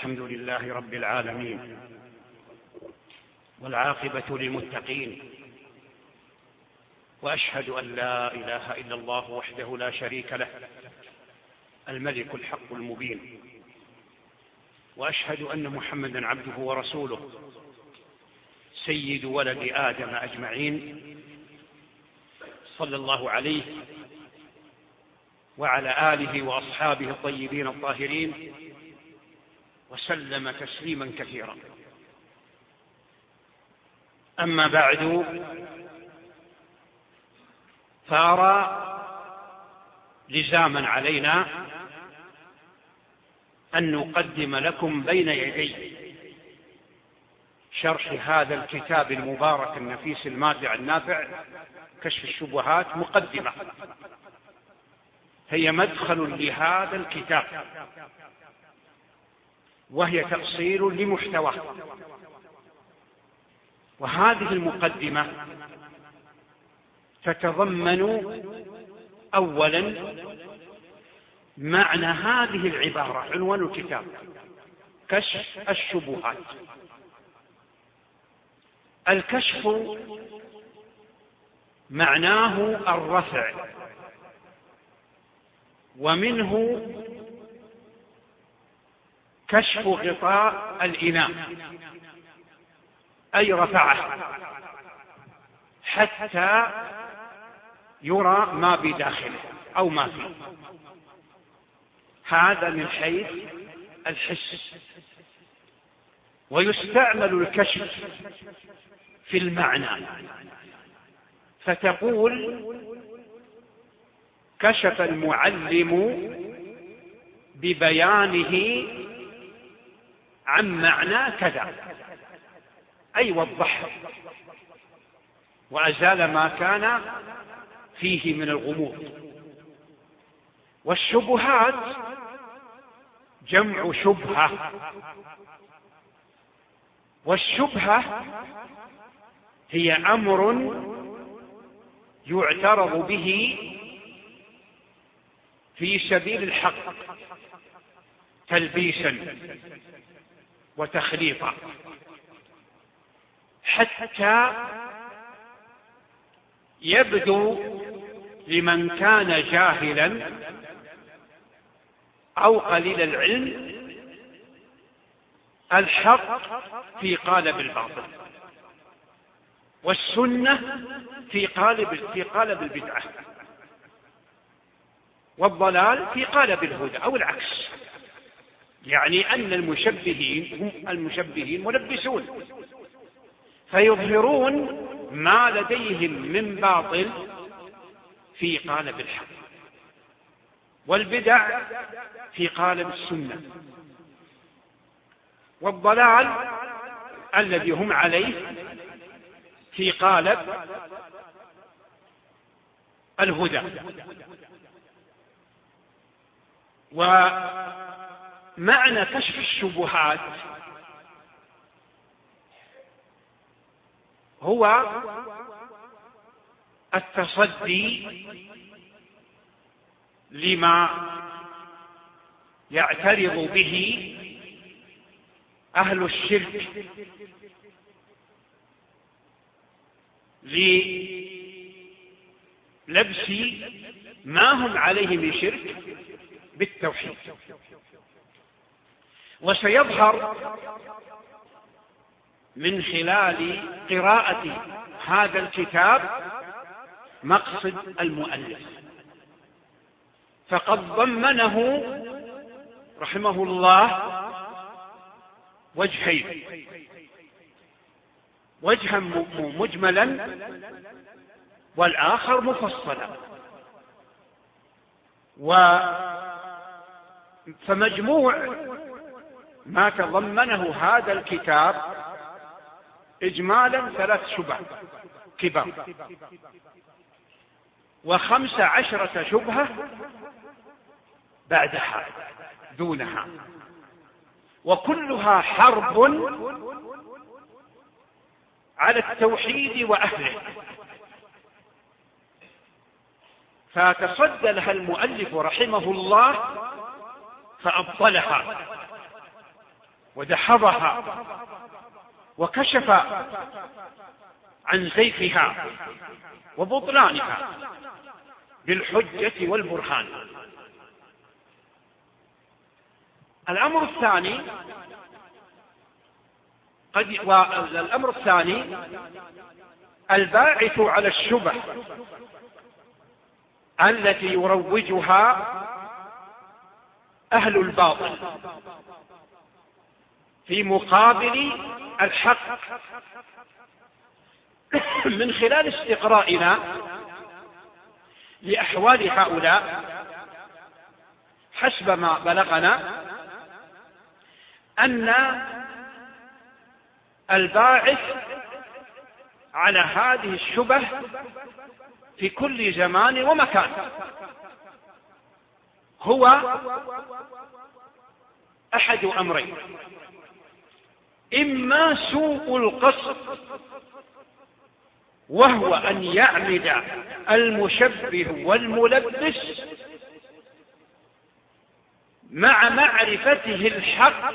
الحمد لله رب العالمين، والعاقبة للمتقين، وأشهد أن لا إله إلا الله وحده لا شريك له الملك الحق المبين، وأشهد أن محمدا عبده ورسوله سيد ولد آدم أجمعين، صلى الله عليه وعلى آله وأصحابه الطيبين الطاهرين وسلم تسليما كثيرا. أما بعد، فأرى لزاما علينا أن نقدم لكم بين يدي شرح هذا الكتاب المبارك النفيس الماتع النافع كشف الشبهات مقدمة هي مدخل لهذا الكتاب، وهي تأصيل لمحتواه. وهذه المقدمة تتضمن أولا معنى هذه العبارة، عنوان الكتاب كشف الشبهات. الكشف معناه الرفع، ومنه كشف غطاء الإناء، أي رفعه حتى يرى ما بداخله أو ما فيه. هذا من حيث الحس. ويستعمل الكشف في المعنى، فتقول كشف المعلم ببيانه عن معنى كذا، أي وضحه وأزال ما كان فيه من الغموض. والشبهات جمع شبهة، والشبهة هي أمر يعترض به في سبيل الحق تلبيسا وتخليطا، حتى يبدو لمن كان جاهلا أو قليل العلم الحق في قالب الباطل، والسنة في قالب البدعة، والضلال في قالب الهدى، أو العكس. يعني أن المشبهين ملبسون، فيظهرون ما لديهم من باطل في قالب الحق، والبدع في قالب السنة، والضلال الذي هم عليه في قالب الهدى. ومعنى كشف الشبهات هو التصدي لما يعترض به أهل الشرك للبس ما هم عليه من شرك بالتوحيد. وسيظهر من خلال قراءة هذا الكتاب مقصد المؤلف، فقد ضمنه رحمه الله وجهين: وجها مجملا والآخر مفصلا. فمجموع ما تضمنه هذا الكتاب إجمالا 3 شبه كبار، 15 شبهة بعدها دونها، وكلها حرب على التوحيد وأهله. فتصدى لها المؤلف رحمه الله فأبطلها ودحضها وكشف عن زيفها وبطلانها بالحجة والبرهان. الأمر الثاني الباعث على الشبه التي يروجها أهل الباطل في مقابل الحق، من خلال استقرائنا لأحوال هؤلاء حسب ما بلغنا أن الباعث على هذه الشبه في كل زمان ومكان هو أحد أمرين: إما سوء القصد، وهو أن يعمد المشبه والملبس مع معرفته الحق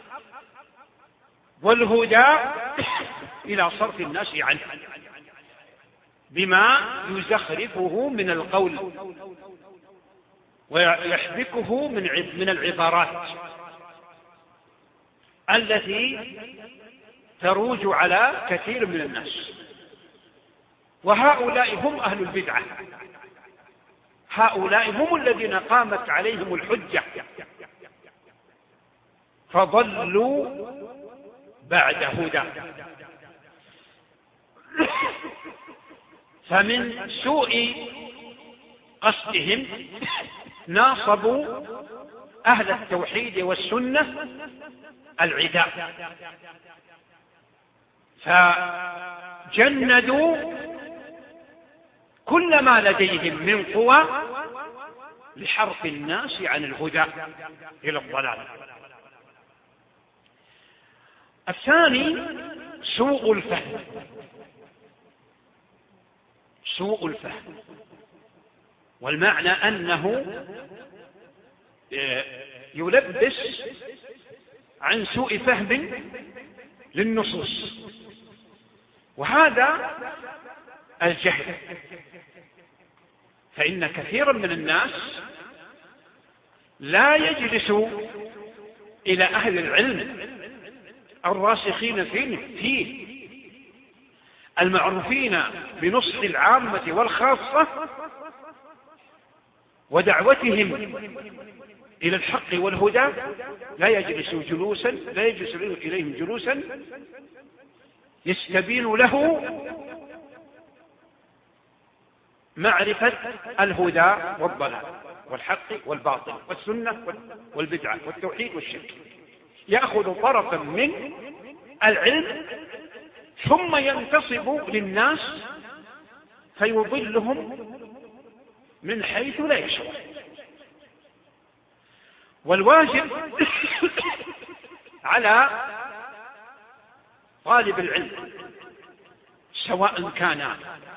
والهدى إلى صرف الناس عنه بما يزخرفه من القول ويحبكه من العبارات التي تروج على كثير من الناس. وهؤلاء هم أهل البدعة، هؤلاء هم الذين قامت عليهم الحجة فضلوا بعد هدى. فمن سوء قصدهم ناصبوا أهل التوحيد والسنة العداء، فجندوا كل ما لديهم من قوى لحرف الناس عن الهدى إلى الضلال. الثاني سوء الفهم. سوء الفهم، والمعنى أنه يلبس عن سوء فهم للنصوص، وهذا الجهل. فإن كثيرا من الناس لا يجلس إلى أهل العلم الراسخين فيه المعروفين بنصح العامة والخاصة ودعوتهم إلى الحق والهدى، لا يجلس إليهم جلوسا يستبين له معرفة الهدى والضلال والحق والباطل والسنة والبدعة والتوحيد والشرك. يأخذ طرفا من العلم ثم ينتصب للناس فيضلهم من حيث لا يشعر. والواجب على طالب العلم سواء كان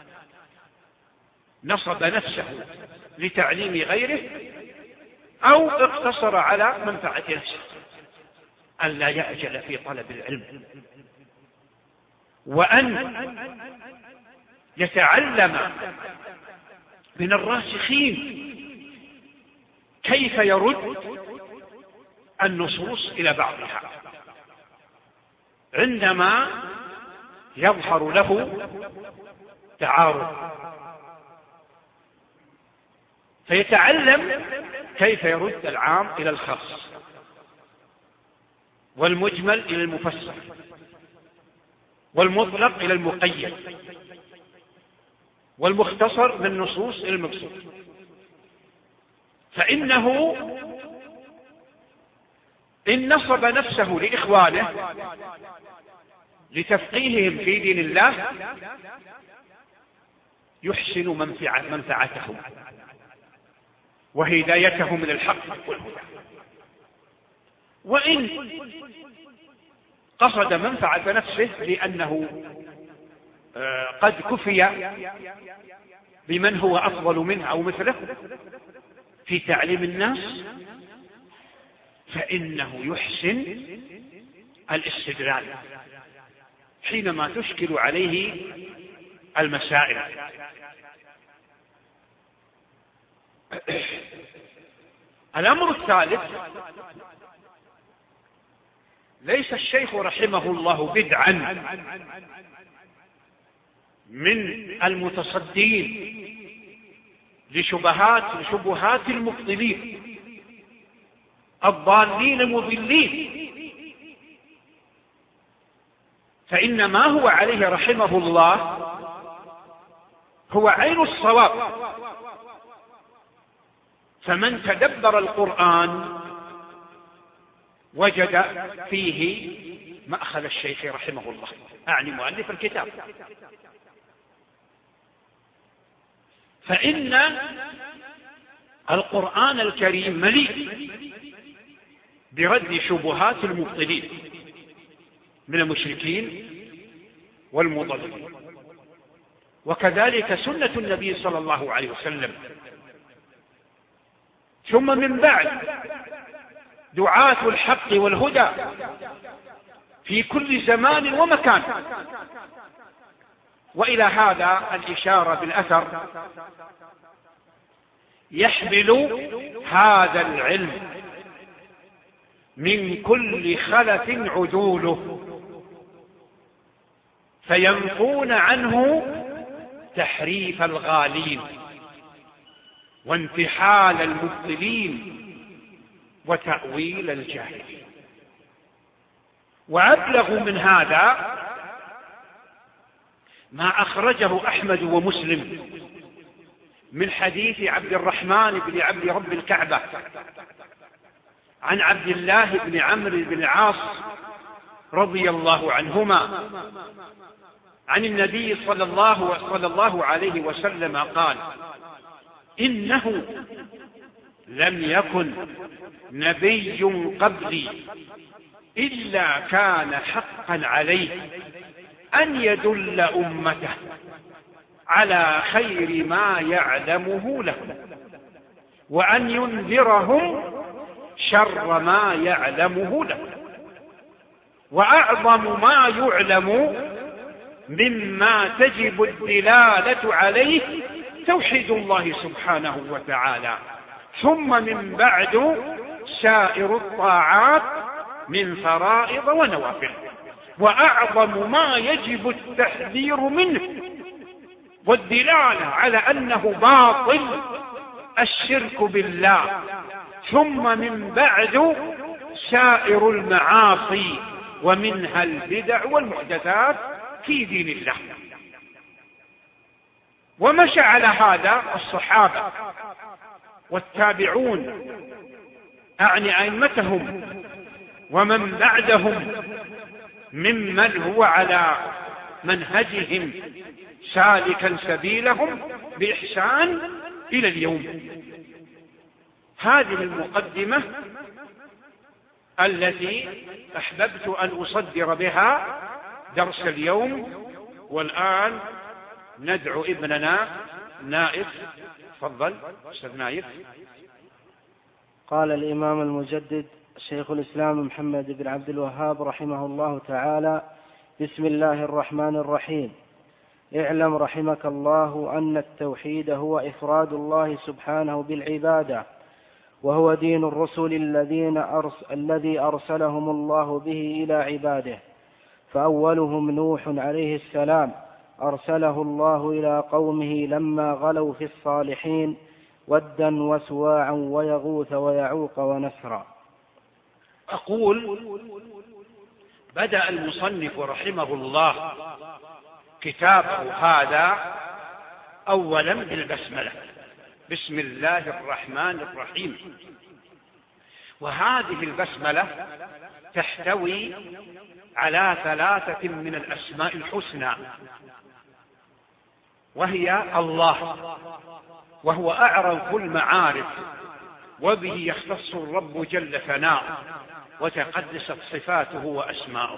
نصب نفسه لتعليم غيره أو اقتصر على منفعة نفسه أن لا يعجل في طلب العلم، وأن يتعلم من الراسخين كيف يرد النصوص إلى بعضها عندما يظهر له تعارض، فيتعلم كيف يرد العام إلى الخاص والمجمل إلى المفسر والمطلق إلى المقيد والمختصر من النصوص إلى المبسوط. فإنه إن نصب نفسه لإخوانه لتفقيههم في دين الله يحسن منفعتهم وهدايتهم من الحق والهدى. وإن قصد منفعة نفسه لأنه قد كفي بمن هو أفضل منه أو مثله في تعليم الناس، فإنه يحسن الاستدلال حينما تشكل عليه المسائل. الأمر الثالث: ليس الشيخ رحمه الله بدعا من المتصدين لشبهات المبطلين الضالين المضلين، فإنما هو عليه رحمه الله هو عين الصواب. فمن تدبر القرآن وجد فيه مأخذ الشيخ رحمه الله، أعني مؤلف الكتاب. فإن القرآن الكريم مليء برد شبهات المبطلين من المشركين والمضلين، وكذلك سنة النبي صلى الله عليه وسلم. ثم من بعد دعاة الحق والهدى في كل زمان ومكان. وإلى هذا الإشارة بالأثر يحمل هذا العلم من كل خلف عدوله، فينفون عنه تحريف الغالين وانتحال المبطلين وتأويل الجاهلين. وأبلغ من هذا ما أخرجه أحمد ومسلم من حديث عبد الرحمن بن عبد رب الكعبة عن عبد الله بن عمرو بن العاص رضي الله عنهما عن النبي صلى الله عليه وسلم قال: إنه لم يكن نبي قبلي إلا كان حقا عليه أن يدل أمته على خير ما يعلمه له، وأن ينذرهم شر ما يعلمه له. وأعظم ما يعلم مما تجب الدلالة عليه توحيد الله سبحانه وتعالى، ثم من بعد سائر الطاعات من فرائض ونوافل. وأعظم ما يجب التحذير منه والدلالة على أنه باطل الشرك بالله، ثم من بعد سائر المعاصي ومنها البدع والمحدثات في دين الله. ومشى على هذا الصحابة والتابعون، أعني أئمتهم، ومن بعدهم ممن هو على منهجهم سالكا سبيلهم بإحسان إلى اليوم. هذه المقدمة التي أحببت أن أصدر بها درس اليوم. والآن ندعو ابننا نائف. تفضل أستاذ نائف. قال الإمام المجدد شيخ الإسلام محمد بن عبد الوهاب رحمه الله تعالى: بسم الله الرحمن الرحيم. اعلم رحمك الله أن التوحيد هو إفراد الله سبحانه بالعبادة، وهو دين الرسل الذي أرسلهم الله به إلى عباده. فأولهم نوح عليه السلام، أرسله الله إلى قومه لما غلوا في الصالحين، ودا وسواعا ويغوث ويعوق ونسرا. أقول: بدأ المصنف رحمه الله كتابه هذا أولا بالبسملة، بسم الله الرحمن الرحيم. وهذه البسملة تحتوي على 3 من الأسماء الحسنى، وهي الله، وهو أعرف المعارف، وبه يختص الرب جل ثناؤه وتقدست صفاته وأسماؤه.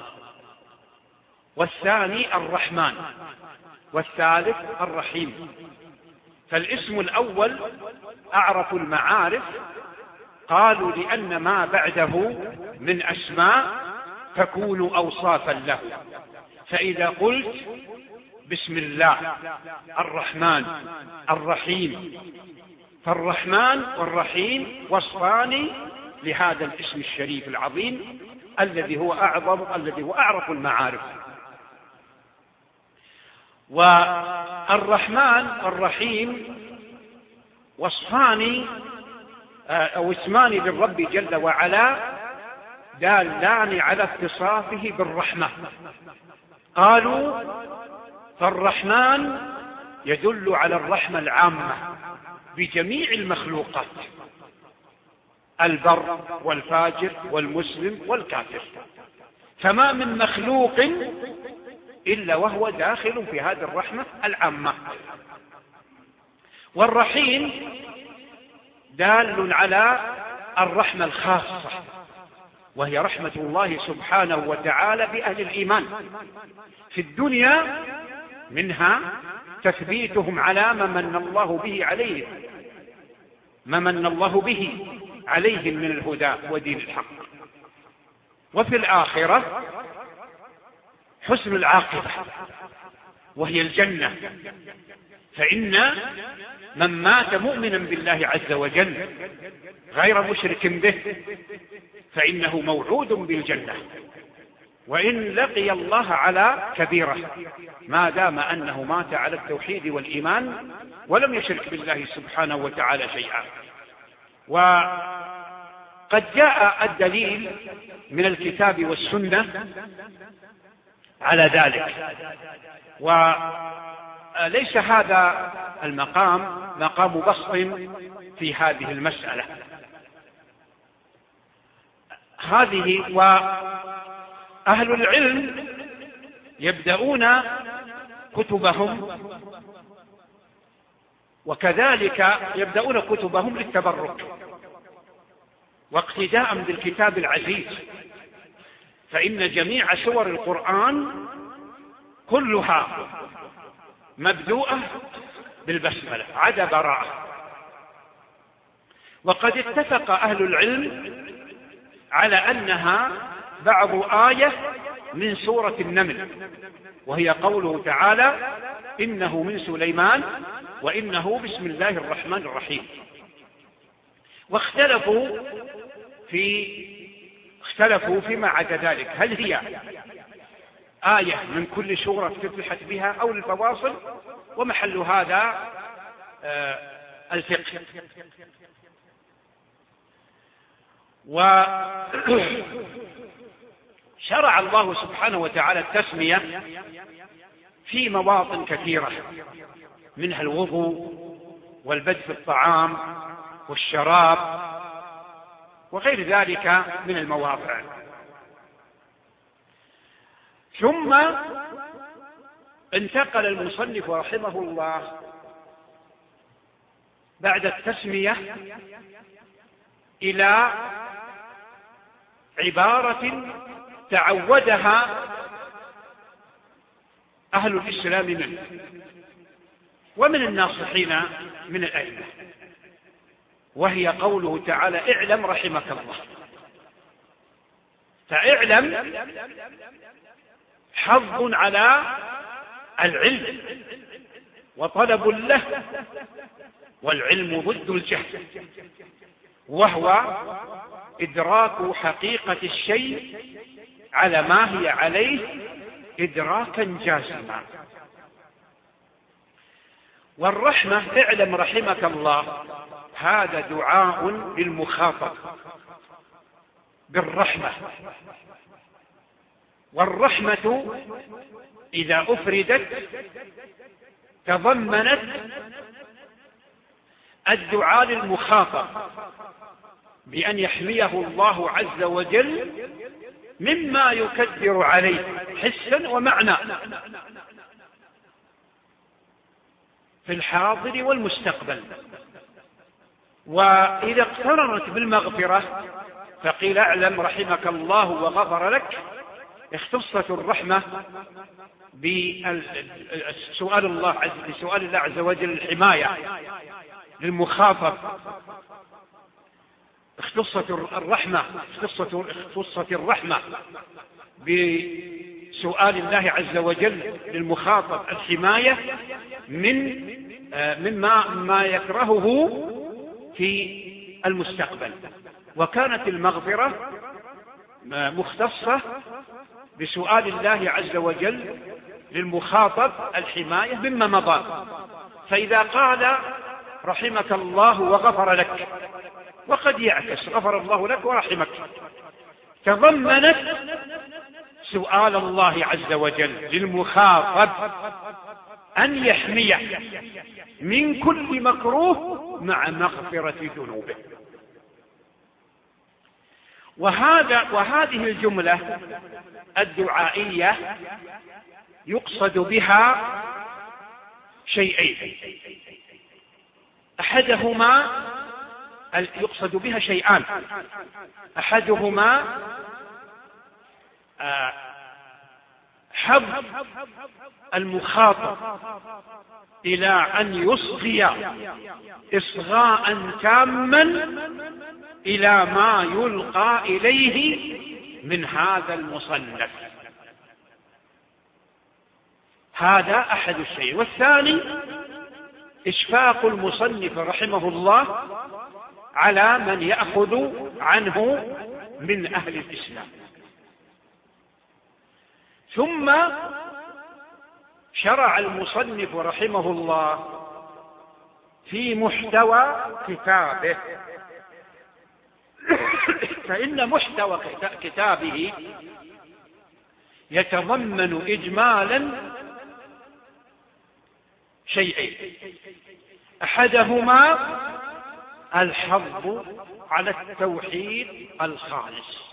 والثاني الرحمن، والثالث الرحيم. فالاسم الأول أعرف المعارف، قالوا لأن ما بعده من أسماء تكون أوصافا له. فإذا قلت بسم الله الرحمن الرحيم، فالرحمن والرحيم وصفان لهذا الاسم الشريف العظيم الذي هو أعرف المعارف. والرحمن والرحيم وصفان أو اسمان للرب جل وعلا دالان على اتصافه بالرحمة. قالوا فالرحمن يدل على الرحمة العامة بجميع المخلوقات، البر والفاجر والمسلم والكافر، فما من مخلوق إلا وهو داخل في هذه الرحمة العامة. والرحيم دال على الرحمة الخاصة، وهي رحمة الله سبحانه وتعالى بأهل الإيمان في الدنيا، منها تثبيتهم على ما من الله به عليهم من الهدى ودين الحق، وفي الآخرة حسن العاقبة وهي الجنة. فإن من مات مؤمنا بالله عز وجل غير مشرك به فإنه موعود بالجنة، وإن لقي الله على كبيرة ما دام أنه مات على التوحيد والإيمان ولم يشرك بالله سبحانه وتعالى شيئا. وقد جاء الدليل من الكتاب والسنة على ذلك، وليس هذا المقام مقام بسط في هذه المسألة هذه. وأهل العلم يبدأون كتبهم وكذلك يبدأون كتبهم للتبرك واقتداء بالكتاب العزيز، فإن جميع سور القرآن كلها مبدوءة بالبسملة عدا براءة. وقد اتفق أهل العلم على أنها بعض آية من سورة النمل، وهي قوله تعالى إنه من سليمان وإنه بسم الله الرحمن الرحيم. واختلفوا فيما عدا ذلك، هل هي آية من كل سورة افتتحت بها أو للفواصل، ومحل هذا الفقه. وشرع الله سبحانه وتعالى التسمية في مواطن كثيرة، منها الوضوء والبدء في الطعام والشراب وغير ذلك من المواضع. ثم انتقل المصنف رحمه الله بعد التسمية إلى عبارة تعودها أهل الإسلام منه ومن الناصحين من الأئمة، وهي قوله تعالى اعلم رحمك الله. فاعلم حظ على العلم وطلب له، والعلم ضد الجهل، وهو إدراك حقيقة الشيء على ما هي عليه إدراكا جازما. والرحمة اعلم رحمك الله هذا دعاء للمخاطب بالرحمة، والرحمة إذا أفردت تضمنت الدعاء للمخاطب بأن يحميه الله عز وجل مما يكدر عليه حسا ومعنى في الحاضر والمستقبل. وإذا اقترنت بالمغفرة فقيل اعلم رحمك الله وغفر لك، اختصت الرحمة بسؤال الله عز وجل الحماية للمخاطب. اختصت الرحمة بسؤال الله عز وجل للمخاطب الحماية مما يكرهه في المستقبل، وكانت المغفرة مختصة بسؤال الله عز وجل للمخاطب الحماية مما مضى. فإذا قال رحمك الله وغفر لك، وقد يعكس غفر الله لك ورحمك، تضمنت سؤال الله عز وجل للمخاطب أن يحميه من كل مكروه مع مغفرة ذنوبه. وهذه الجملة الدعائية يقصد بها شيئين، يقصد بها شيئان، أحدهما حظ المخاطب إلى أن يصغي إصغاء تاما إلى ما يلقى إليه من هذا المصنف. هذا أحد الشيء. والثاني إشفاق المصنف رحمه الله على من يأخذ عنه من أهل الإسلام. ثم شرع المصنف رحمه الله في محتوى كتابه، فإن محتوى كتابه يتضمن إجمالا شيئين، أحدهما الحظ على التوحيد الخالص،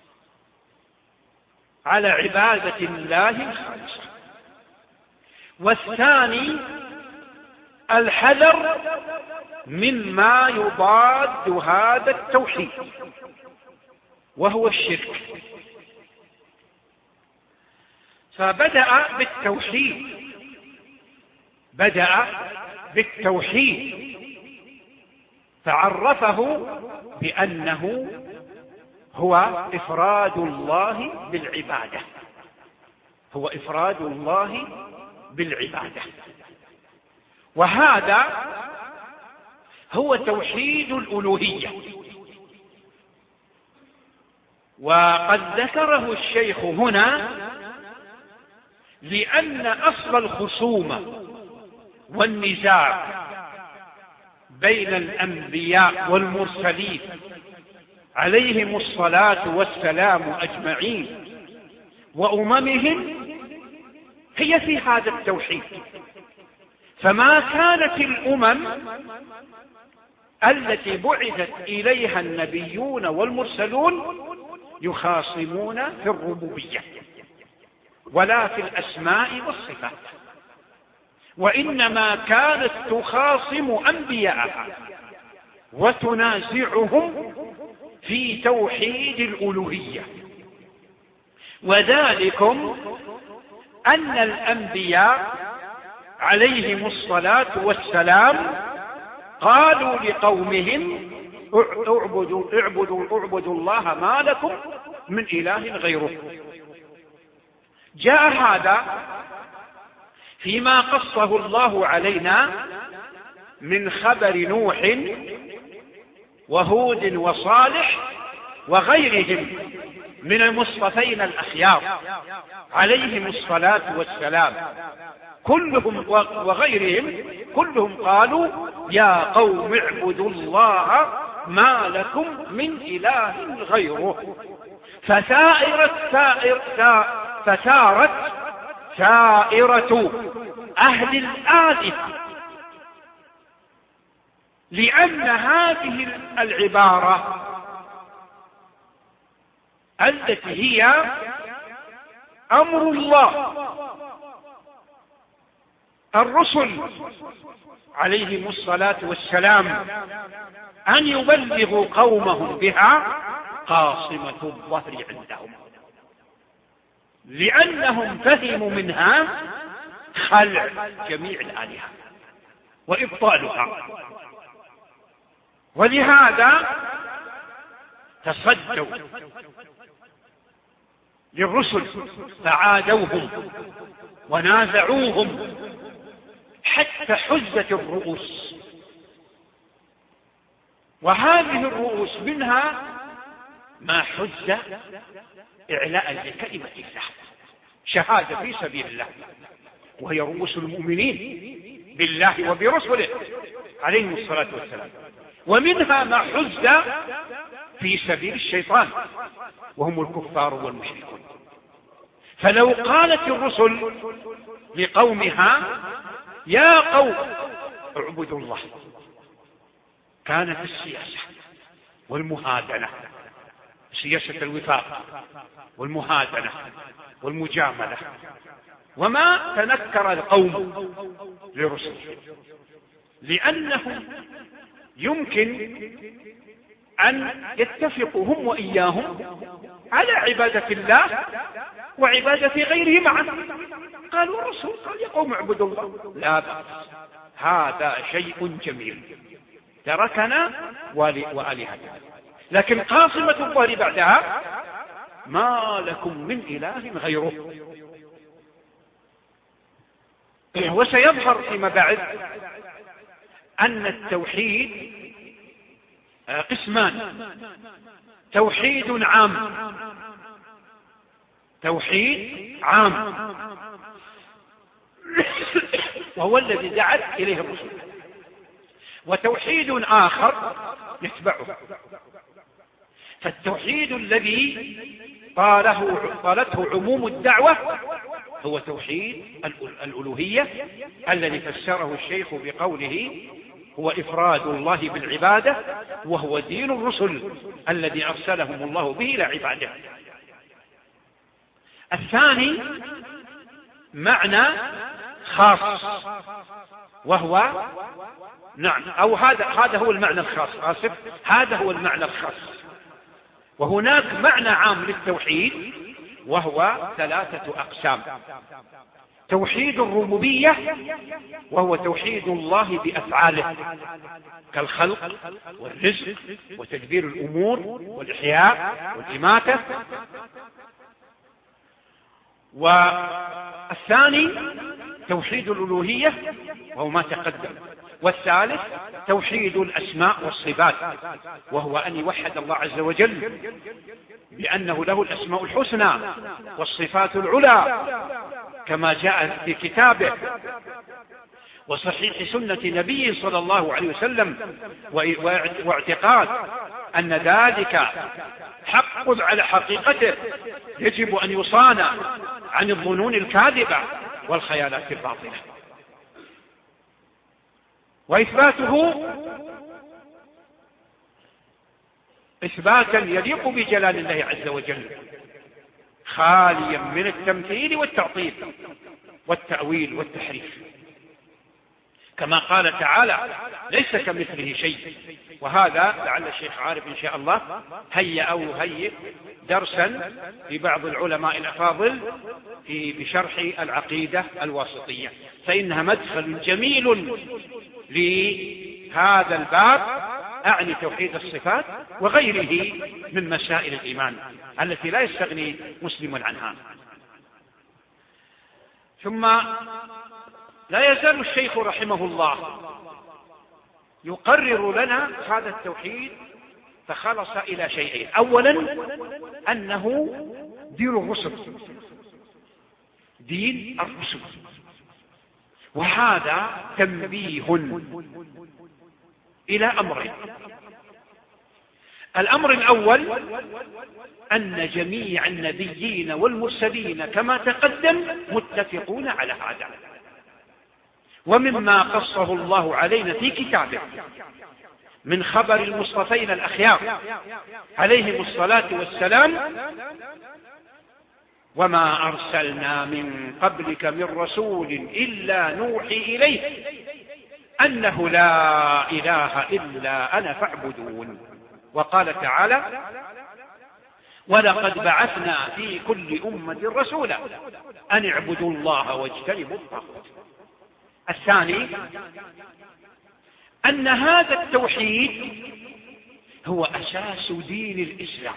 على عبادة الله الخالصة، والثاني الحذر مما يضاد هذا التوحيد وهو الشرك. فبدأ بالتوحيد فعرفه بأنه هو إفراد الله بالعبادة، هو إفراد الله بالعبادة، وهذا هو توحيد الألوهية. وقد ذكره الشيخ هنا لأن أصل الخصومة والنزاع بين الأنبياء والمرسلين عليهم الصلاة والسلام أجمعين وأممهم هي في هذا التوحيد. فما كانت الأمم التي بعثت إليها النبيون والمرسلون يخاصمون في الربوبية ولا في الأسماء والصفات، وإنما كانت تخاصم أنبياءها وتنازعهم في توحيد الألوهية. وذلكم أن الأنبياء عليهم الصلاة والسلام قالوا لقومهم اعبدوا الله ما لكم من إله غيره. جاء هذا فيما قصه الله علينا من خبر نوح وهود وصالح وغيرهم من المصطفين الأخيار عليهم الصلاة والسلام، كلهم وغيرهم كلهم قالوا يا قوم اعبدوا الله ما لكم من إله غيره. فثارت ثائرة أهل الآلهة، لأن هذه العبارة التي هي أمر الله الرسل عليهم الصلاة والسلام أن يبلغوا قومهم بها قاصمة الظهر عندهم، لأنهم فهموا منها خلع جميع الآلهة وإبطالها. ولهذا تصدوا للرسل فعادوهم ونازعوهم حتى حزت الرؤوس. وهذه الرؤوس منها ما حز إعلاء لكلمة الله، شهادة في سبيل الله، وهي رؤوس المؤمنين بالله وبرسله عليهم الصلاة والسلام. ومنها ما حز في سبيل الشيطان، وهم الكفار والمشركون. فلو قالت الرسل لقومها يا قوم اعبدوا الله، كانت السياسة والمهادنة، سياسة الوفاق والمهادنة والمجاملة، وما تنكر القوم لرسل، لأنهم يمكن أن يتفقوا هم وإياهم على عبادة الله وعبادة غيره معا. قالوا الرسول قال يا قوم اعبدوا الله، لا بأس، هذا شيء جميل، تركنا وآلهتنا. لكن قاصمة الظهر بعدها ما لكم من إله غيره. وسيظهر فيما بعد أن التوحيد قسمان: توحيد عام، توحيد عام وهو الذي دعت إليه الرسل، وتوحيد آخر يتبعه. فالتوحيد الذي طالته عموم الدعوة هو توحيد الألوهية، الذي فسره الشيخ بقوله هو إفراد الله بالعبادة، وهو دين الرسل الذي أرسلهم الله به إلى عباده. الثاني معنى خاص، وهو أو هذا هو المعنى الخاص، هذا هو المعنى الخاص. وهناك معنى عام للتوحيد وهو 3 أقسام: توحيد الربوبية، وهو توحيد الله بأفعاله كالخلق والرزق وتدبير الأمور والإحياء والإماتة. والثاني توحيد الألوهية وهو ما تقدم. والثالث توحيد الأسماء والصفات، وهو أن يوحد الله عز وجل بأنه له الأسماء الحسنى والصفات العلى كما جاء في كتابه وصحيح سنة نبي صلى الله عليه وسلم، واعتقاد أن ذلك حق على حقيقته يجب أن يصان عن الظنون الكاذبة والخيالات الباطلة. وإثباته إثباتا يليق بجلال الله عز وجل، خاليا من التمثيل والتعطيل والتأويل والتحريف، كما قال تعالى ليس كمثله شيء. وهذا لعل الشيخ عارف إن شاء الله هيئ درسا لبعض العلماء الأفاضل بشرح العقيدة الواسطية، فإنها مدخل جميل لهذا الباب، أعني توحيد الصفات وغيره من مسائل الإيمان التي لا يستغني مسلم عنها. ثم لا يزال الشيخ رحمه الله يقرر لنا هذا التوحيد، فخلص إلى شيئين: أولا أنه دين الرسل، دين الرسل، وهذا تنبيه إلى أمرين. الأمر الأول أن جميع النبيين والمرسلين كما تقدم متفقون على هذا، ومما قصه الله علينا في كتابه من خبر المصطفين الأخيار عليهم الصلاة والسلام: وما أرسلنا من قبلك من رسول إلا نوحي إليه أنه لا إله إلا أنا فاعبدون. وقال تعالى: ولقد بعثنا في كل أمة رسولا أن اعبدوا الله واجتنبوا الطاغوت. الثاني أن هذا التوحيد هو أساس دين الإسلام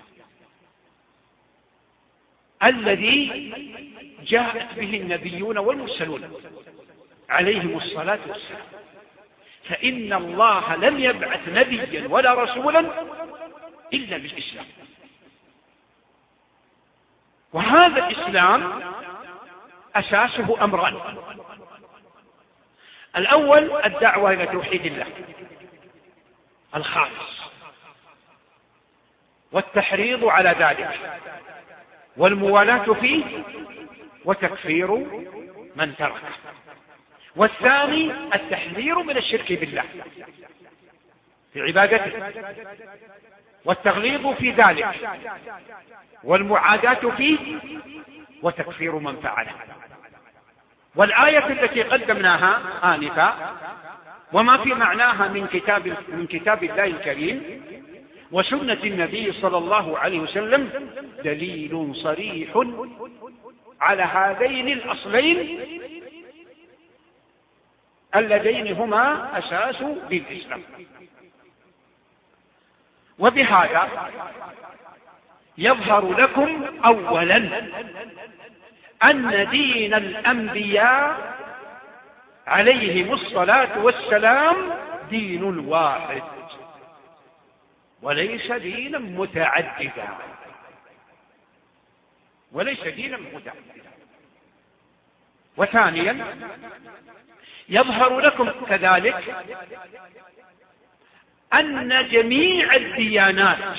الذي جاءت به النبيون والمرسلون عليهم الصلاة والسلام، فإن الله لم يبعث نبيا ولا رسولا إلا بالإسلام. وهذا الإسلام أساسه أمران: الأول الدعوة إلى توحيد الله الخالص والتحريض على ذلك والموالاة فيه وتكفير من تركه، والثاني التحذير من الشرك بالله في عبادته والتغليظ في ذلك والمعاداة فيه وتكفير من فعله. والآية التي قدمناها آنفا وما في معناها من كتاب الله الكريم وسنة النبي صلى الله عليه وسلم دليل صريح على هذين الأصلين اللذين هما أساس دين الإسلام. وبهذا يظهر لكم أولا أن دين الأنبياء عليهم الصلاة والسلام دين واحد وليس دينا متعددا، وثانيا يظهر لكم كذلك أن جميع الديانات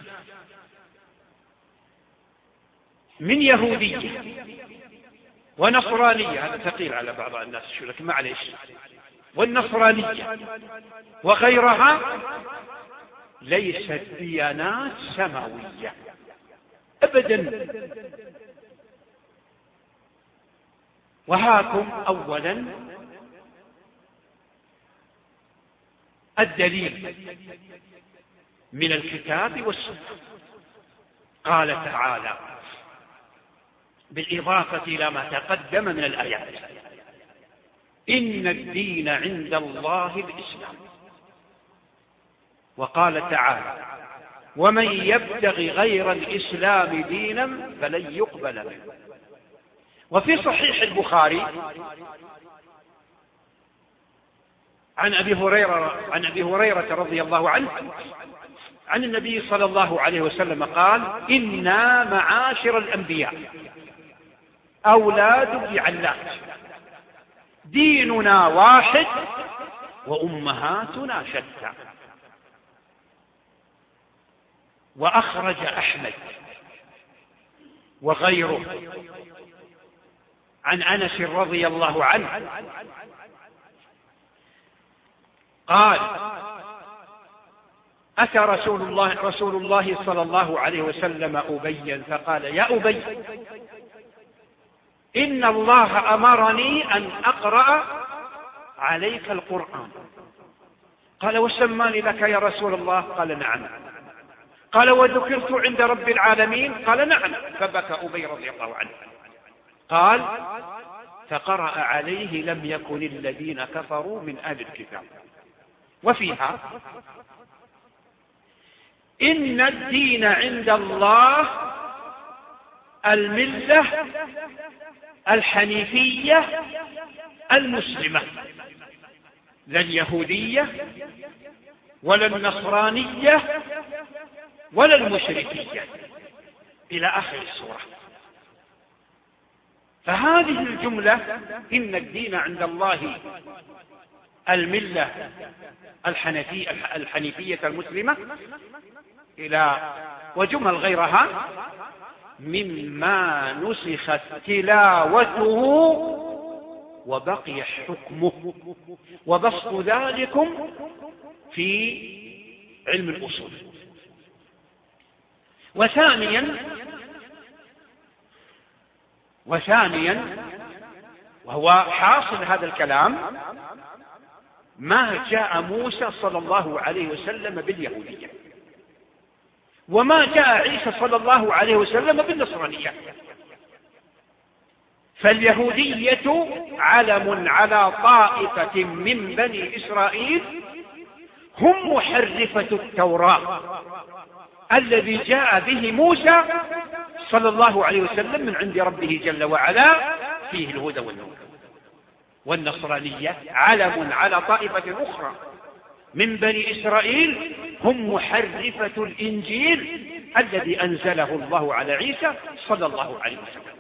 من يهودية ونصرانية، هذا ثقيل على بعض الناس شو لك معليش، والنصرانية وغيرها ليست ديانات سماوية أبدا. وهاكم أولا الدليل من الكتاب والسنة. قال تعالى بالإضافة إلى ما تقدم من الآيات: إن الدين عند الله الإسلام. وقال تعالى: ومن يبتغي غير الإسلام دينا فلن يقبل منه. وفي صحيح البخاري عن أبي هريرة رضي الله عنه عن النبي صلى الله عليه وسلم قال: إنا معاشر الأنبياء أولاد بعلات ديننا واحد وأمهاتنا شتى. وأخرج أحمد وغيره عن أنس رضي الله عنه قال: أتى رسول الله صلى الله عليه وسلم أبيا فقال: يا أبي، إن الله أمرني أن أقرأ عليك القرآن. قال: وسماني لك يا رسول الله؟ قال: نعم. قال: وذكرت عند رب العالمين؟ قال: نعم. فبكى أبي رضي الله عنه. قال: فقرأ عليه: لم يكن الذين كفروا من أهل الكتاب. وفيها: إن الدين عند الله الملة الحنيفية المسلمة، لا اليهودية ولا النصرانية ولا المشركية، إلى آخر السورة. فهذه الجملة: إن الدين عند الله الملة الحنيفية المسلمة إلى وجمل غيرها مما نسخت تلاوته وبقي حكمه، وبسط ذلكم في علم الأصول. وثانيا وهو حاصل هذا الكلام: ما جاء موسى صلى الله عليه وسلم باليهودية، وما جاء عيسى صلى الله عليه وسلم بالنصرانية. فاليهودية علم على طائفة من بني إسرائيل هم محرفة التوراة الذي جاء به موسى صلى الله عليه وسلم من عند ربه جل وعلا فيه الهدى والنور. والنصرانية علم على طائفة أخرى من بني إسرائيل هم محرفة الإنجيل الذي أنزله الله على عيسى صلى الله عليه وسلم.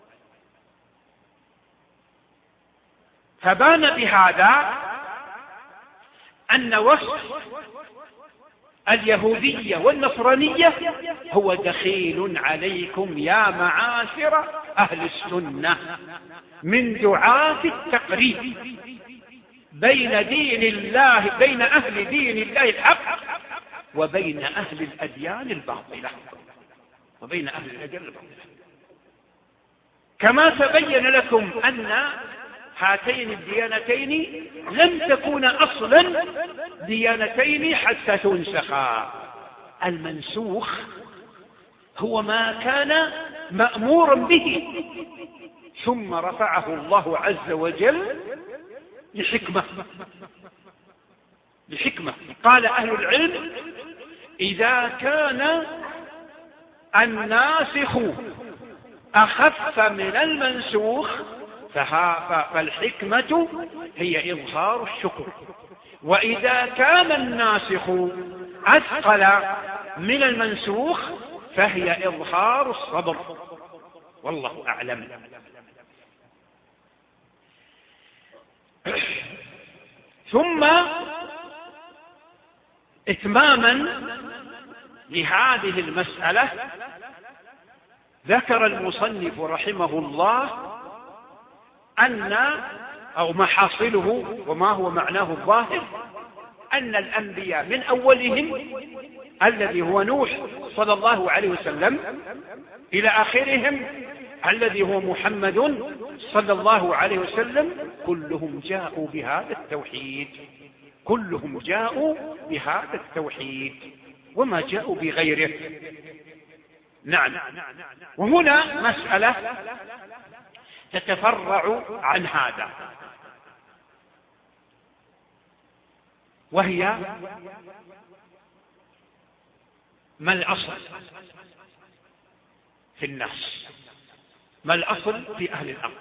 فبان بهذا أن وصف اليهودية والنصرانية هو دخيل عليكم يا معاشر أهل السنة من دعاة التقريب بين دين الله، بين أهل دين الله الحق وبين أهل الأديان الباطلة، وبين أهل الأديان الباطلة. كما تبين لكم أن هاتين الديانتين لم تكون أصلا ديانتين حتى تنسخا. المنسوخ هو ما كان مأمورا به ثم رفعه الله عز وجل لحكمة. قال أهل العلم: إذا كان الناسخ أخف من المنسوخ فالحكمة هي إظهار الشكر، وإذا كان الناسخ أثقل من المنسوخ فهي إظهار الصبر، والله أعلم. ثم إتماما لهذه المسألة ذكر المصنف رحمه الله أو محاصله وما هو معناه الظاهر أن الأنبياء من أولهم الذي هو نوح صلى الله عليه وسلم إلى آخرهم الذي هو محمد صلى الله عليه وسلم كلهم جاءوا بهذا التوحيد، كلهم جاءوا بهذا التوحيد وما جاءوا بغيره. نعم. وهنا مسألة تتفرع عن هذا، وهي ما الأصل في الناس، ما الأصل في أهل الأرض؟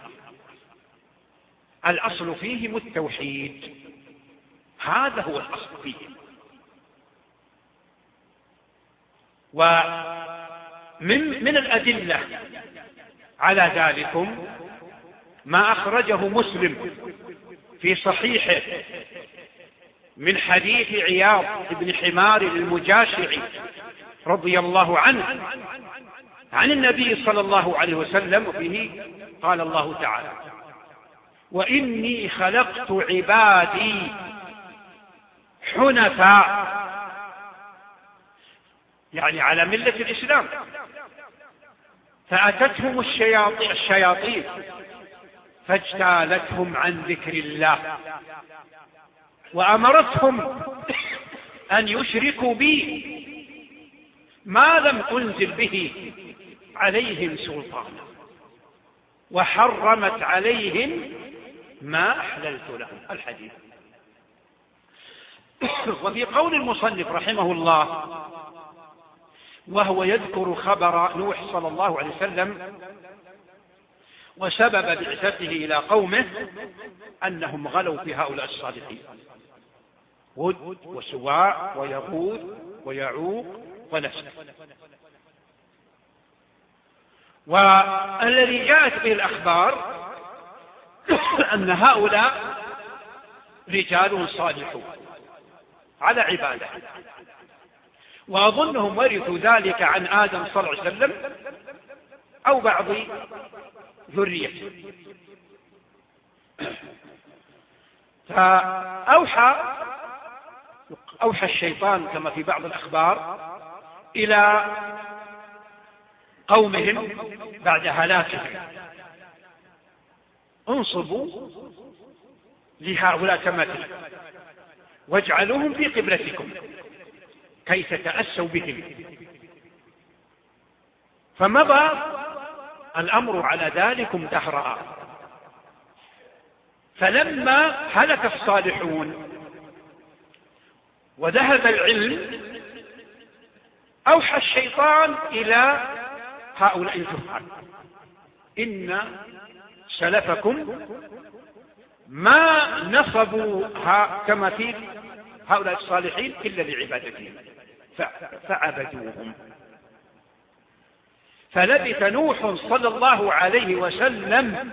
الأصل فيهم التوحيد، هذا هو الأصل فيهم. ومن الأدلة على ذلكم ما أخرجه مسلم في صحيحه من حديث عياض بن حمار المجاشعي رضي الله عنه عن النبي صلى الله عليه وسلم، وفيه قال الله تعالى: وإني خلقت عبادي حنفاء، يعني على ملة الإسلام، فأتتهم الشياطين فاجتالتهم عن ذكر الله وأمرتهم أن يشركوا بي ما لم أنزل به عليهم سلطانا، وحرمت عليهم ما أحللت لهم. الحديث. وفي قول المصنف رحمه الله وهو يذكر خبر نوح صلى الله عليه وسلم وسبب بعثته إلى قومه أنهم غلوا في هؤلاء الصالحين، ود وسواع ويغوث ويعوق ونسر. والذي جاءت به الأخبار أن هؤلاء رجال صالحون على عباده، وأظنهم ورثوا ذلك عن آدم صلى الله عليه وسلم أو بعض ذريته. فأوحى الشيطان كما في بعض الأخبار إلى قومهم بعد هلاكهم: انصبوا لهؤلاء تماثيل واجعلوهم في قبلتكم كي تتأسوا بهم. فمضى الأمر على ذلكم دهرا، فلما هلك الصالحون وذهب العلم أوحى الشيطان إلى هؤلاء الجهال: إن سلفكم ما نصبوا تماثيل هؤلاء الصالحين إلا لعبادتهم فعبدوهم. فلبث نوح صلى الله عليه وسلم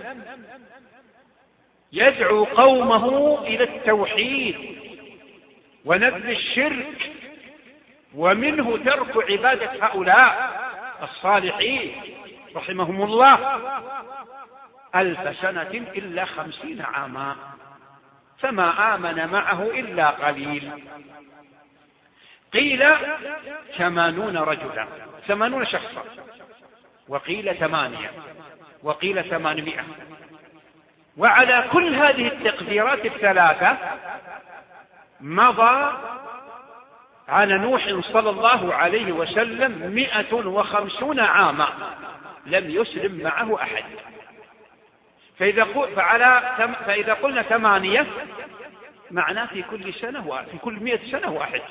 يدعو قومه إلى التوحيد ونبذ الشرك، ومنه ترك عبادة هؤلاء الصالحين رحمهم الله 1000 سنة إلا 50 عاما، فما آمن معه إلا قليل. قيل 80 رجلا، 80 شخصا، وقيل 8، وقيل 800. وعلى كل هذه التقديرات الثلاثة مضى على نوح صلى الله عليه وسلم 150 عاما لم يسلم معه أحد. فإذا قلنا 8 معناه في كل سنة، في كل 100 سنة واحد.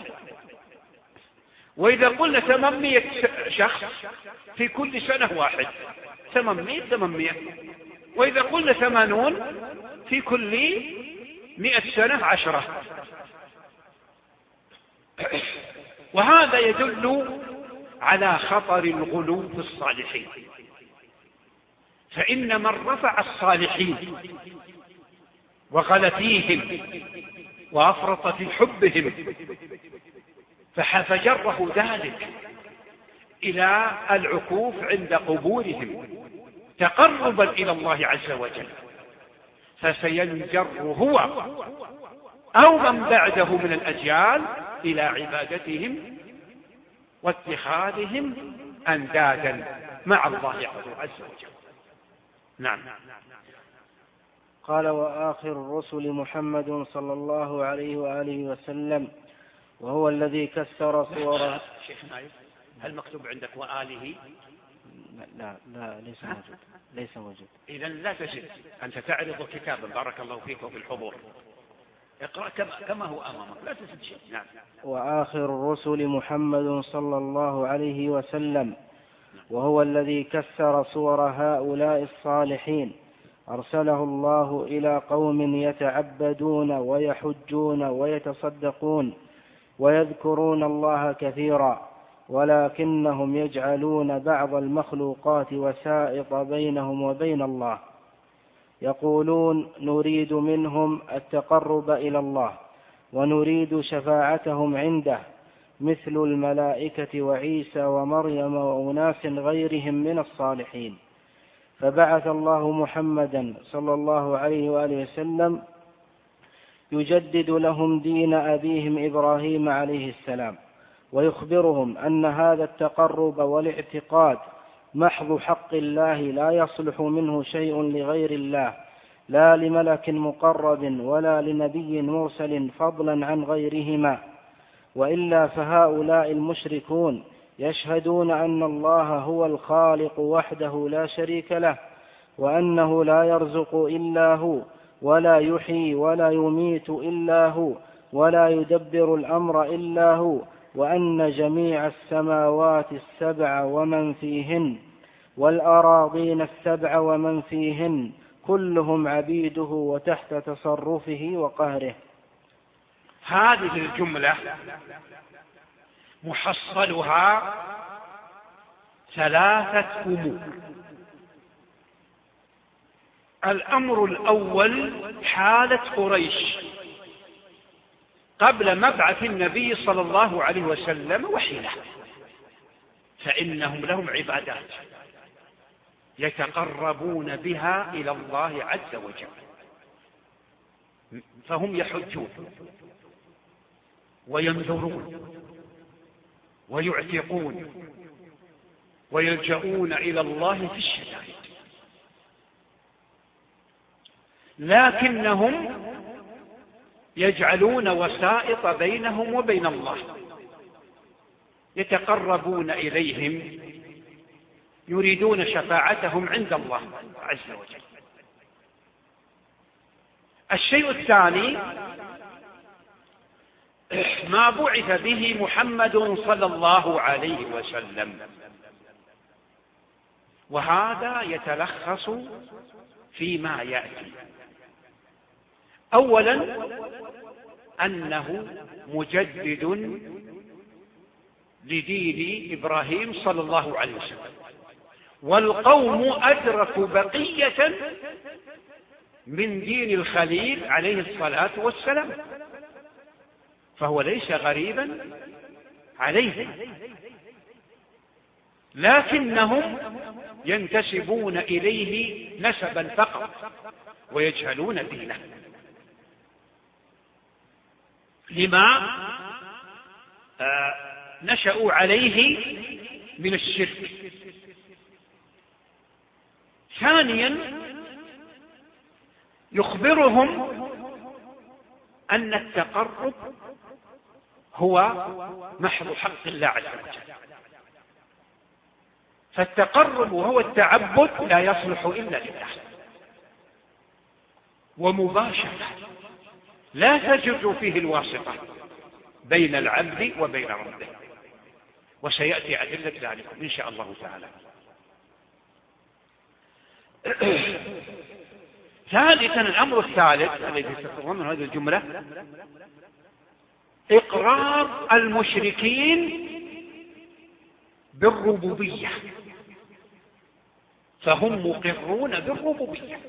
وإذا قلنا 800 شخص في كل سنة واحد، 800. وإذا قلنا 80 في كل 100 سنة 10. وهذا يدل على خطر الغلو في الصالحين، فإن من رفع الصالحين وغلى فيهم وأفرط في حبهم فجره ذلك إلى العكوف عند قبورهم تقربا إلى الله عز وجل، فسينجر هو أو من بعده من الأجيال إلى عبادتهم واتخاذهم أندادا مع الله عز وجل. نعم. قال: وآخر الرسل محمد صلى الله عليه وآله وسلم، وهو الذي كسر صوره. شيخ نايف، هل مكتوب عندك وآله؟ لا ليس موجود. إذن لا تزد، أنت تعرض كتابا. بارك الله فيك وفي الحضور. اقرأ كما هو أمامك، لا تزد شيء. نعم. وآخر الرسل محمد صلى الله عليه وسلم، وهو الذي كسر صور هؤلاء الصالحين، أرسله الله إلى قوم يتعبدون ويحجون ويتصدقون ويذكرون الله كثيرا، ولكنهم يجعلون بعض المخلوقات وسائط بينهم وبين الله. يقولون: نريد منهم التقرب إلى الله ونريد شفاعتهم عنده، مثل الملائكة وعيسى ومريم وأناس غيرهم من الصالحين. فبعث الله محمدا صلى الله عليه وآله وسلم يجدد لهم دين أبيهم إبراهيم عليه السلام، ويخبرهم أن هذا التقرب والاعتقاد محض حق الله، لا يصلح منه شيء لغير الله، لا لملك مقرب ولا لنبي مرسل، فضلا عن غيرهما. وإلا فهؤلاء المشركون يشهدون أن الله هو الخالق وحده لا شريك له، وأنه لا يرزق إلا هو، ولا يحيي ولا يميت إلا هو، ولا يدبر الأمر إلا هو، وأن جميع السماوات السبع ومن فيهن والأراضين السبع ومن فيهن كلهم عبيده وتحت تصرفه وقهره. هذه الجملة محصلها 3 أمور. الأمر الأول حالة قريش قبل مبعث النبي صلى الله عليه وسلم وحيله، فإنهم لهم عبادات يتقربون بها إلى الله عز وجل، فهم يحجون وينذرون ويعتقون ويلجؤون إلى الله في الشدائد، لكنهم يجعلون وسائط بينهم وبين الله، يتقربون إليهم، يريدون شفاعتهم عند الله عز وجل. الشيء الثاني ما بعث به محمد صلى الله عليه وسلم. وهذا يتلخص فيما يأتي. أولا أنه مجدد لدين إبراهيم صلى الله عليه وسلم، والقوم أدركوا بقية من دين الخليل عليه الصلاة والسلام، فهو ليس غريبا عليهم، لكنهم ينتسبون إليه نسبا فقط ويجهلون دينه. لما نشأوا عليه من الشرك. ثانيا يخبرهم أن التقرب هو محض حق الله عز وجل، فالتقرب وهو التعبد لا يصلح إلا لله، ومباشرة لا تجوز فيه الواسطة بين العبد وبين ربه، وسيأتي أدلة ذلك إن شاء الله تعالى. ثالثا الأمر الثالث الذي تتضمن هذه الجملة إقرار المشركين بالربوبية، فهم مقرون بالربوبية،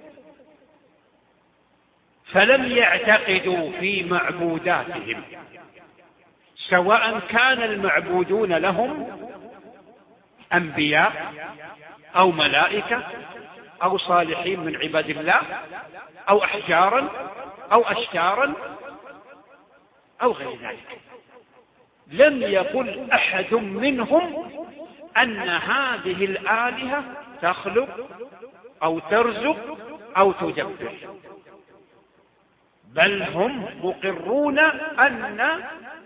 فلم يعتقدوا في معبوداتهم، سواء كان المعبودون لهم أنبياء أو ملائكة أو صالحين من عباد الله أو أحجارا أو أشجارا أو غير ذلك. لم يقل أحد منهم أن هذه الآلهة تخلق أو ترزق أو تدبر، بل هم مقرون أن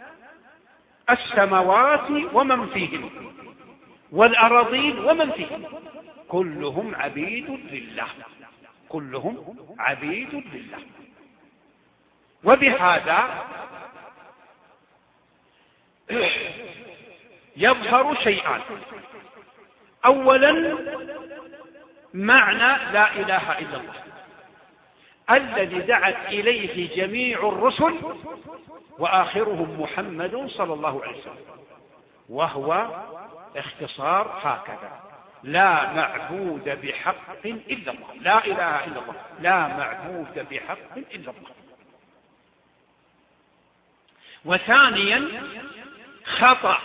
السماوات ومن فيهن والأراضين ومن فيهن كلهم عبيد لله، كلهم عبيد لله. وبهذا يظهر شيئان. أولا معنى لا إله إلا الله الذي دعت إليه جميع الرسل وآخرهم محمد صلى الله عليه وسلم، وهو اختصار هكذا: لا معبود بحق إلا الله، لا إله إلا الله، لا معبود بحق إلا الله. وثانيا خطأ،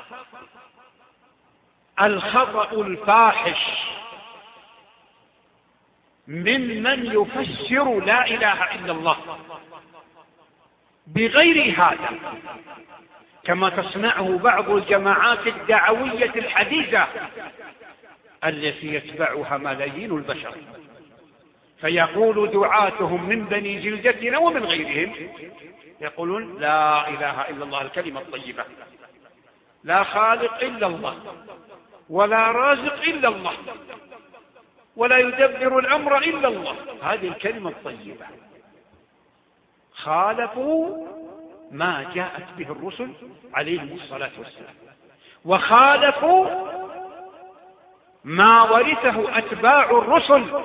الخطأ الفاحش ممن يفسر لا إله إلا الله بغير هذا، كما تصنعه بعض الجماعات الدعوية الحديثة التي يتبعها ملايين البشر، فيقول دعاتهم من بني جلدتنا ومن غيرهم يقولون لا إله إلا الله، الكلمة الطيبة، لا خالق إلا الله ولا رازق إلا الله ولا يدبر الأمر إلا الله، هذه الكلمة الطيبة. خالفوا ما جاءت به الرسل عليهم الصلاة والسلام، وخالفوا ما ورثه أتباع الرسل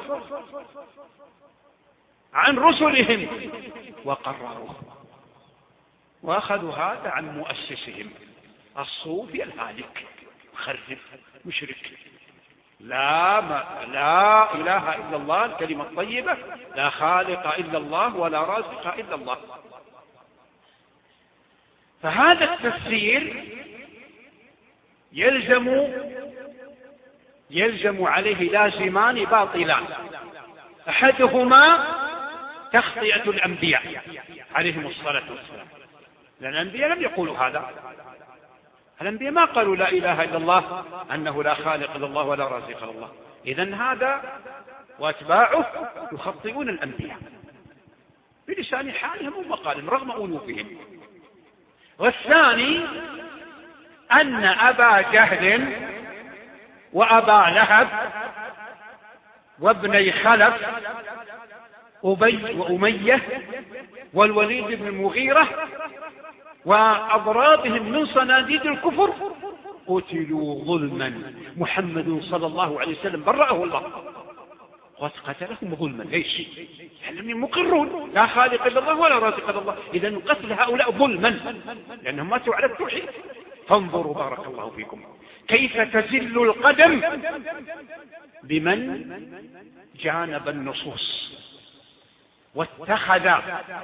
عن رسلهم وقرروه، وأخذوا هذا عن مؤسسهم الصوفي الهالك مخرب مشرك. لا إله إلا الله، الكلمة الطيبة، لا خالق إلا الله ولا رازق إلا الله. فهذا التفسير يلزم عليه لازمان باطلان. أحدهما تخطئة الأنبياء عليهم الصلاة والسلام، لأن الأنبياء لم يقولوا هذا، الأنبياء ما قالوا لا إله إلا الله أنه لا خالق إلا الله ولا رازق إلا الله. إذن هذا وأتباعه يخطئون الأنبياء بلسان حالهم ومقالهم رغم أنوفهم. والثاني أن أبا جهل وأبا لهب وابني خلف أبي وأمية والوليد بن المغيرة وأضرابهم من صناديد الكفر قتلوا ظلما. محمد صلى الله عليه وسلم برأه الله وقتلهم ظلما. ليش؟ لأنهم مقرون لا خالق إلا الله ولا رازق إلا الله. إذا قتل هؤلاء ظلما لأنهم ماتوا على التوحيد. فانظروا بارك الله فيكم كيف تزل القدم بمن جانب النصوص واتخذ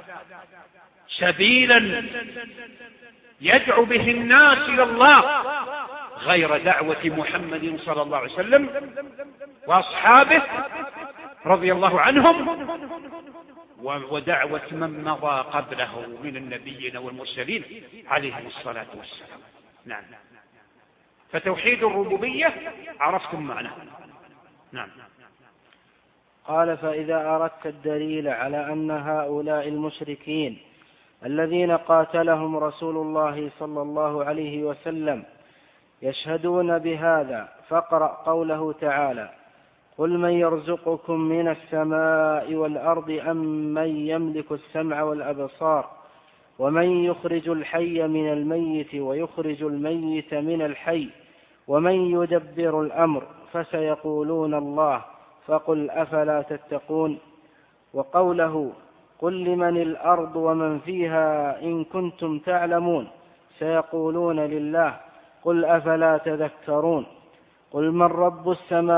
سبيلا يدعو به الناس إلى الله غير دعوة محمد صلى الله عليه وسلم وأصحابه رضي الله عنهم ودعوة من مضى قبله من النبيين والمرسلين عليهم الصلاة والسلام. نعم. فتوحيد الربوبية عرفتم معناه. نعم. قال فإذا أردت الدليل على أن هؤلاء المشركين الذين قاتلهم رسول الله صلى الله عليه وسلم يشهدون بهذا فاقرأ قوله تعالى قل من يرزقكم من السماء والأرض أم من يملك السمع والأبصار ومن يخرج الحي من الميت ويخرج الميت من الحي ومن يدبر الأمر فسيقولون الله فقل أفلا تتقون. وقوله قل لمن الأرض ومن فيها إن كنتم تعلمون سيقولون لله قل أفلا تذكرون. قل من رب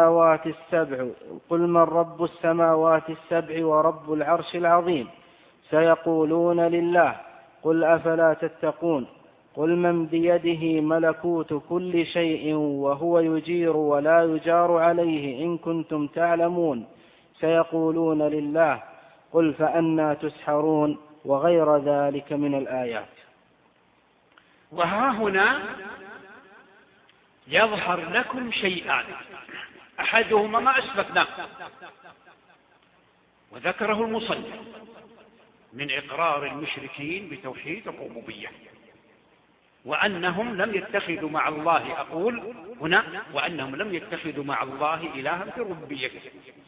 السماوات السبع ورب العرش العظيم سيقولون لله قل أفلا تتقون. قل من بيده ملكوت كل شيء وهو يجير ولا يجار عليه إن كنتم تعلمون سيقولون لله قل فأنى تسحرون وغير ذلك من الآيات. وها هنا يظهر لكم شيئان أحدهما ما أسبقناه وذكره المصنف من إقرار المشركين بتوحيد الربوبية وأنهم لم يتخذوا مع الله أقول هنا وأنهم لم يتخذوا مع الله إلها في ربوبيته.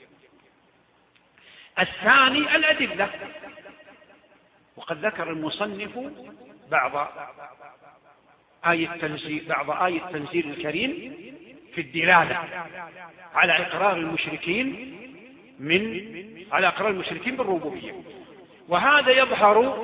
الثاني الأدلة وقد ذكر المصنف بعض آية التنزيل الكريم في الدلالة على إقرار المشركين بالربوبية. وهذا يظهر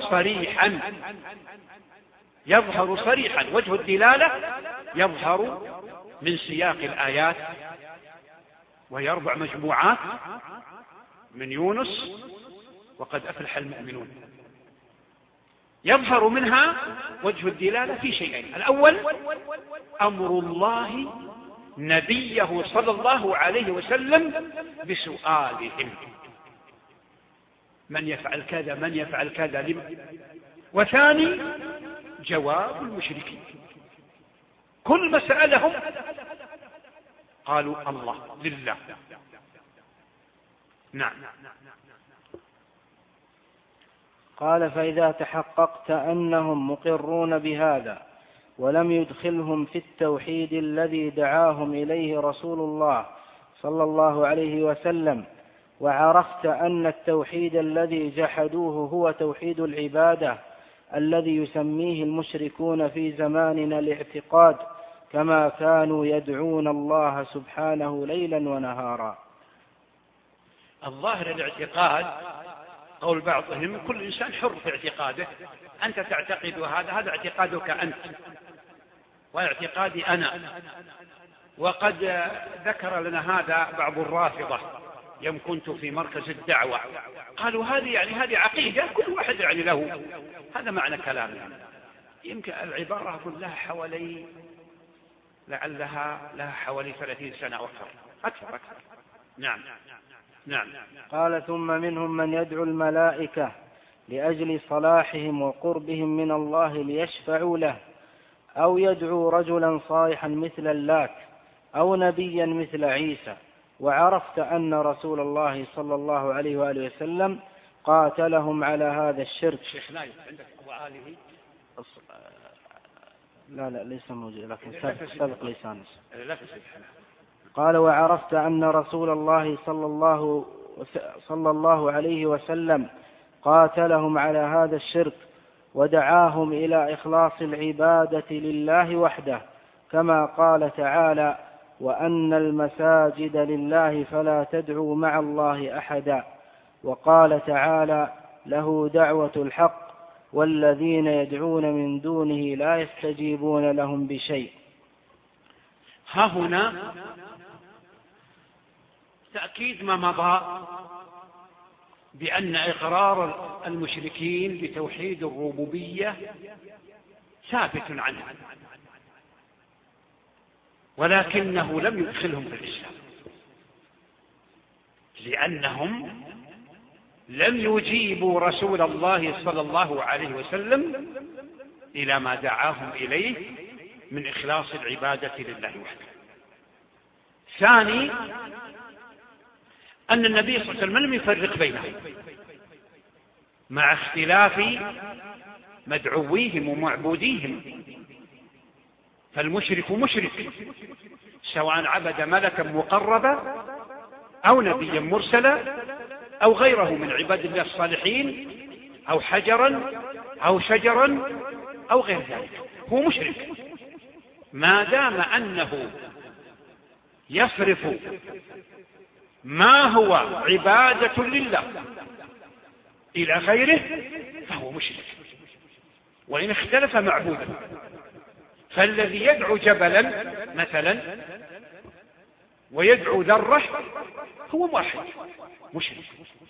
صريحا وجه الدلالة يظهر من سياق الآيات وهي 4 مجموعات من يونس وقد أفلح المؤمنون. يظهر منها وجه الدلالة في شيئين. الأول أمر الله نبيه صلى الله عليه وسلم بسؤالهم من يفعل كذا من يفعل كذا لم. وثاني جواب المشركين كل ما سألهم قالوا الله لله. نعم. قال فإذا تحققت أنهم مقرون بهذا ولم يدخلهم في التوحيد الذي دعاهم إليه رسول الله صلى الله عليه وسلم وعرفت أن التوحيد الذي جحدوه هو توحيد العبادة الذي يسميه المشركون في زماننا الاعتقاد كما كانوا يدعون الله سبحانه ليلا ونهارا. الظاهر الاعتقاد قول بعضهم كل إنسان حر في اعتقاده. أنت تعتقد هذا اعتقادك أنت واعتقادي أنا. وقد ذكر لنا هذا بعض الرافضة يوم كنت في مركز الدعوة قالوا هذه عقيدة كل واحد له. هذا معنى كلامنا. يمكن العبارة أقول لها حوالي 30 سنة أكثر. نعم. قال ثم منهم من يدعو الملائكة لأجل صلاحهم وقربهم من الله ليشفعوا له أو يدعو رجلا صالحا مثل اللات أو نبيا مثل عيسى. وعرفت أن رسول الله صلى الله عليه وآله وسلم قاتلهم على هذا الشرك. شيخ نايف عندك وآله لا ليس موجود لكن سبق لسانه. قال وعرفت أن رسول الله صلى الله عليه وسلم قاتلهم على هذا الشرك ودعاهم إلى إخلاص العبادة لله وحده، كما قال تعالى: وأن المساجد لله فلا تدعوا مع الله أحدا. وقال تعالى: له دعوة الحق والذين يدعون من دونه لا يستجيبون لهم بشيء. ها هنا تأكيد ما مضى بأن إقرار المشركين بتوحيد الربوبية ثابت عنه، ولكنه لم يدخلهم في الإسلام، لأنهم لم يجيبوا رسول الله صلى الله عليه وسلم إلى ما دعاهم إليه من إخلاص العبادة لله وحده. ثاني، أن النبي صلى الله عليه وسلم لم يفرق بينهم مع اختلاف مدعويهم ومعبوديهم، فالمشرك مشرك سواء عبد ملكا مقربا أو نبيا مرسلا أو غيره من عباد الله الصالحين أو حجرا أو شجرا أو غير ذلك، هو مشرك ما دام أنه يصرف ما هو عبادة لله إلى غيره فهو مشرك، وإن اختلف معبوده. فالذي يدعو جبلا مثلا ويدعو ذرة هو واحد مشرك.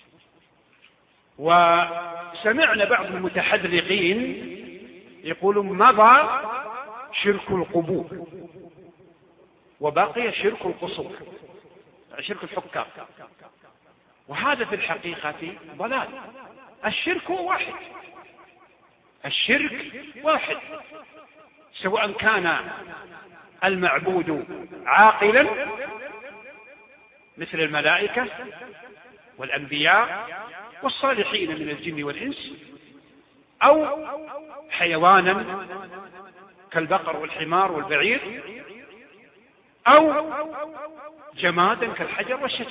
وسمعنا بعض المتحذلقين يقولون مضى شرك القبور وبقي شرك القصور، شرك الحكام، وهذا في الحقيقة ضلال. الشرك هو واحد، الشرك واحد، سواء كان المعبود عاقلا مثل الملائكة والأنبياء والصالحين من الجن والإنس، أو حيوانا كالبقر والحمار والبعير، أو جمادا كالحجر والشجر،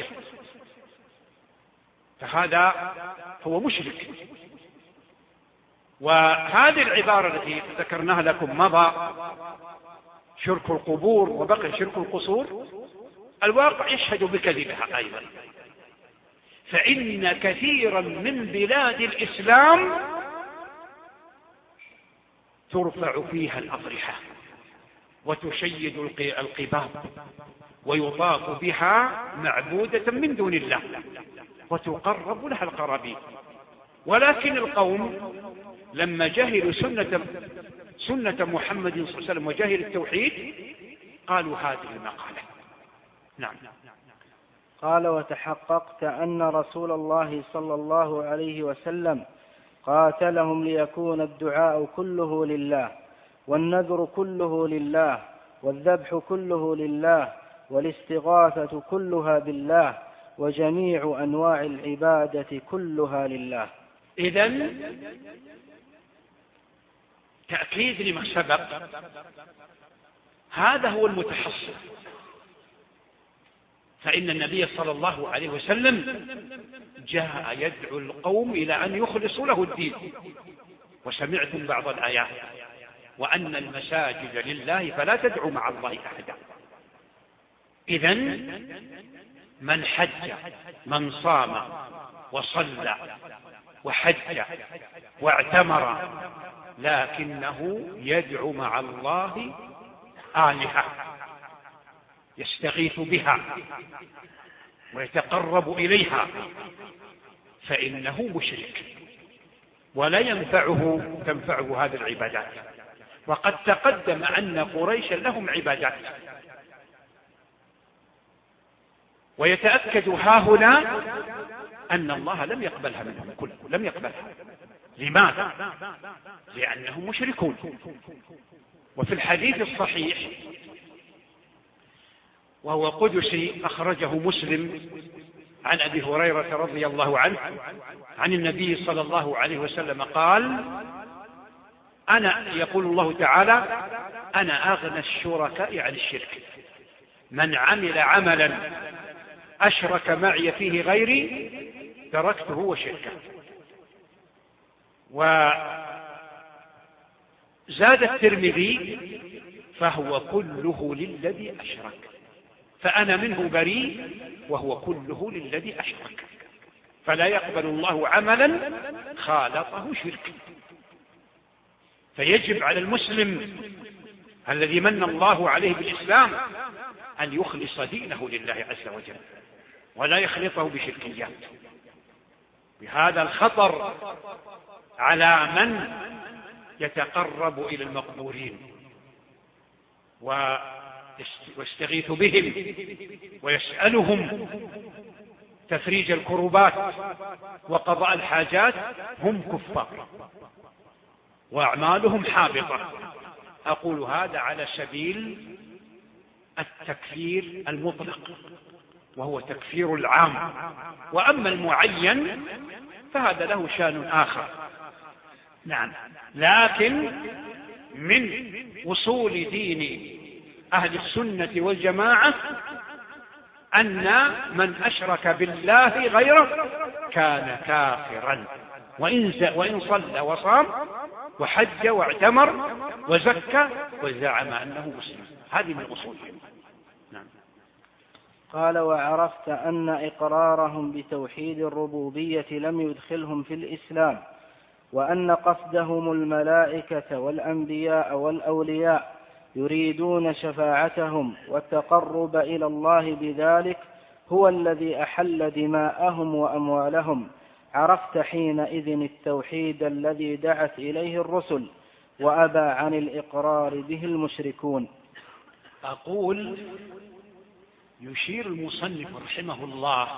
فهذا هو مشرك. وهذه العبارة التي ذكرناها لكم مضى شرك القبور وبقي شرك القصور، الواقع يشهد بكذبها أيضا، فإن كثيرا من بلاد الإسلام ترفع فيها الأضرحة وتشيد القباب ويطاف بها معبودة من دون الله وتقرب لها القرابين، ولكن القوم لما جهلوا سنة محمد صلى الله عليه وسلم وجهلوا التوحيد قالوا هذه المقالة. نعم. قال: وتحققت أن رسول الله صلى الله عليه وسلم قاتلهم ليكون الدعاء كله لله، والنذر كله لله، والذبح كله لله، والاستغاثة كلها بالله، وجميع أنواع العبادة كلها لله. إذن تأكيد لما سبق، هذا هو المتحصل. فإن النبي صلى الله عليه وسلم جاء يدعو القوم إلى أن يخلصوا له الدين، وسمعتم بعض الآيات: وأن المساجد لله فلا تدعوا مع الله أحدا. إذن من حج، من صام وصلى وحج واعتمر لكنه يدعو مع الله آلهة يستغيث بها ويتقرب إليها فإنه مشرك ولا تنفعه هذه العبادات. وقد تقدم أن قريشا لهم عبادات، ويتأكد هاهنا أن الله لم يقبلها منهم كلهم، لم يقبلها. لماذا؟ لأنهم مشركون. وفي الحديث الصحيح وهو قدسي أخرجه مسلم عن أبي هريرة رضي الله عنه عن النبي صلى الله عليه وسلم قال: يقول الله تعالى: أنا أغنى الشركاء عن الشرك، من عمل عملا أشرك معي فيه غيري تركته وشركه. زاد الترمذي فهو كله للذي أشرك، فأنا منه بريء وهو كله للذي أشرك، فلا يقبل الله عملا خالطه شرك. فيجب على المسلم الذي من الله عليه بالإسلام أن يخلص دينه لله عز وجل ولا يخلطه بشركيات. بهذا الخطر على من يتقرب إلى المقبورين ويستغيث بهم ويسألهم تفريج الكربات وقضاء الحاجات، هم كفار وأعمالهم حابطة. أقول هذا على سبيل التكفير المطلق، وهو تكفير العام، وأما المعين فهذا له شأن آخر. نعم، لكن من وصول دين أهل السنة والجماعة أن من أشرك بالله غيره كان كافرا، وإن صلى وصام وحج واعتمر وزكى وزعم أنه مسلم. هذه من أصولهم. نعم. قال: وعرفت أن إقرارهم بتوحيد الربوبية لم يدخلهم في الإسلام، وأن قصدهم الملائكة والأنبياء والأولياء يريدون شفاعتهم والتقرب إلى الله بذلك هو الذي أحل دماءهم وأموالهم. عرفت حينئذ التوحيد الذي دعت إليه الرسل وأبى عن الإقرار به المشركون. أقول يشير المصنف رحمه الله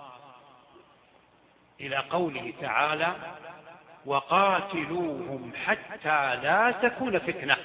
إلى قوله تعالى: وقاتلوهم حتى لا تكون فتنة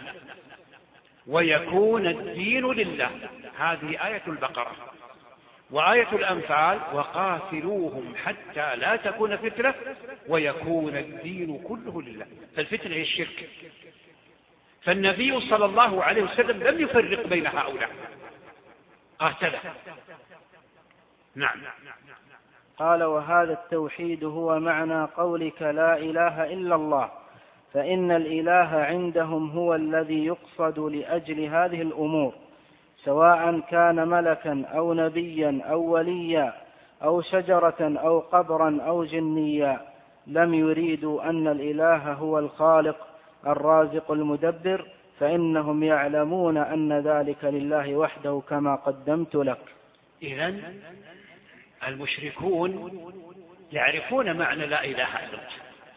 ويكون الدين لله. هذه آية البقرة. وآية الأنفال: وقاتلوهم حتى لا تكون فتنة ويكون الدين كله لله. فالفتنة هي الشرك، فالنبي صلى الله عليه وسلم لم يفرق بين هؤلاء، قاتله. نعم. قال: وهذا التوحيد هو معنى قولك لا إله إلا الله، فإن الإله عندهم هو الذي يقصد لأجل هذه الأمور، سواء كان ملكا أو نبيا أو وليا أو شجرة أو قبرا أو جنيا. لم يريدوا أن الإله هو الخالق الرازق المدبر، فإنهم يعلمون أن ذلك لله وحده كما قدمت لك. إذن المشركون يعرفون معنى لا إله إلا الله،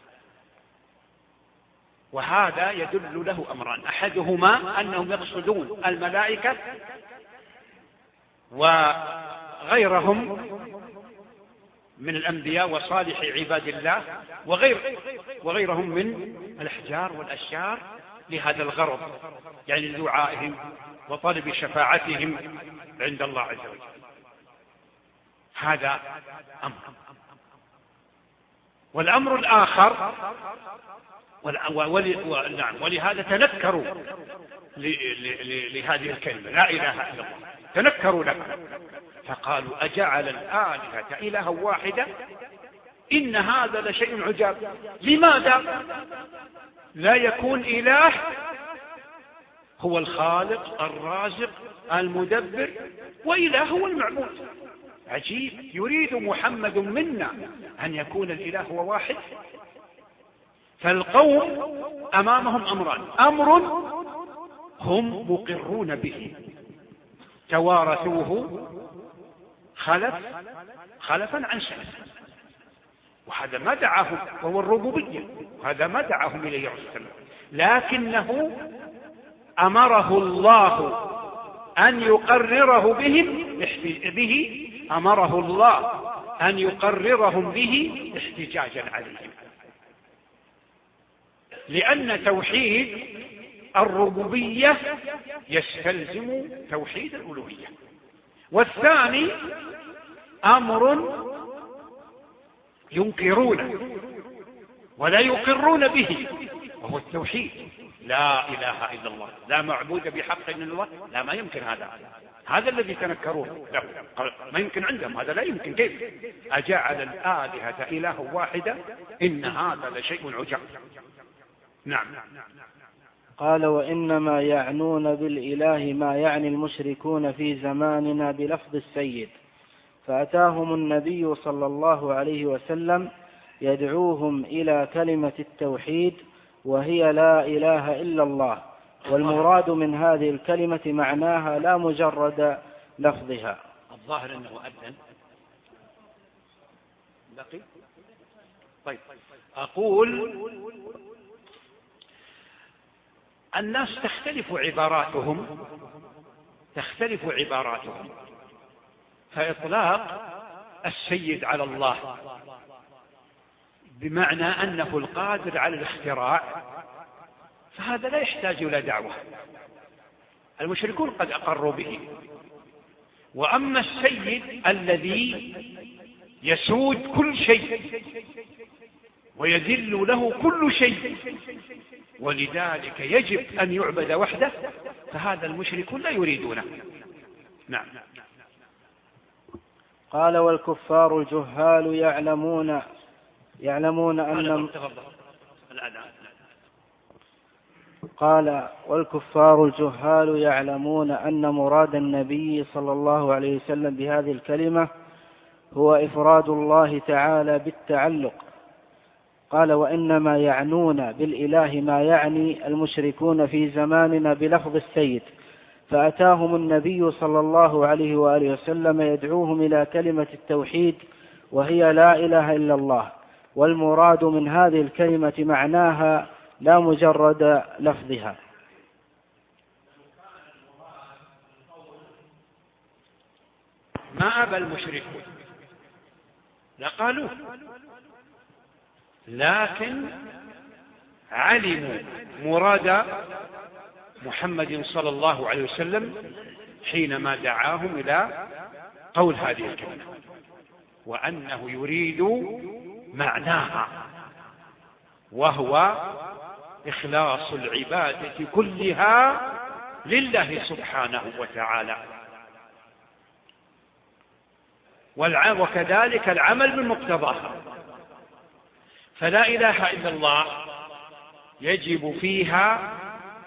وهذا يدل له أمران: أحدهما أنهم يقصدون الملائكة وغيرهم من الأنبياء وصالح عباد الله وغيرهم من الأحجار والأشجار لهذا الغرض، يعني لدعائهم وطلب شفاعتهم عند الله عز وجل. هذا أمر. والأمر الآخر، ولهذا تنكروا لهذه الكلمة لا إله إلا الله، تنكروا لها فقالوا: أجعل الآلهة إلها واحدة إن هذا لشيء عجاب. لماذا لا يكون إله هو الخالق الرازق المدبر وإله هو المعبود؟ عجيب. يريد محمد منا أن يكون الإله هو واحد. فالقوم أمامهم أمران: أمر هم مقرون به توارثوه خلفا عن سلف، وهذا ما دعاهم، وهو الربوبية، هذا ما دعاهم إليه عليه السلام، لكنه أمره الله أن يقرره به أمره الله أن يقررهم به احتجاجا عليهم، لأن توحيد الربوبية يستلزم توحيد الألوهية. والثاني أمر ينكرونه ولا يقرون به، وهو التوحيد: لا إله إلا الله، لا معبود بحق إلا الله. لا، ما يمكن هذا الذي تنكروه له، ما يمكن عندهم، هذا لا يمكن. كيف أجعل الآلهة إله واحدة إن هذا لشيء عجاب. نعم. قال: وإنما يعنون بالإله ما يعني المشركون في زماننا بلفظ السيد، فأتاهم النبي صلى الله عليه وسلم يدعوهم إلى كلمة التوحيد وهي لا إله إلا الله، والمراد من هذه الكلمة معناها لا مجرد لفظها. الظاهر أنه أذن بقي. طيب، أقول الناس تختلف عباراتهم، فإطلاق السيد على الله بمعنى أنه القادر على الاختراع فهذا لا يحتاج إلى دعوة، المشركون قد أقروا به. وأما السيد الذي يسود كل شيء ويذل له كل شيء ولذلك يجب أن يعبد وحده، فهذا المشركون لا يريدونه. نعم. قال: والكفار الجهال يعلمون أن قال: والكفار الجهال يعلمون أن مراد النبي صلى الله عليه وسلم بهذه الكلمة هو إفراد الله تعالى بالتعلق. قال: وإنما يعنون بالإله ما يعني المشركون في زماننا بلفظ السيد، فأتاهم النبي صلى الله عليه وآله وسلم يدعوهم إلى كلمة التوحيد وهي لا إله إلا الله، والمراد من هذه الكلمة معناها لا مجرد لفظها. ما أبى المشركون لقالوا، لكن علموا مراد محمد صلى الله عليه وسلم حينما دعاهم إلى قول هذه الكلمة، وأنه يريد معناها وهو إخلاص العبادة كلها لله سبحانه وتعالى، وكذلك العمل بمقتضاها. فلا إله إلا الله يجب فيها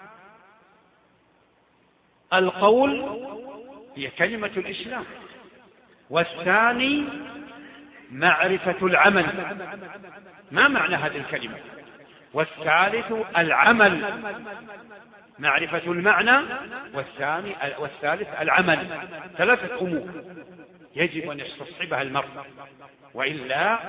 القول، هي كلمة الإسلام، والثاني معرفة العمل، ما معنى هذه الكلمة، والثالث العمل، معرفة المعنى، والثالث العمل. ثلاثة أمور يجب أن يستصحبها المرء، وإلا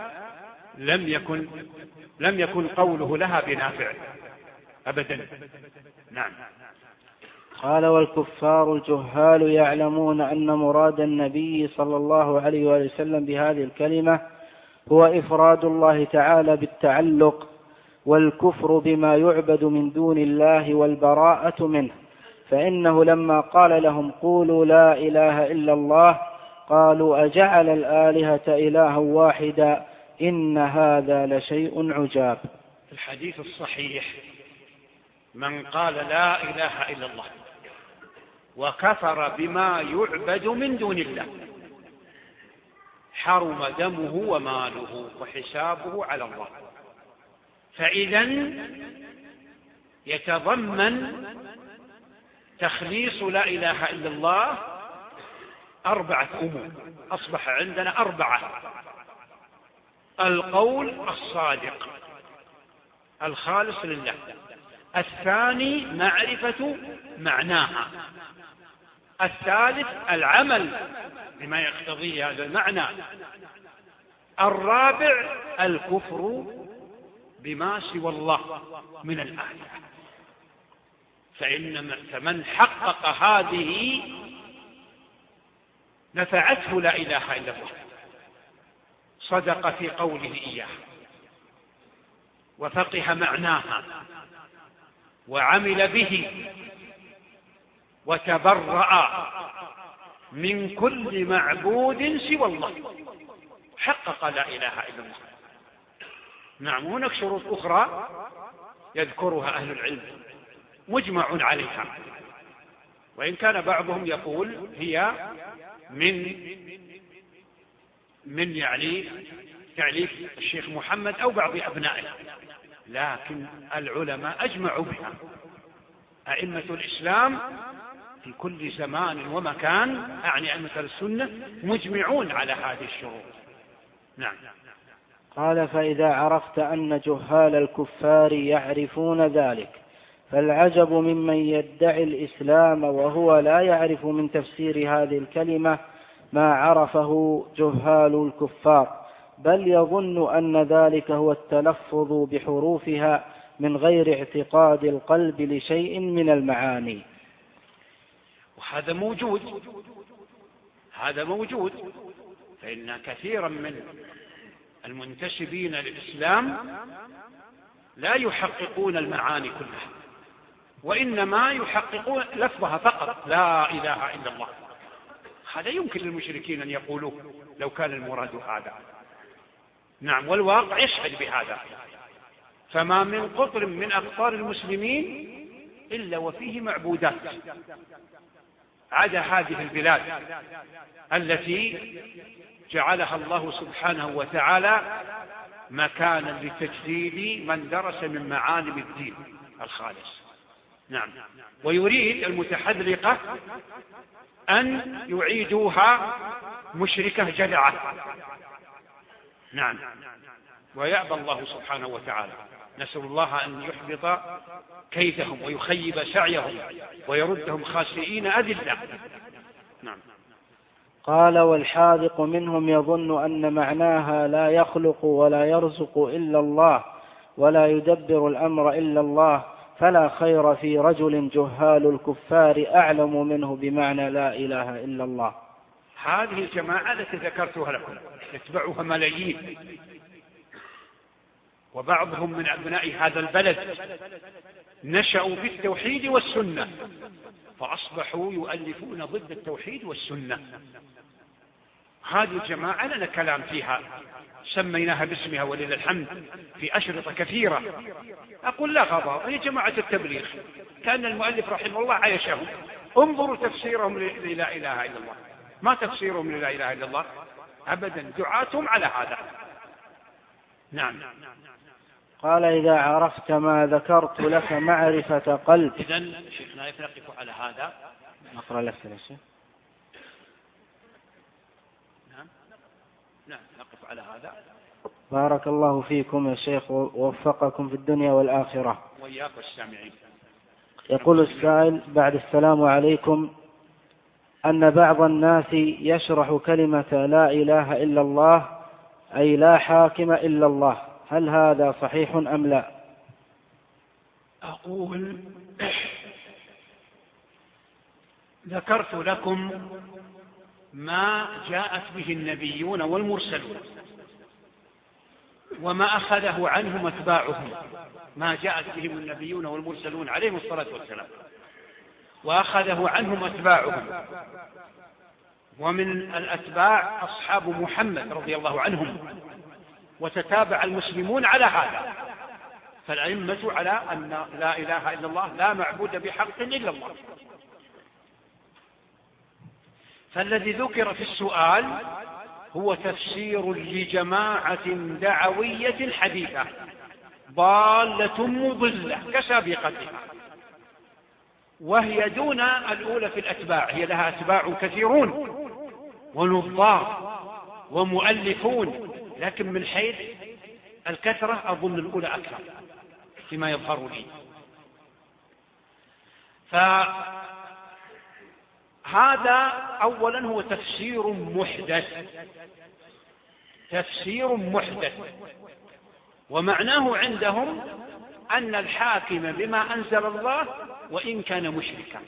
لم يكن قوله لها بنافع أبدا. نعم. قال: والكفار الجهال يعلمون أن مراد النبي صلى الله عليه وسلم بهذه الكلمة هو إفراد الله تعالى بالتعلق، والكفر بما يعبد من دون الله والبراءة منه، فإنه لما قال لهم قولوا لا إله إلا الله قالوا أجعل الآلهة إلها واحدا إن هذا لشيء عجاب. الحديث الصحيح: من قال لا إله إلا الله وكفر بما يعبد من دون الله حرم دمه وماله وحسابه على الله. فإذا يتضمن تخليص لا إله إلا الله 4 أمور، أصبح عندنا 4: القول الصادق الخالص لله، الثاني معرفة معناها، الثالث العمل بما يقتضيه هذا المعنى، الرابع الكفر بما سوى الله من الآلهة. فمن حقق هذه نفعته لا إله إلا الله، صدق في قوله إياه وفقه معناها وعمل به وتبرأ من كل معبود سوى الله، حقق لا إله إلا الله. نعم. هناك شروط أخرى يذكرها أهل العلم مجمع عليها، وإن كان بعضهم يقول هي من يعني تعليف الشيخ محمد أو بعض أبنائه، لكن العلماء أجمعوا بها أئمة الإسلام في كل زمان ومكان، أعني أئمة السنة، مجمعون على هذه الشروط. نعم. قال: فإذا عرفت أن جهال الكفار يعرفون ذلك، فالعجب ممن يدعي الإسلام وهو لا يعرف من تفسير هذه الكلمة ما عرفه جهال الكفار، بل يظن أن ذلك هو التلفظ بحروفها من غير اعتقاد القلب لشيء من المعاني. وهذا موجود، هذا موجود، فإن كثيرا من المنتسبين للإسلام لا يحققون المعاني كلها، وإنما يحققون لفظها فقط، لا إله إلا الله. هذا يمكن للمشركين أن يقولوه لو كان المراد هذا. نعم، والواقع يشهد بهذا. فما من قطر من أقطار المسلمين إلا وفيه معبودات، عدا هذه البلاد التي جعلها الله سبحانه وتعالى مكانا لتجديد من درس من معالم الدين الخالص. نعم. ويريد المتحذلقة أن يعيدوها مشركة جدعة. نعم. ويأبى الله سبحانه وتعالى. نسأل الله أن يحبط كيدهم ويخيب سعيهم ويردهم خاسئين أذلة. نعم. قال: والحاذق منهم يظن أن معناها لا يخلق ولا يرزق إلا الله ولا يدبر الأمر إلا الله، فلا خير في رجل جهال الكفار أعلم منه بمعنى لا إله إلا الله. هذه الجماعة التي ذكرتها لكم يتبعها ملايين، وبعضهم من أبناء هذا البلد نشأوا بالتوحيد والسنة فأصبحوا يؤلفون ضد التوحيد والسنة. هذه الجماعة لنا كلام فيها، سميناها باسمها ولله الحمد في أشرطة كثيرة. أقول لا غضب، هي جماعة التبليغ، كان المؤلف رحمه الله عايشهم. انظروا تفسيرهم للا إله إلا الله، ما تفسيرهم للا إله إلا الله أبدا، دعاتهم على هذا. نعم. قال: إذا عرفت ما ذكرت لك معرفة قلب. إذن شيخنا نقف على هذا. نقرأ الأسئلة يا شيخ. نعم نقف على هذا. بارك الله فيكم يا شيخ ووفقكم في الدنيا والآخرة. وإياك والسامعين. يقول السائل بعد السلام عليكم أن بعض الناس يشرح كلمة لا إله إلا الله أي لا حاكم إلا الله، هل هذا صحيح أم لا؟ أقول ذكرت لكم ما جاءت به النبيون والمرسلون وما أخذه عنهم أتباعهم، ما جاءت بهم النبيون والمرسلون عليهم الصلاة والسلام وأخذه عنهم أتباعهم، ومن الأتباع أصحاب محمد رضي الله عنهم، وتتابع المسلمون على هذا. فالأئمة على أن لا إله إلا الله لا معبود بحق إلا الله. فالذي ذكر في السؤال هو تفسير لجماعة دعوية حديثة ضالة مضلة كسابقتها، وهي دون الأولى في الأتباع، هي لها أتباع كثيرون ونظار ومؤلفون، لكن من حيث الكثرة أظن الأولى أكثر فيما يظهر لي. فهذا أولا هو تفسير محدث، تفسير محدث، ومعناه عندهم أن الحاكم بما أنزل الله وإن كان مشركا.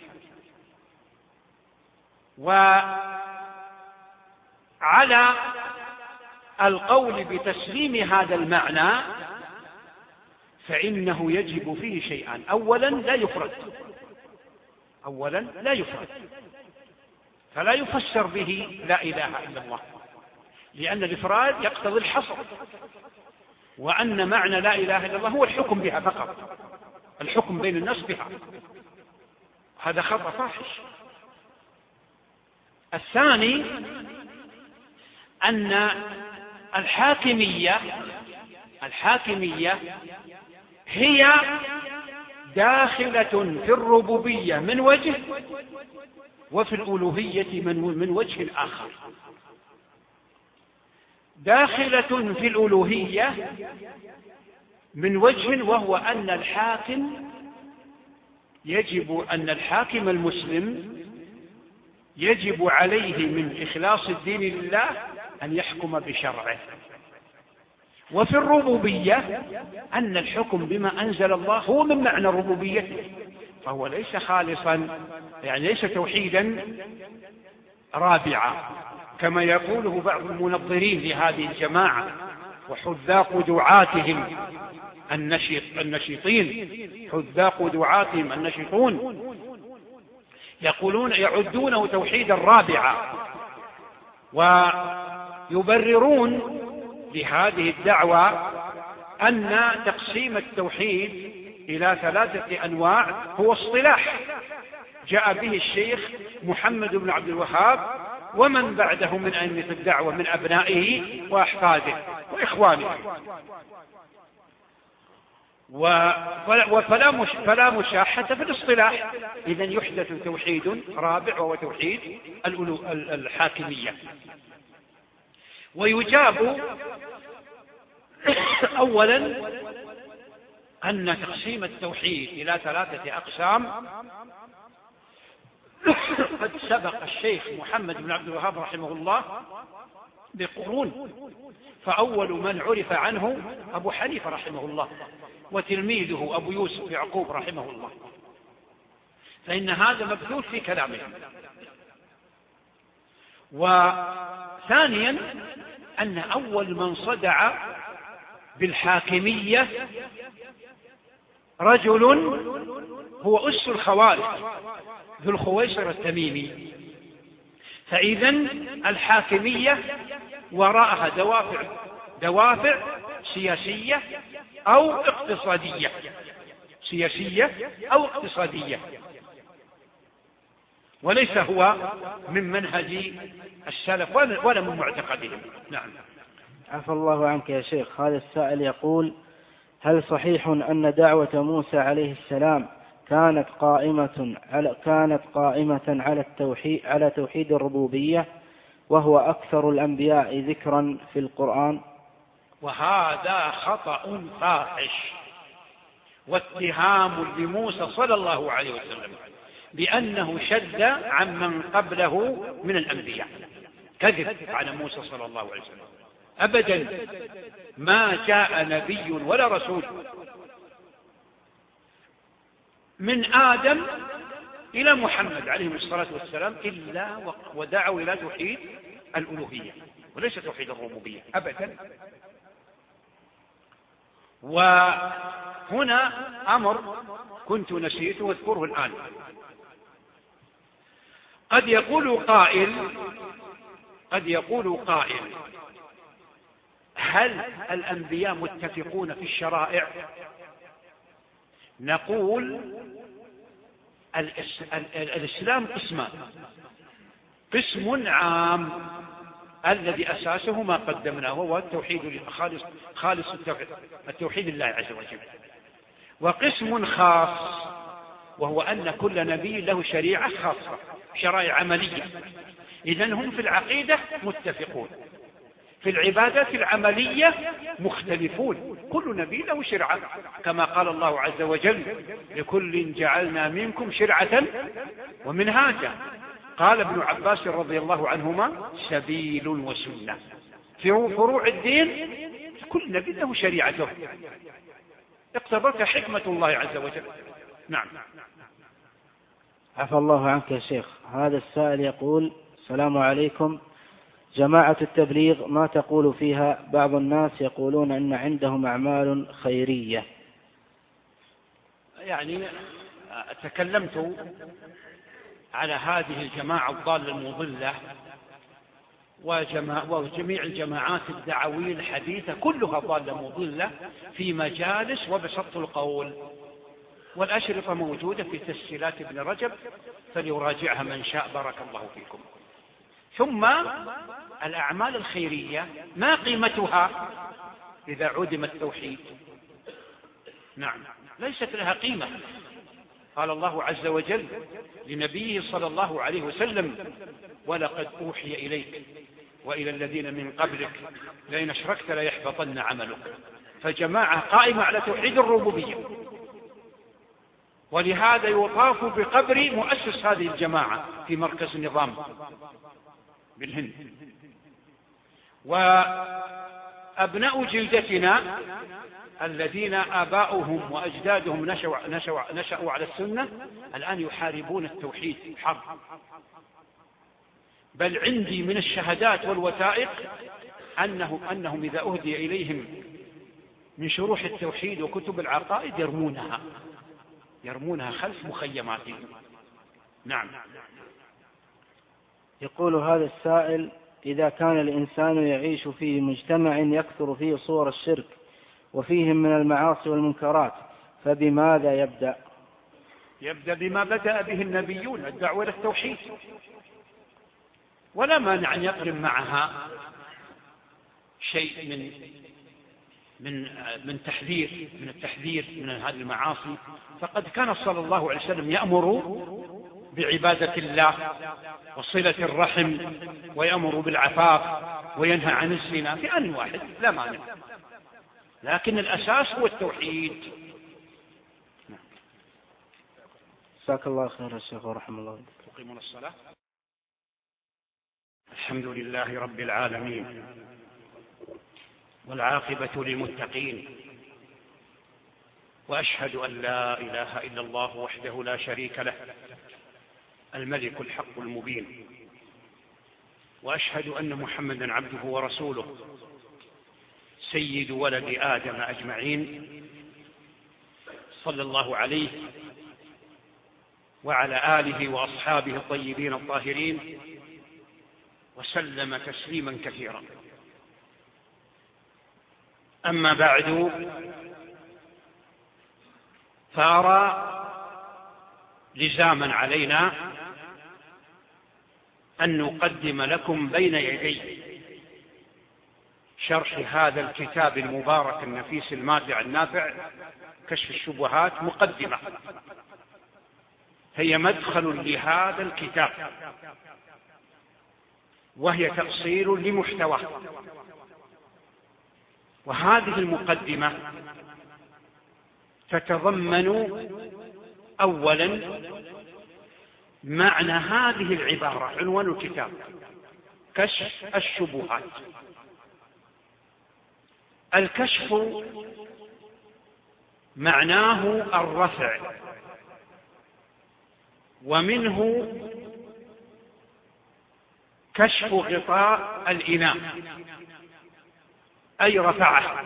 وعلى القول بتسليم هذا المعنى فإنه يجب فيه شيئان: أولا لا يفرد، أولا لا يفرد، فلا يفسر به لا إله إلا الله، لأن الإفراد يقتضي الحصر، وأن معنى لا إله إلا الله هو الحكم بها فقط، الحكم بين الناس بها. هذا خطأ فاحش. الثاني أن الحاكمية هي داخلة في الربوبية من وجه، وفي الألوهية من وجه آخر. داخلة في الألوهية من وجه، وهو أن الحاكم المسلم يجب عليه من إخلاص الدين لله أن يحكم بشرعه. وفي الربوبية أن الحكم بما أنزل الله هو من معنى ربوبيته، فهو ليس خالصا، يعني ليس توحيدا رابعا كما يقوله بعض المنظرين لهذه الجماعة وحذاق دعاتهم النشيطين، حذاق دعاتهم النشيطون، يقولون يعدونه توحيدا رابعا، ويبررون لهذه الدعوة أن تقسيم التوحيد إلى 3 أنواع هو اصطلاح جاء به الشيخ محمد بن عبد الوهاب ومن بعده من أئمة الدعوة من أبنائه وأحفاده وإخوانه، فلا مشاحة في الاصطلاح. إذن يحدث توحيد رابع وهو توحيد الحاكمية. ويجاب أولا أن تقسيم التوحيد إلى 3 أقسام قد سبق الشيخ محمد بن عبد الوهاب رحمه الله بقرون، فأول من عرف عنه أبو حنيفة رحمه الله، وتلميذه أبو يوسف يعقوب رحمه الله، فإن هذا مبثوث في كلامه. وثانيا أن أول من صدع بالحاكمية رجل هو أس الخوارج ذو الخويصر التميمي. فإذا الحاكمية وراءها دوافع سياسية أو اقتصادية، وليس هو من منهج السلف ولا من معتقدهم. نعم. عفى الله عنك يا شيخ. هذا السائل يقول: هل صحيح أن دعوة موسى عليه السلام كانت قائمة على توحيد الربوبية، وهو أكثر الأنبياء ذكرا في القرآن؟ وهذا خطأ فاحش واتهام لموسى صلى الله عليه وسلم بأنه شد عمن قبله من الأنبياء. كذب على موسى صلى الله عليه وسلم أبدا. ما جاء نبي ولا رسول من آدم إلى محمد عليه الصلاة والسلام إلا ودعوا إلى توحيد الألوهية وليس توحيد الربوبية أبدا. وهنا أمر كنت نسيته واذكره الآن. قد يقول قائل: هل الأنبياء متفقون في الشرائع؟ نقول الإسلام قسمان: قسم عام الذي أساسه ما قدمناه وهو التوحيد خالص التوحيد لله عز وجل، وقسم خاص وهو أن كل نبي له شريعة خاصة، شرائع عملية. إذن هم في العقيدة متفقون، في العبادات العملية مختلفون، كل نبي له شرعة، كما قال الله عز وجل: لكل جعلنا منكم شرعة ومنهاجا. قال ابن عباس رضي الله عنهما: سبيل وسنة. في فروع الدين كل نبي له شريعته اقتضتها حكمة الله عز وجل. نعم. عفى الله عنك يا شيخ. هذا السائل يقول: السلام عليكم، جماعة التبليغ ما تقول فيها؟ بعض الناس يقولون أن عندهم أعمال خيرية. يعني تكلمت على هذه الجماعة الضالة المضلة وجميع الجماعات الدعوية الحديثة كلها ضالة مضلة في مجالس وبسط القول، والأشرطة موجودة في تسجيلات ابن رجب فليراجعها من شاء. بارك الله فيكم. ثم الأعمال الخيرية ما قيمتها إذا عدم التوحيد؟ نعم، ليست لها قيمة. قال الله عز وجل لنبيه صلى الله عليه وسلم: ولقد أوحي إليك وإلى الذين من قبلك لئن أشركت ليحبطن عملك. فجماعة قائمة على توحيد الربوبية، ولهذا يطاف بقبر مؤسس هذه الجماعة في مركز النظام بالهند. وأبناء جلدتنا الذين آباؤهم وأجدادهم نشأوا على السنة الآن يحاربون التوحيد حرب. بل عندي من الشهادات والوثائق أنهم إذا أهدي إليهم من شروح التوحيد وكتب العقائد يرمونها خلف مخيماتهم. نعم. يقول هذا السائل: إذا كان الإنسان يعيش في مجتمع يكثر فيه صور الشرك وفيهم من المعاصي والمنكرات، فبماذا يبدأ؟ يبدأ بما بدأ به النبيون، الدعوة إلى التوحيد، ولا مانع أن يقرن معها شيء من التحذير من هذه المعاصي. فقد كان صلى الله عليه وسلم يأمر بعبادة الله وصلة الرحم، ويأمر بالعفاف وينهى عن الزنا في آن واحد، لا مانع، لكن الأساس هو التوحيد. جزاك الله خير يا شيخ ورحمه الله. تقيمون الصلاة. الحمد لله رب العالمين، والعاقبة للمتقين، وأشهد أن لا إله إلا الله وحده لا شريك له الملك الحق المبين، وأشهد أن محمدا عبده ورسوله سيد ولد آدم أجمعين، صلى الله عليه وعلى آله وأصحابه الطيبين الطاهرين، وسلم تسليما كثيرا. أما بعد، فأرى لزاما علينا أن نقدم لكم بين يدي شرح هذا الكتاب المبارك النفيس الماتع النافع كشف الشبهات مقدمة هي مدخل لهذا الكتاب، وهي تأصيل لمحتواه. وهذه المقدمة تتضمن أولا معنى هذه العبارة، عنوان الكتاب: كشف الشبهات. الكشف معناه الرفع، ومنه كشف غطاء الإناء، أي رفعه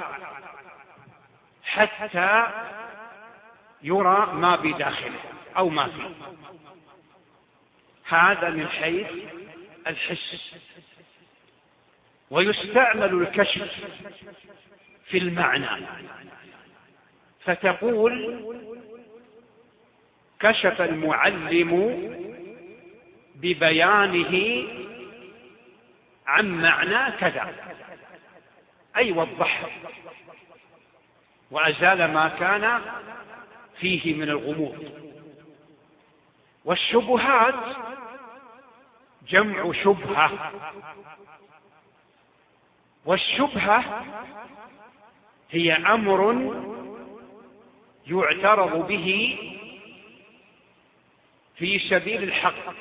حتى يرى ما بداخله أو ما فيه. هذا من حيث الحس. ويستعمل الكشف في المعنى، فتقول: كشف المعلم ببيانه عن معنى كذا، أي وضحه وأزال ما كان فيه من الغموض. والشبهات جمع شبهة، والشبهة هي أمر يعترض به في سبيل الحق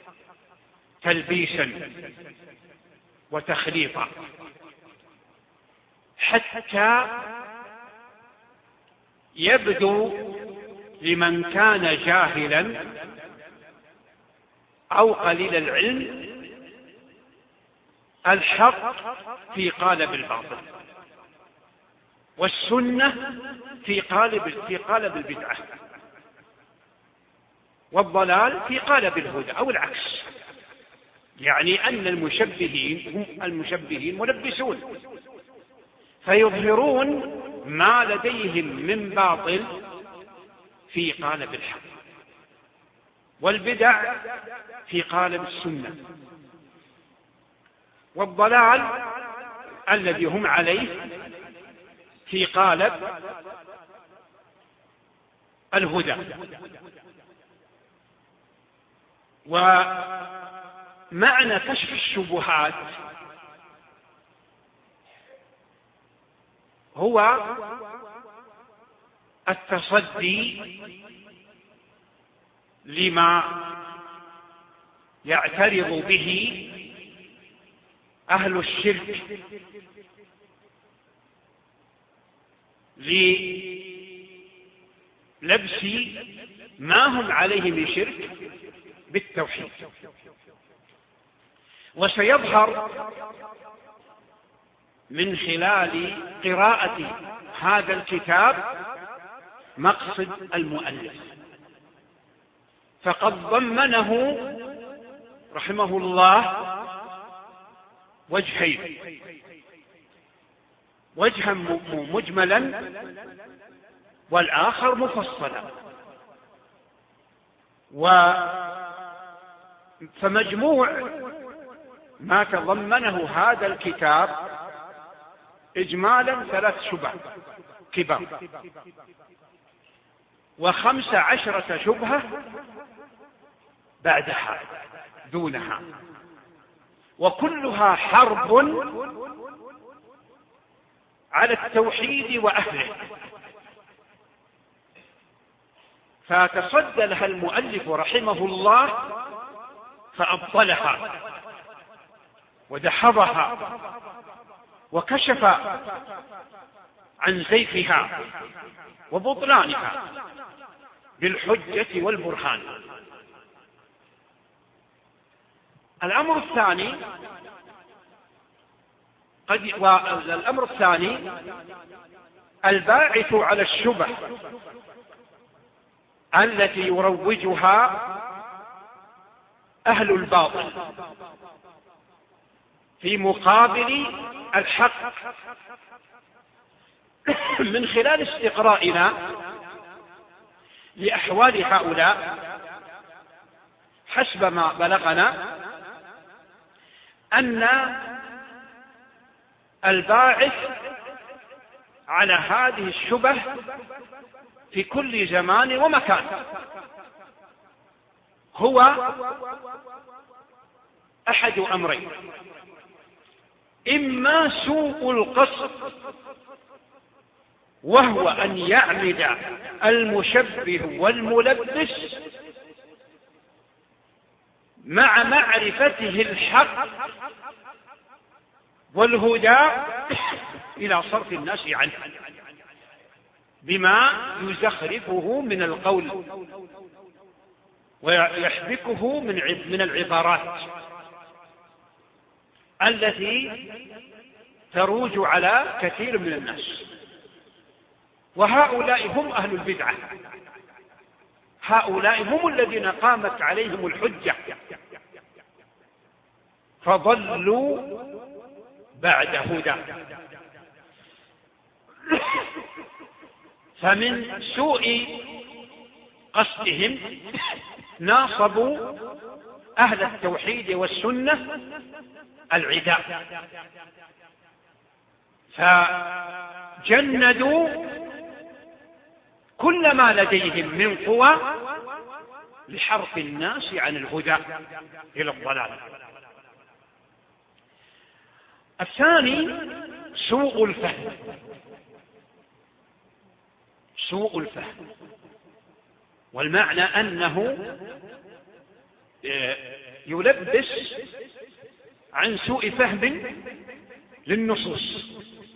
تلبيسا وتخليطا، حتى يبدو لمن كان جاهلا أو قليل العلم الحق في قالب الباطل، والسنة في قالب البدعة، والضلال في قالب الهدى، أو العكس. يعني أن المشبهين ملبسون، فيظهرون ما لديهم من باطل في قالب الحق، والبدع في قالب السنة، والضلال الذي هم عليه في قالب الهدى. ومعنى كشف الشبهات هو التصدي لما يعترض به أهل الشرك للبس ما هم عليه من شرك بالتوحيد. وسيظهر من خلال قراءة هذا الكتاب مقصد المؤلف، فقد ضمنه رحمه الله وجهين: وجها مجملا والآخر مفصلا. فمجموع ما تضمنه هذا الكتاب إجمالا 3 شبه كبار، 15 شبهة بعدها دونها، وكلها حرب على التوحيد وأهله. فتصدى لها المؤلف رحمه الله فأبطلها ودحضها وكشف عن زيفها وبطلانها بالحجة والبرهان. الأمر الثاني الباعث على الشبه التي يروجها أهل الباطل في مقابل الحق، من خلال استقرائنا لأحوال هؤلاء حسب ما بلغنا أن الباعث على هذه الشبه في كل زمان ومكان هو أحد أمرين: إما سوء القصد، وهو أن يعمد المشبه والملبس مع معرفته الحق والهدى إلى صرف الناس عنه بما يزخرفه من القول ويحبكه من العبارات التي تروج على كثير من الناس. وهؤلاء هم أهل البدعة، هؤلاء هم الذين قامت عليهم الحجة فضلوا بعد هدى. فمن سوء قصدهم ناصبوا أهل التوحيد والسنة العداء، فجندوا كل ما لديهم من قوى لحرف الناس عن الهدى إلى الضلال. الثاني سوء الفهم. سوء الفهم، والمعنى أنه يلبس عن سوء فهم للنصوص،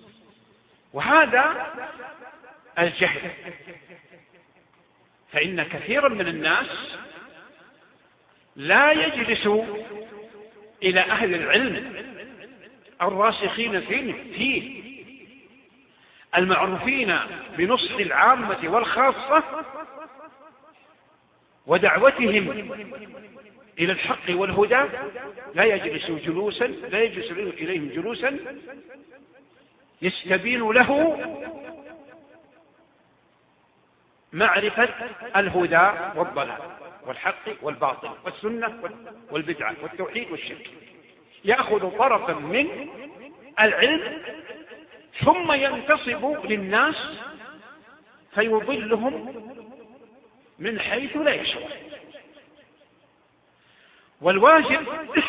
وهذا الجهل. فإن كثيرا من الناس لا يجلس إلى أهل العلم الراسخين فيه المعروفين بنصح العامة والخاصة ودعوتهم إلى الحق والهدى، لا يجلس إليهم جلوسا يستبين له معرفة الهدى والضلال والحق والباطل والسنة والبدعة والتوحيد والشرك. يأخذ طرفا من العلم ثم ينتصب للناس فيضلهم من حيث لا يشعر. والواجب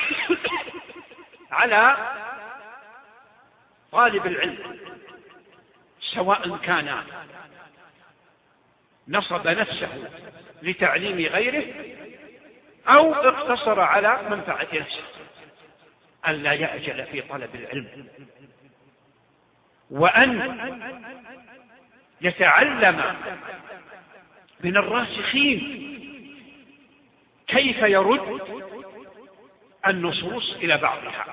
على طالب العلم سواء كان نصب نفسه لتعليم غيره أو اقتصر على منفعة نفسه أن لا يعجل في طلب العلم، وأن يتعلم من الراسخين كيف يرد النصوص إلى بعضها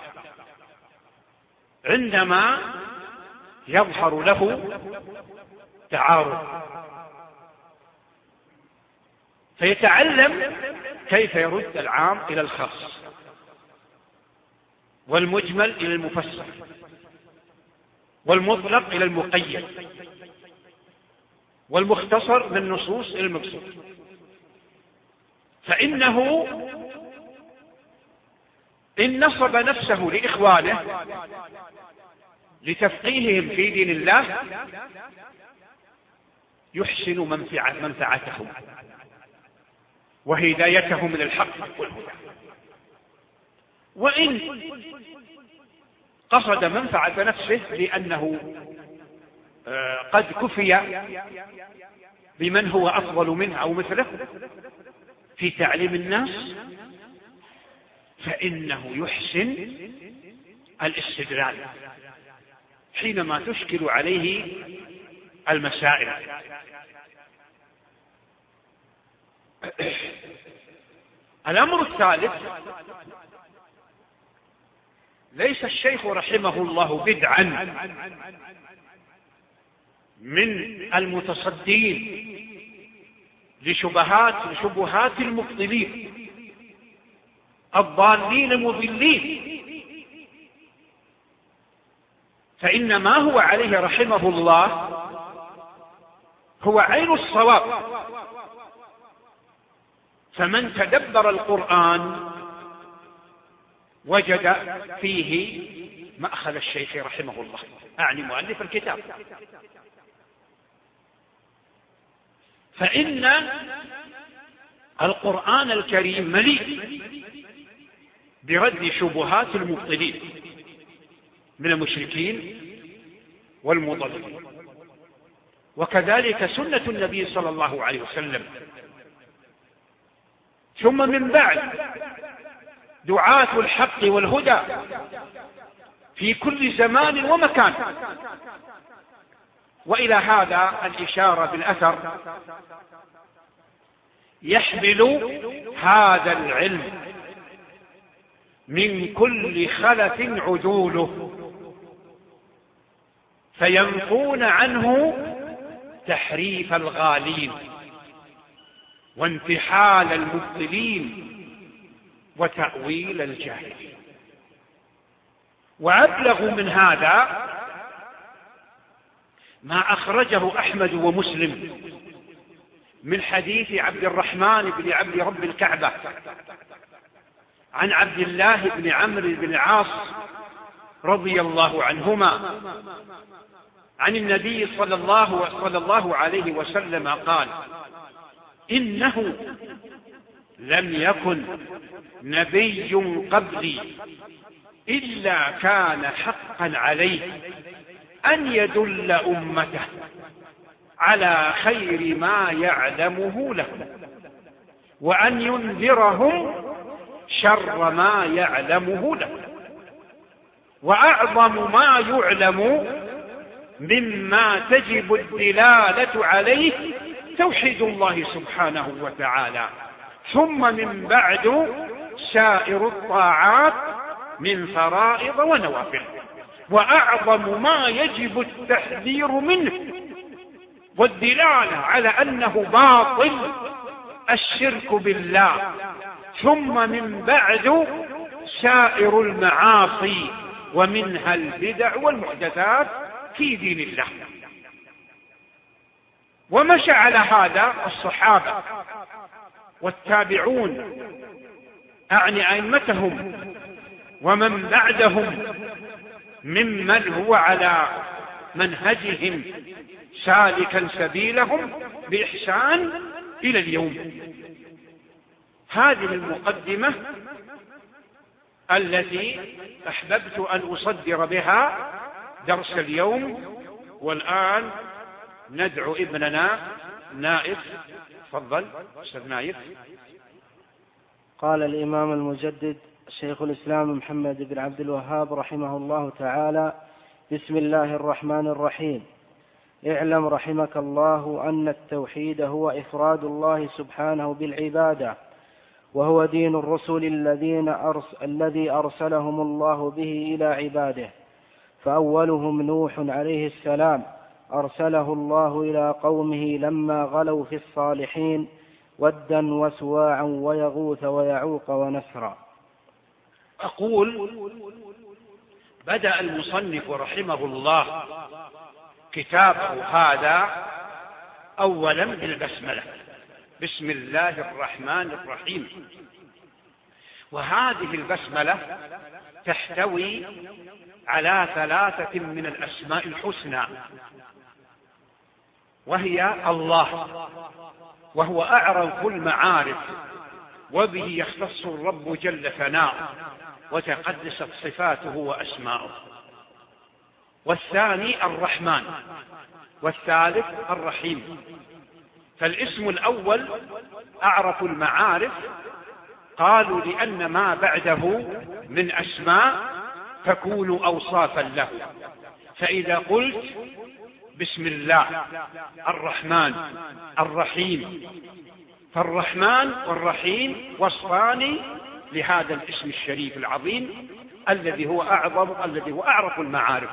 عندما يظهر له تعارض، فيتعلم كيف يرد العام إلى الخاص والمجمل إلى المفسر والمطلق إلى المقيد والمختصر من النصوص إلى المبسوط. فإنه إن نصب نفسه لإخوانه لتفقيههم في دين الله يحسن منفعتهم وهدايتهم من الحق والهدى، وإن قصد منفعة نفسه لأنه قد كفي بمن هو أفضل منه أو مثله في تعليم الناس، فإنه يحسن الاستدلال حينما تشكل عليه المسائل. الأمر الثالث: ليس الشيخ رحمه الله بدعا من المتصدين لشبهات المبطلين الضالين المضلين، فإنما هو عليه رحمه الله هو عين الصواب. فمن تدبر القرآن وجد فيه مأخذ الشيخ رحمه الله، أعني مؤلف الكتاب. فإن القرآن الكريم مليء برد شبهات المبطلين من المشركين والمضلين، وكذلك سنة النبي صلى الله عليه وسلم. ثم من بعد دعاة الحق والهدى في كل زمان ومكان. وإلى هذا الإشارة بالأثر يحمل هذا العلم من كل خلف عدوله، فينفون عنه تحريف الغالين وانتحال المبطلين وتأويل الجاهلين. وأبلغ من هذا ما أخرجه أحمد ومسلم من حديث عبد الرحمن بن عبد رب الكعبة عن عبد الله بن عمرو بن العاص رضي الله عنهما عن النبي صلى الله عليه وسلم قال: إنه لم يكن نبي قبلي إلا كان حقا عليه أن يدل أمته على خير ما يعلمه لهم، وأن ينذرهم شر ما يعلمه لهم. وأعظم ما يعلم مما تجب الدلالة عليه توحيد الله سبحانه وتعالى، ثم من بعد سائر الطاعات من فرائض ونوافل. وأعظم ما يجب التحذير منه والدلالة على أنه باطل الشرك بالله، ثم من بعد سائر المعاصي ومنها البدع والمحدثات في دين الله. ومشى على هذا الصحابة والتابعون، أعني أئمتهم، ومن بعدهم ممن هو على منهجهم سالكا سبيلهم بإحسان إلى اليوم. هذه المقدمة التي أحببت أن أصدر بها درس اليوم. والآن ندعو ابننا نائف. تفضل أستاذ نائف. قال الإمام المجدد شيخ الإسلام محمد بن عبد الوهاب رحمه الله تعالى: بسم الله الرحمن الرحيم. اعلم رحمك الله أن التوحيد هو إفراد الله سبحانه بالعبادة، وهو دين الرسل الذي أرسلهم الله به إلى عباده. فأولهم نوح عليه السلام، أرسله الله إلى قومه لما غلوا في الصالحين، ودا وسواعا ويغوث ويعوق ونسرا. أقول: بدأ المصنف رحمه الله كتابه هذا أولا بالبسملة، بسم الله الرحمن الرحيم. وهذه البسملة تحتوي على 3 من الأسماء الحسنى، وهي الله، وهو أعرف المعارف، وبه يختص الرب جل ثناؤه وتقدست صفاته وأسماؤه. والثاني الرحمن، والثالث الرحيم. فالاسم الأول أعرف المعارف، قالوا لأن ما بعده من أسماء تكون أوصافا له. فإذا قلت بسم الله الرحمن الرحيم، فالرحمن والرحيم وصفان لهذا الاسم الشريف العظيم الذي هو أعرف المعارف.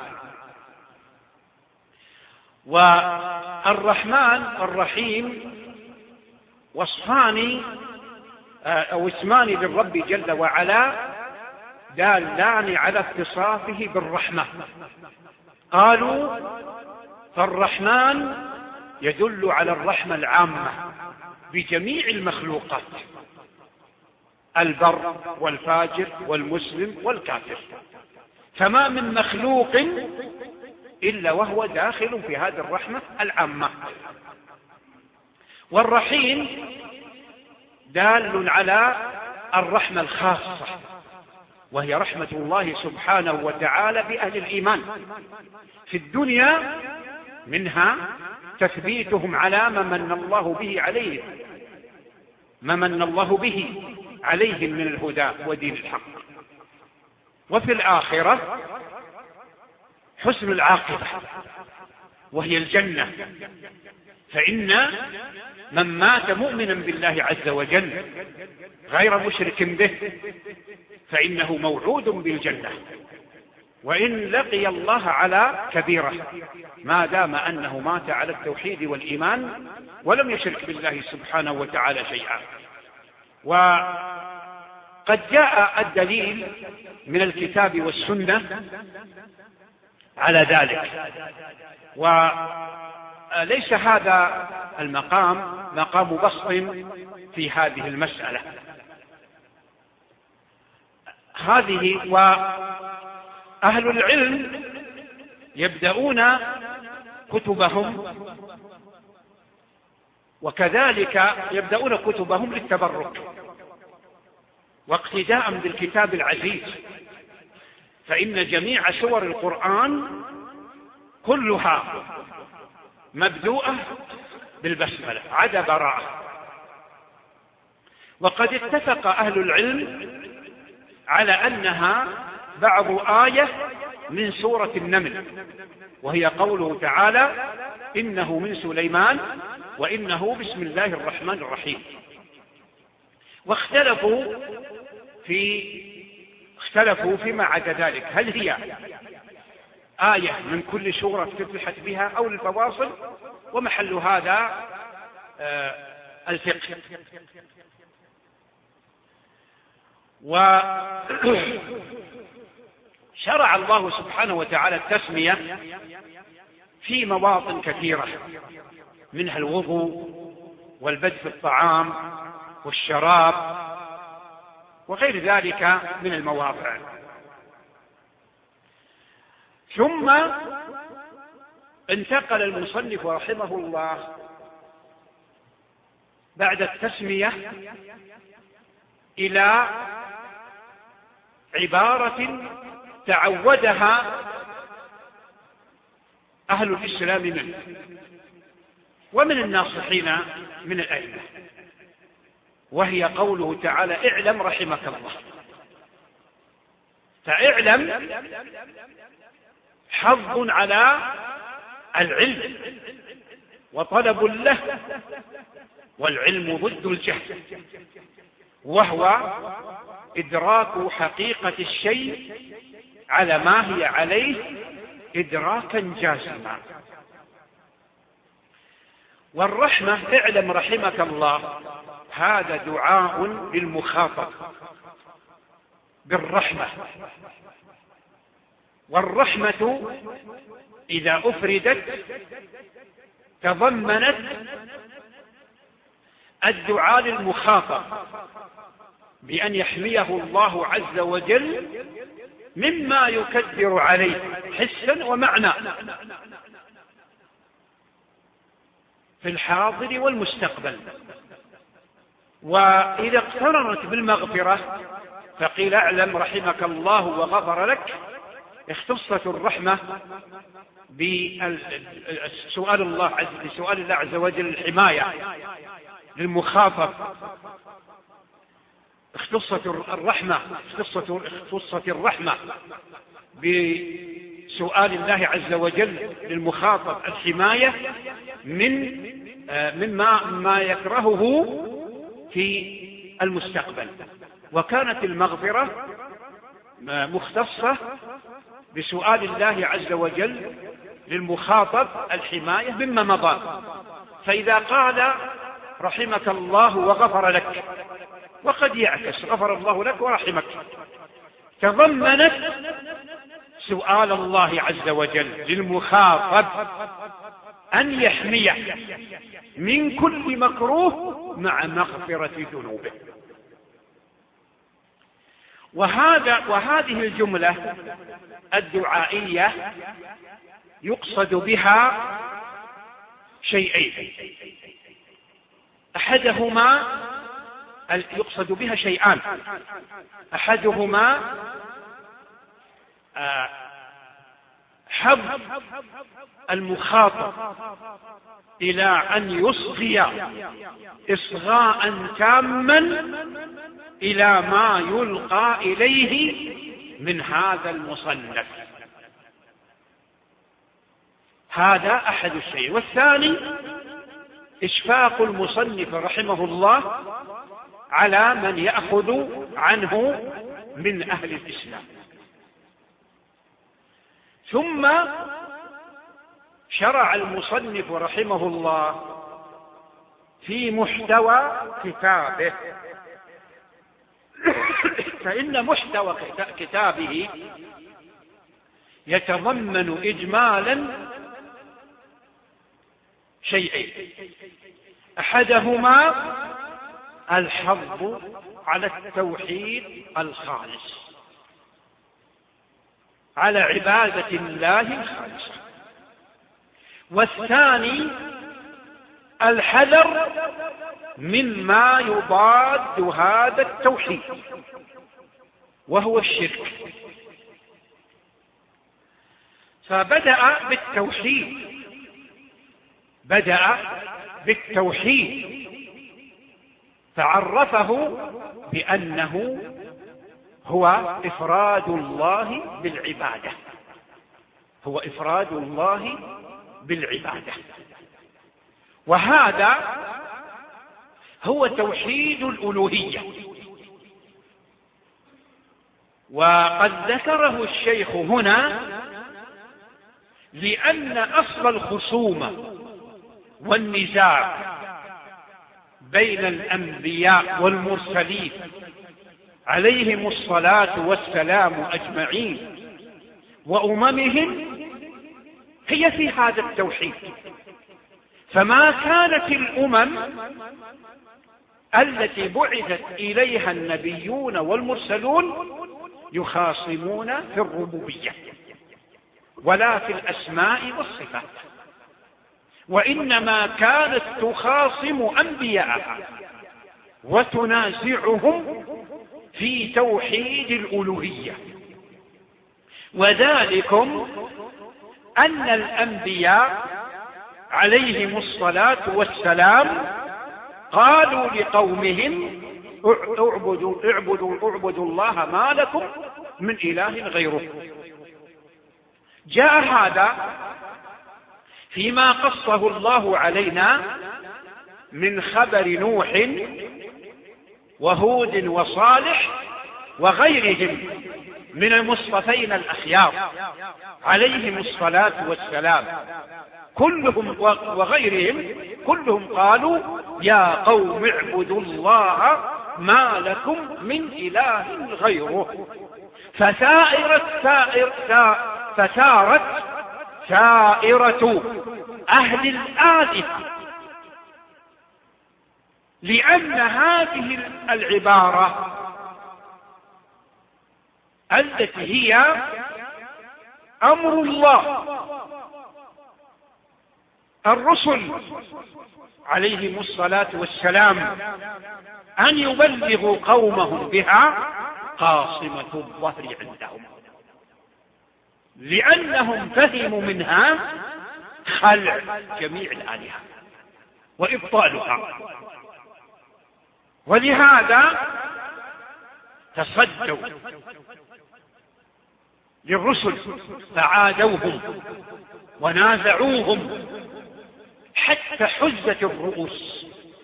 والرحمن والرحيم وصفان أو اسمان للرب جل وعلا دالان على اتصافه بالرحمة. قالوا: فالرحمن يدل على الرحمة العامة بجميع المخلوقات، البر والفاجر والمسلم والكافر، فما من مخلوق إلا وهو داخل في هذه الرحمة العامة. والرحيم دال على الرحمة الخاصة، وهي رحمة الله سبحانه وتعالى بأهل الإيمان في الدنيا، منها تثبيتهم على ما من الله به عليهم من الهدى ودين الحق. وفي الآخرة حسن العاقبة، وهي الجنة، فإن من مات مؤمنا بالله عز وجل غير مشرك به فإنه موعود بالجنة، وإن لقي الله على كبيرة ما دام أنه مات على التوحيد والإيمان ولم يشرك بالله سبحانه وتعالى شيئا. وقد جاء الدليل من الكتاب والسنة على ذلك، وليس هذا المقام مقام بسط في هذه المسألة. وأهل العلم يبدأون كتبهم وكذلك يبدأون كتبهم للتبرك واقتداء بالكتاب العزيز، فإن جميع سور القرآن كلها مبدوءة بالبسملة عدا براءة. وقد اتفق أهل العلم على أنها بعض آية من سورة النمل، وهي قوله تعالى: إنه من سليمان وإنه بسم الله الرحمن الرحيم. واختلفوا فيما عدا ذلك، هل هي آية من كل سورة افتتحت بها أو للفواصل، ومحل هذا الفقه. وشرع الله سبحانه وتعالى التسمية في مواطن كثيرة، منها الوضوء والبدء في الطعام والشراب وغير ذلك من المواضع. ثم انتقل المصنف رحمه الله بعد التسمية إلى عبارة تعودها أهل الإسلام منه ومن الناصحين من الأئمة، وهي قوله تعالى: اعلم رحمك الله. فاعلم حظ على العلم وطلب له، والعلم ضد الجهل، وهو إدراك حقيقة الشيء على ما هي عليه إدراكا جازما. والرحمة اعلم رحمك الله هذا دعاء للمخاطب بالرحمة، والرحمة إذا أفردت تضمنت الدعاء للمخاطب بأن يحميه الله عز وجل مما يكدر عليه حسا ومعنى في الحاضر والمستقبل. وإذا اقترنت بالمغفرة فقيل اعلم رحمك الله وغفر لك، اختصت الرحمة بسؤال الله عز وجل الحماية للمخاطب، اختصت الرحمة بسؤال الله عز وجل للمخاطب الحماية مما يكرهه في المستقبل. وكانت المغفرة مختصة بسؤال الله عز وجل للمخاطب الحماية مما مضى. فإذا قال رحمك الله وغفر لك، وقد يعكس غفر الله لك ورحمك، تضمنت سؤال الله عز وجل للمخاطب أن يحميه من كل مكروه مع مغفرة ذنوبه. وهذه الجملة الدعائية يقصد بها شيئين، يقصد بها شيئان، أحدهما حظ المخاطب إلى أن يصغي إصغاء تاما إلى ما يلقى إليه من هذا المصنف. هذا أحد الشيء. والثاني إشفاق المصنف رحمه الله على من يأخذ عنه من أهل الإسلام. ثم شرع المصنف رحمه الله في محتوى كتابه، فإن محتوى كتابه يتضمن إجمالا شيئين، أحدهما الحظ على التوحيد الخالص، على عبادة الله الخالصة، والثاني الحذر مما يضاد هذا التوحيد وهو الشرك. فبدأ بالتوحيد فعرفه بأنه هو إفراد الله بالعبادة، هو إفراد الله بالعبادة، وهذا هو توحيد الألوهية. وقد ذكره الشيخ هنا لأن أصل الخصومة والنزاع بين الأنبياء والمرسلين عليهم الصلاة والسلام أجمعين وأممهم هي في هذا التوحيد. فما كانت الأمم التي بعثت إليها النبيون والمرسلون يخاصمون في الربوبية ولا في الأسماء والصفات، وإنما كانت تخاصم أنبياءها وتنازعهم في توحيد الألوهية. وذلكم أن الأنبياء عليهم الصلاة والسلام قالوا لقومهم اعبدوا الله ما لكم من إله غيره. جاء هذا فيما قصه الله علينا من خبر نوح وهود وصالح وغيرهم من المصطفين الأخيار عليهم الصلاة والسلام، كلهم وغيرهم كلهم قالوا يا قوم اعبدوا الله ما لكم من إله غيره. فثارت ثائرة أهل الآلهة، لأن هذه العبارة التي هي أمر الله الرسل عليهم الصلاة والسلام أن يبلغوا قومهم بها قاصمة الظهر عندهم، لأنهم فهموا منها خلع جميع الآلهة وإبطالها، ولهذا تصدوا للرسل فعادوهم ونازعوهم حتى حزت الرؤوس.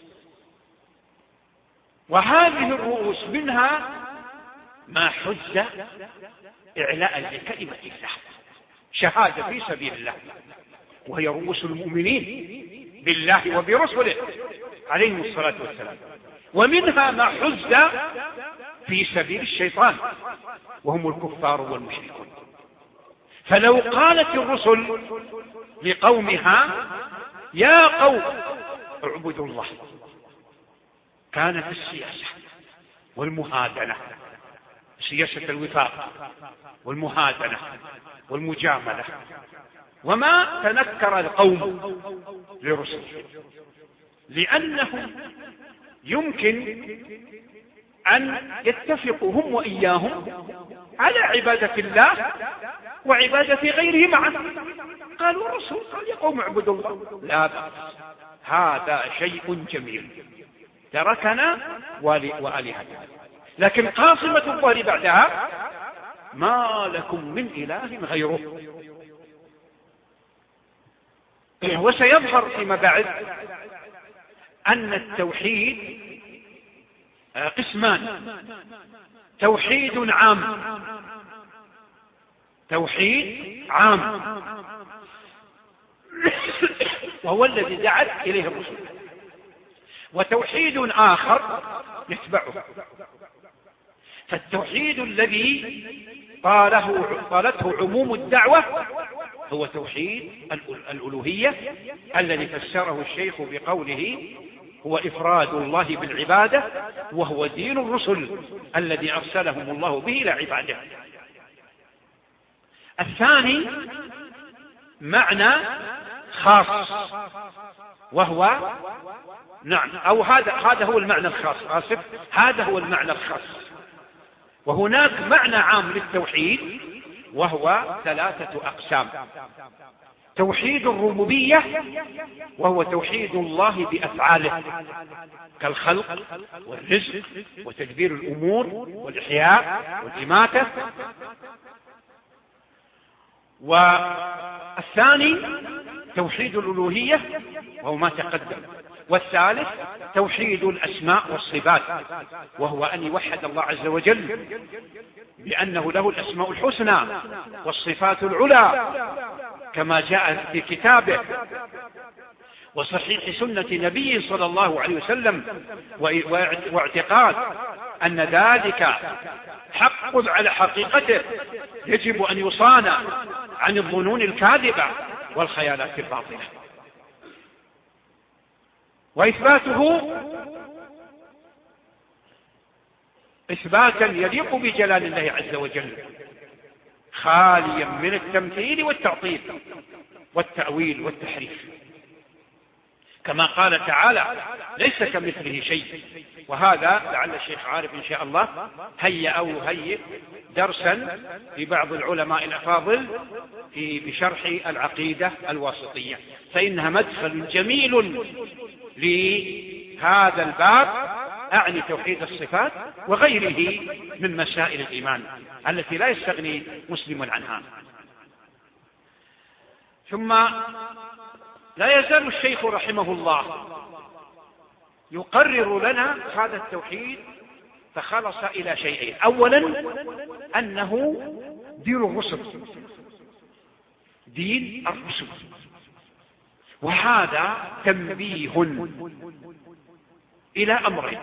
وهذه الرؤوس منها ما حز إعلاء لكلمة الله، شهادة في سبيل الله، وهي رؤوس المؤمنين بالله وبرسله عليهم الصلاة والسلام. ومنها ما حز في سبيل الشيطان وهم الكفار والمشركون. فلو قالت الرسل لقومها يا قوم اعبدوا الله، كانت السياسة والمهادنة، سياسة الوفاق والمهادنة والمجاملة، وما تنكر القوم لرسله، لأنهم يمكن أن يتفقوا هم وإياهم على عبادة الله وعبادة غيره معا. قالوا الرسول قال يا قوم اعبدوا الله، لا بأس، هذا شيء جميل، تركنا وآلهتنا. لكن قاصمة الظهر بعدها ما لكم من إله غيره. وسيظهر فيما بعد أن التوحيد قسمان: توحيد عام، توحيد عام وهو الذي دعت إليه الرسل، وتوحيد آخر يتبعه. فالتوحيد الذي طالته عموم الدعوة هو توحيد الألوهية، الذي فسره الشيخ بقوله هو إفراد الله بالعبادة، وهو دين الرسل الذي أرسلهم الله به إلى عباده. الثاني معنى خاص، وهو أو هذا هو المعنى الخاص، هذا هو المعنى الخاص. وهناك معنى عام للتوحيد وهو 3 أقسام: توحيد الربوبية، وهو توحيد الله بأفعاله كالخلق والرزق وتدبير الأمور والإحياء والإماتة. والثاني توحيد الألوهية وهو ما تقدم. والثالث توحيد الأسماء والصفات، وهو أن يوحد الله عز وجل بأنه له الأسماء الحسنى والصفات العلى كما جاء في كتابه وصحيح سنة نبيه صلى الله عليه وسلم، واعتقاد أن ذلك حق على حقيقته يجب أن يصان عن الظنون الكاذبة والخيالات الباطلة. وإثباته إثباتا يليق بجلال الله عز وجل، خاليا من التمثيل والتعطيل والتأويل والتحريف. كما قال تعالى ليس كمثله شيء. وهذا لعل الشيخ عارف إن شاء الله هيئ درسا لبعض العلماء الأفاضل بشرح العقيدة الواسطية، فإنها مدخل جميل لهذا الباب، أعني توحيد الصفات وغيره من مسائل الإيمان التي لا يستغني مسلم عنها. ثم لا يزال الشيخ رحمه الله يقرر لنا هذا التوحيد، فخلص إلى شيئين: أولا أنه دين الرسل، دين الرسل، وهذا تنبيه إلى أمرين.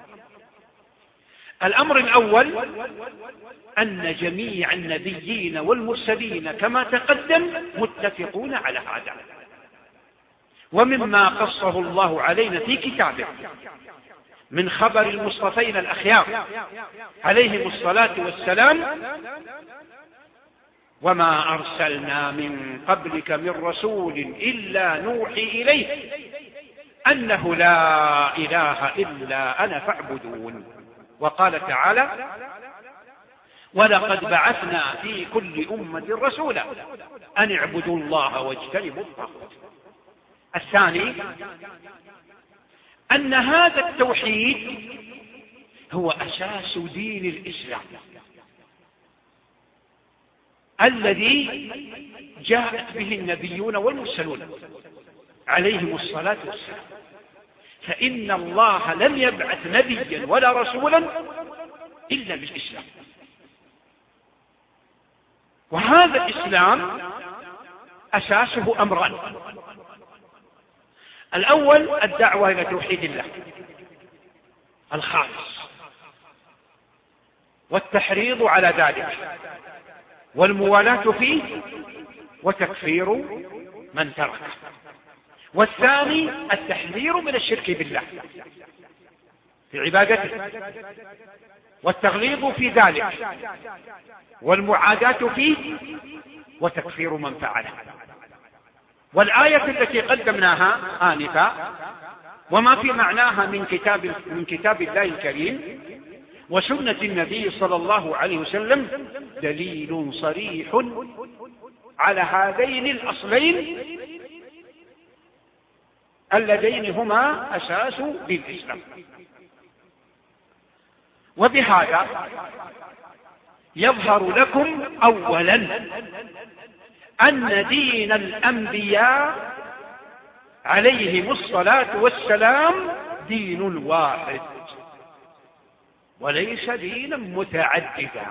الأمر الأول أن جميع النبيين والمرسلين كما تقدم متفقون على هذا، ومما قصه الله علينا في كتابه من خبر المصطفين الأخيار عليهم الصلاة والسلام: وما أرسلنا من قبلك من رسول إلا نوحي إليه أنه لا إله إلا أنا فاعبدون. وقال تعالى: ولقد بعثنا في كل أمة رسولا أن اعبدوا الله واجتنبوا الطاغوت. الثاني أن هذا التوحيد هو أساس دين الإسلام الذي جاءت به النبيون والمرسلون عليهم الصلاة والسلام، فإن الله لم يبعث نبيا ولا رسولا إلا بالإسلام. وهذا الإسلام أساسه أمران: الأول الدعوة إلى توحيد الله الخالص، والتحريض على ذلك، والموالاة فيه، وتكفير من تركه. والثاني التحذير من الشرك بالله في عبادته، والتغليظ في ذلك، والمعاداة فيه، وتكفير من فعله. والآية التي قدمناها آنفا وما في معناها من كتاب الله الكريم وسنة النبي صلى الله عليه وسلم دليل صريح على هذين الأصلين اللذين هما أساس للإسلام. وبهذا يظهر لكم أولا أن دين الأنبياء عليهم الصلاة والسلام دين واحد وليس دينا متعددا،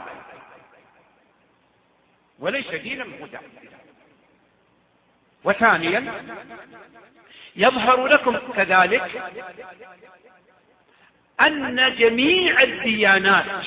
وثانيا يظهر لكم كذلك أن جميع الديانات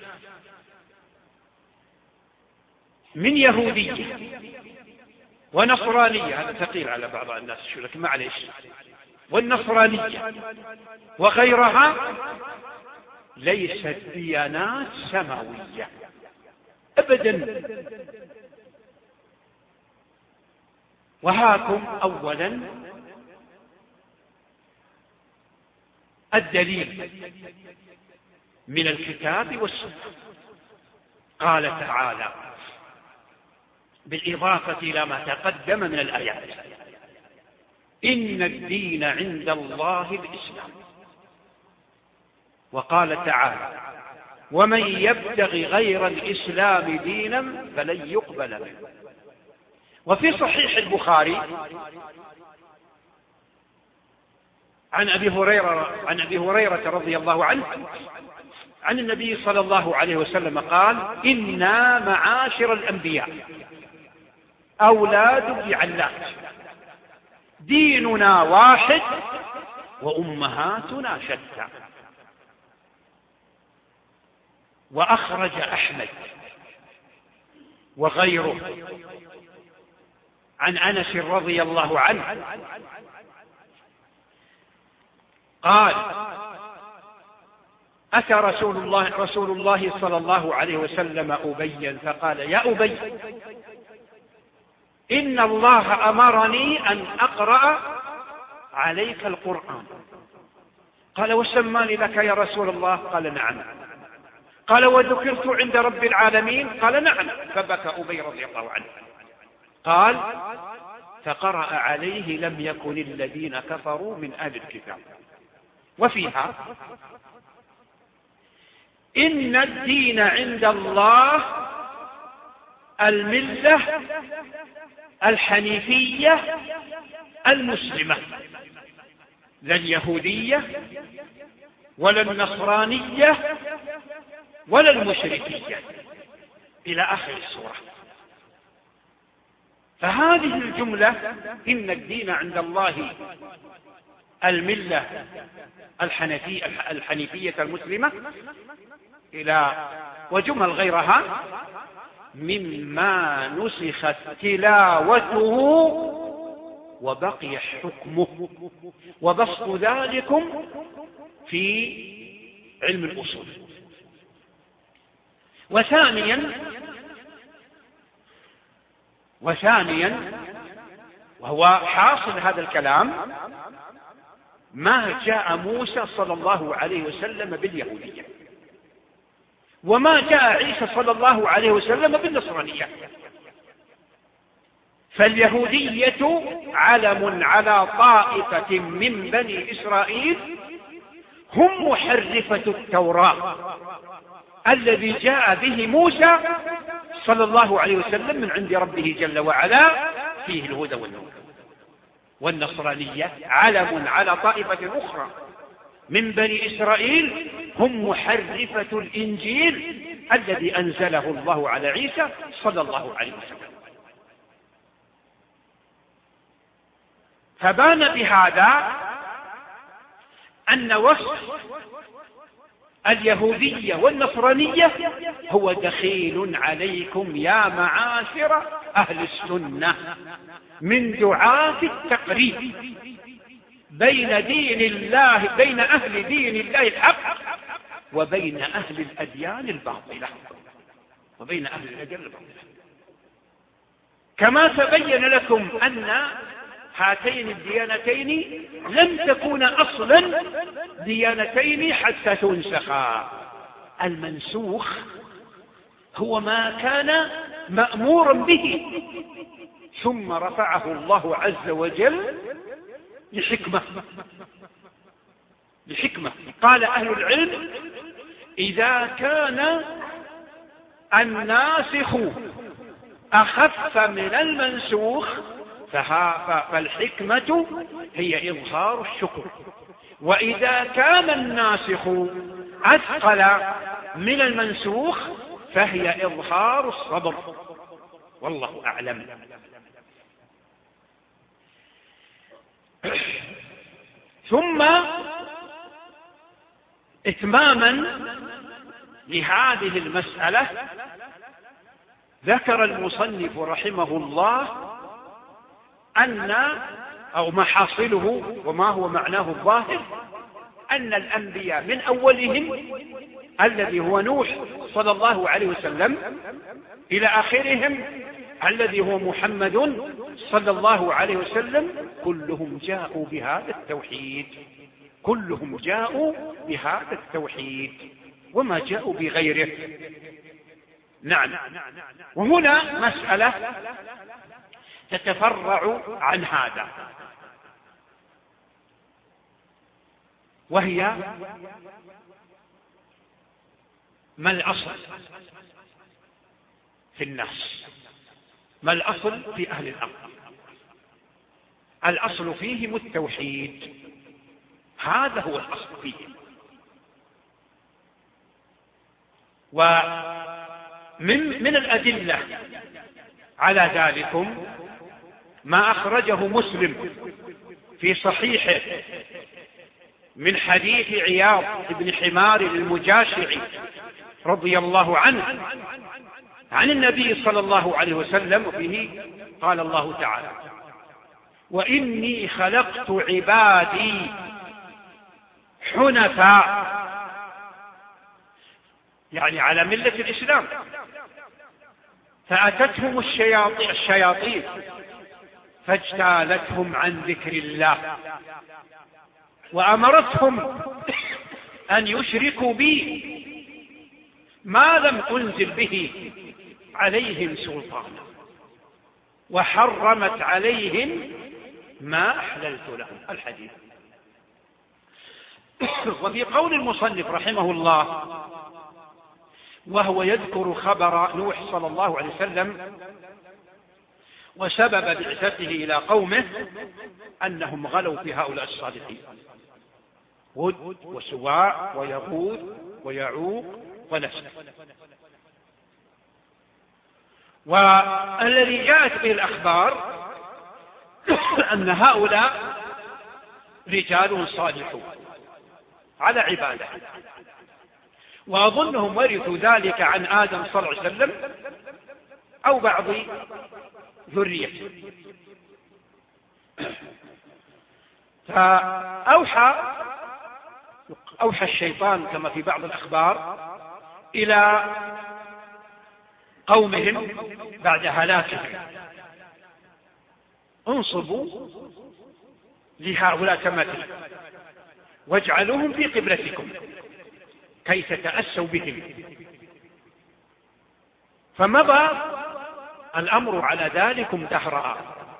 من يهودية ونصرانية، هذا ثقيل على بعض الناس شو لكن معليش، والنصرانية وغيرها ليست ديانات سماوية أبدا. وهاكم أولا الدليل من الكتاب والسنة. قال تعالى بالإضافة إلى ما تقدم من الآيات: إن الدين عند الله الإسلام. وقال تعالى: ومن يبتغي غير الإسلام دينا فلن يقبل منه. وفي صحيح البخاري عن أبي هريرة رضي الله عنه عن النبي صلى الله عليه وسلم قال: إنا معاشر الأنبياء أولاد بعلات، ديننا واحد وأمهاتنا شتى. وأخرج أحمد وغيره عن أنس رضي الله عنه قال: أتى رسول الله صلى الله عليه وسلم أبيا فقال: يا أبي، إن الله أمرني أن أقرأ عليك القرآن. قال وسماني لك يا رسول الله؟ قال نعم. قال وذكرت عند رب العالمين؟ قال نعم. فبكى أبي رضي الله عنه. قال فقرأ عليه لم يكن الذين كفروا من أهل الكتاب، وفيها إن الدين عند الله الملة الحنيفية المسلمة، لا اليهودية ولا النصرانية ولا المشركية، إلى آخر السورة. فهذه الجملة إن الدين عند الله الملة الحنيفية المسلمة إلى وجمل غيرها مما نسخت تلاوته وبقي حكمه، وبسط ذلكم في علم الأصول. وثانيا وهو حاصل هذا الكلام ما جاء موسى صلى الله عليه وسلم باليهودية، وما جاء عيسى صلى الله عليه وسلم بالنصرانية. فاليهودية علم على طائفة من بني إسرائيل هم محرفة التوراة الذي جاء به موسى صلى الله عليه وسلم من عند ربه جل وعلا فيه الهدى والنور. والنصرانية علم على طائفة أخرى من بني إسرائيل هم محرفة الإنجيل الذي أنزله الله على عيسى صلى الله عليه وسلم. فبان بهذا أن وصف اليهودية والنصرانية هو دخيل عليكم يا معاشر أهل السنة من دعاة التقريب بين دين الله، بين أهل دين الله الحق وبين أهل الأديان الباطلة، كما تبين لكم أن هاتين الديانتين لم تكون أصلا ديانتين حتى تنسخا. المنسوخ هو ما كان مأمورا به ثم رفعه الله عز وجل لحكمة. قال أهل العلم إذا كان الناسخ أخف من المنسوخ فالحكمة هي إظهار الشكر، وإذا كان الناسخ أثقل من المنسوخ فهي إظهار الصبر، والله أعلم. ثم إتماما لهذه المسألة ذكر المصنف رحمه الله أو محاصله وما هو معناه الظاهر أن الأنبياء من أولهم الذي هو نوح صلى الله عليه وسلم إلى آخرهم الذي هو محمد صلى الله عليه وسلم كلهم جاءوا بهذا التوحيد وما جاءوا بغيره. نعم. وهنا مسألة تتفرع عن هذا، وهي ما الأصل في الناس، ما الأصل في أهل الأرض؟ الأصل فيهم التوحيد، هذا هو الأصل فيهم. ومن الأدلة على ذلكم ما أخرجه مسلم في صحيحه من حديث عياض بن حمار المجاشعي رضي الله عنه عن النبي صلى الله عليه وسلم، وفيه قال الله تعالى: وإني خلقت عبادي حنفاء، يعني على ملة الإسلام، فأتتهم الشياطين فاجتالتهم عن ذكر الله وأمرتهم أن يشركوا بي ما لم أنزل به عليهم سلطانا، وحرمت عليهم ما أحللت لهم. الحديث. وفي قول المصنف رحمه الله وهو يذكر خبر نوح صلى الله عليه وسلم وسبب بعثته إلى قومه أنهم غلوا في هؤلاء الصالحين، ود وسواع ويغوث ويعوق ونسر. والذي جاءت به الأخبار أن هؤلاء رجال صالحون على عباده، وأظنهم ورثوا ذلك عن آدم صلى الله عليه وسلم أو بعض ذريته. فأوحى الشيطان كما في بعض الأخبار إلى قومهم بعد هلاكهم: انصبوا لهؤلاء تماثيل واجعلوهم في قبلتكم كي تتأسوا بهم. فمضى الأمر على ذلكم دهرا،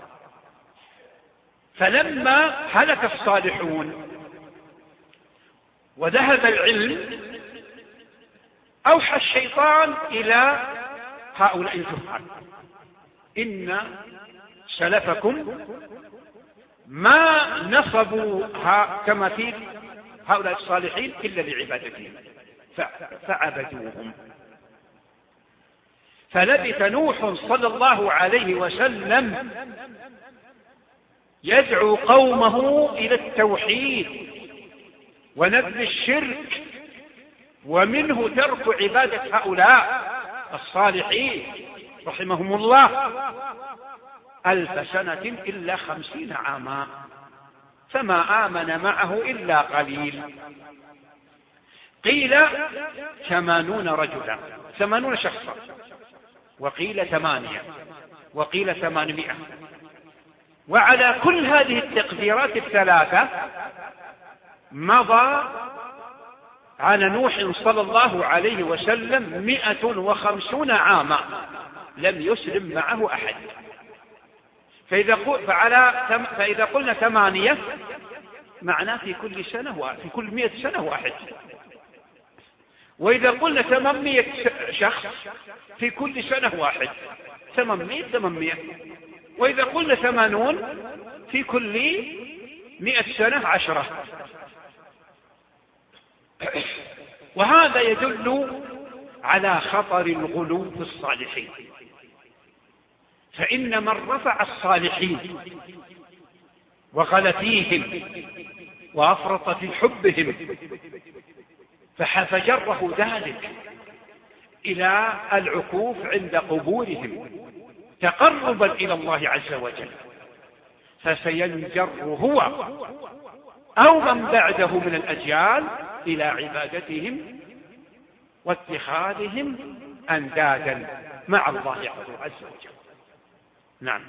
فلما هلك الصالحون وذهب العلم أوحى الشيطان إلى هؤلاء الجهال: إن سلفكم ما نصبوا تماثيل هؤلاء الصالحين إلا لعبادتهم فعبدوهم. فلبث نوح صلى الله عليه وسلم يدعو قومه إلى التوحيد ونبذ الشرك، ومنه ترك عبادة هؤلاء الصالحين رحمهم الله 1000 سنة إلا 50 عاما، فما آمن معه إلا قليل. قيل 80 رجلا، 80 شخصا، وقيل 8، وقيل 800. وعلى كل هذه التقديرات الثلاثة مضى على نوح صلى الله عليه وسلم 150 عاما لم يسلم معه أحد. فإذا قلنا 8 معناه في كل سنة في كل 100 سنة واحد، وإذا قلنا 800 شخص في كل سنة واحد، 800. وإذا قلنا 80 في كل 100 سنة 10. وهذا يدل على خطر الغلو في الصالحين، فإن من رفع الصالحين وغل فيهم وأفرط في حبهم فجره ذلك إلى العكوف عند قبورهم تقربا إلى الله عز وجل، فسينجر هو أو من بعده من الأجيال إلى عبادتهم واتخاذهم أندادا مع الله عز وجل. نعم.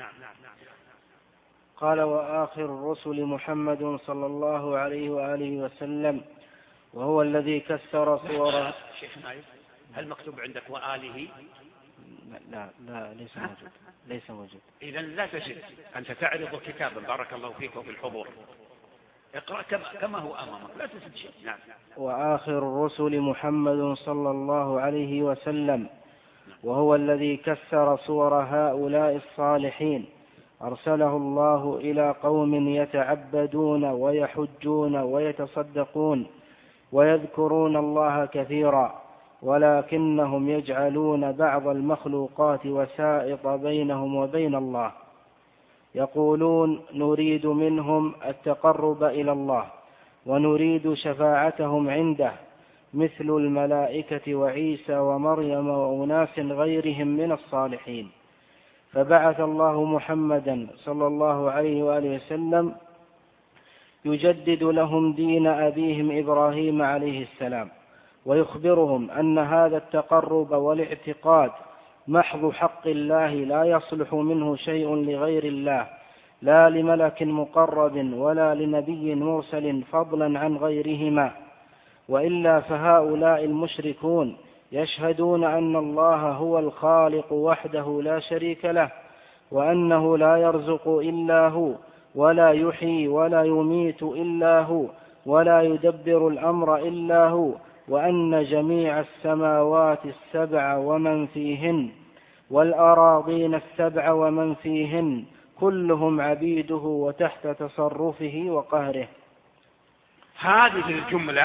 قال: وآخر الرسل محمد صلى الله عليه وآله وسلم، وهو الذي كسر صوره. شيخنا، هل مكتوب عندك وآله؟ لا ليس موجود. إذن لا تزد، أنت تعرض كتابا بارك الله فيك وفي الحضور، اقرأ كما هو أمامك، لا تزد شيء. نعم. وآخر الرسل محمد صلى الله عليه وسلم، وهو الذي كسر صور هؤلاء الصالحين، أرسله الله إلى قوم يتعبدون ويحجون ويتصدقون ويذكرون الله كثيرا، ولكنهم يجعلون بعض المخلوقات وسائط بينهم وبين الله، يقولون نريد منهم التقرب إلى الله ونريد شفاعتهم عنده، مثل الملائكة وعيسى ومريم وأناس غيرهم من الصالحين. فبعث الله محمدا صلى الله عليه وآله وسلم يجدد لهم دين أبيهم إبراهيم عليه السلام، ويخبرهم أن هذا التقرب والاعتقاد محض حق الله لا يصلح منه شيء لغير الله، لا لملك مقرب ولا لنبي مرسل فضلا عن غيرهما، وإلا فهؤلاء المشركون يشهدون أن الله هو الخالق وحده لا شريك له، وأنه لا يرزق إلا هو، ولا يحيي ولا يميت إلا هو، ولا يدبر الأمر إلا هو، وأن جميع السماوات السبع ومن فيهن والأراضين السبع ومن فيهن كلهم عبيده وتحت تصرفه وقهره. هذه الجملة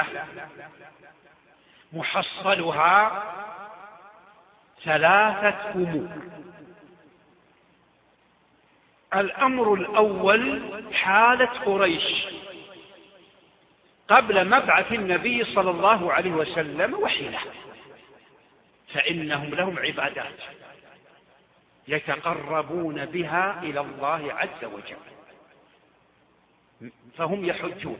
محصلها 3 أمور. الأمر الأول حالة قريش قبل مبعث النبي صلى الله عليه وسلم وحيله، فإنهم لهم عبادات يتقربون بها إلى الله عز وجل، فهم يحجون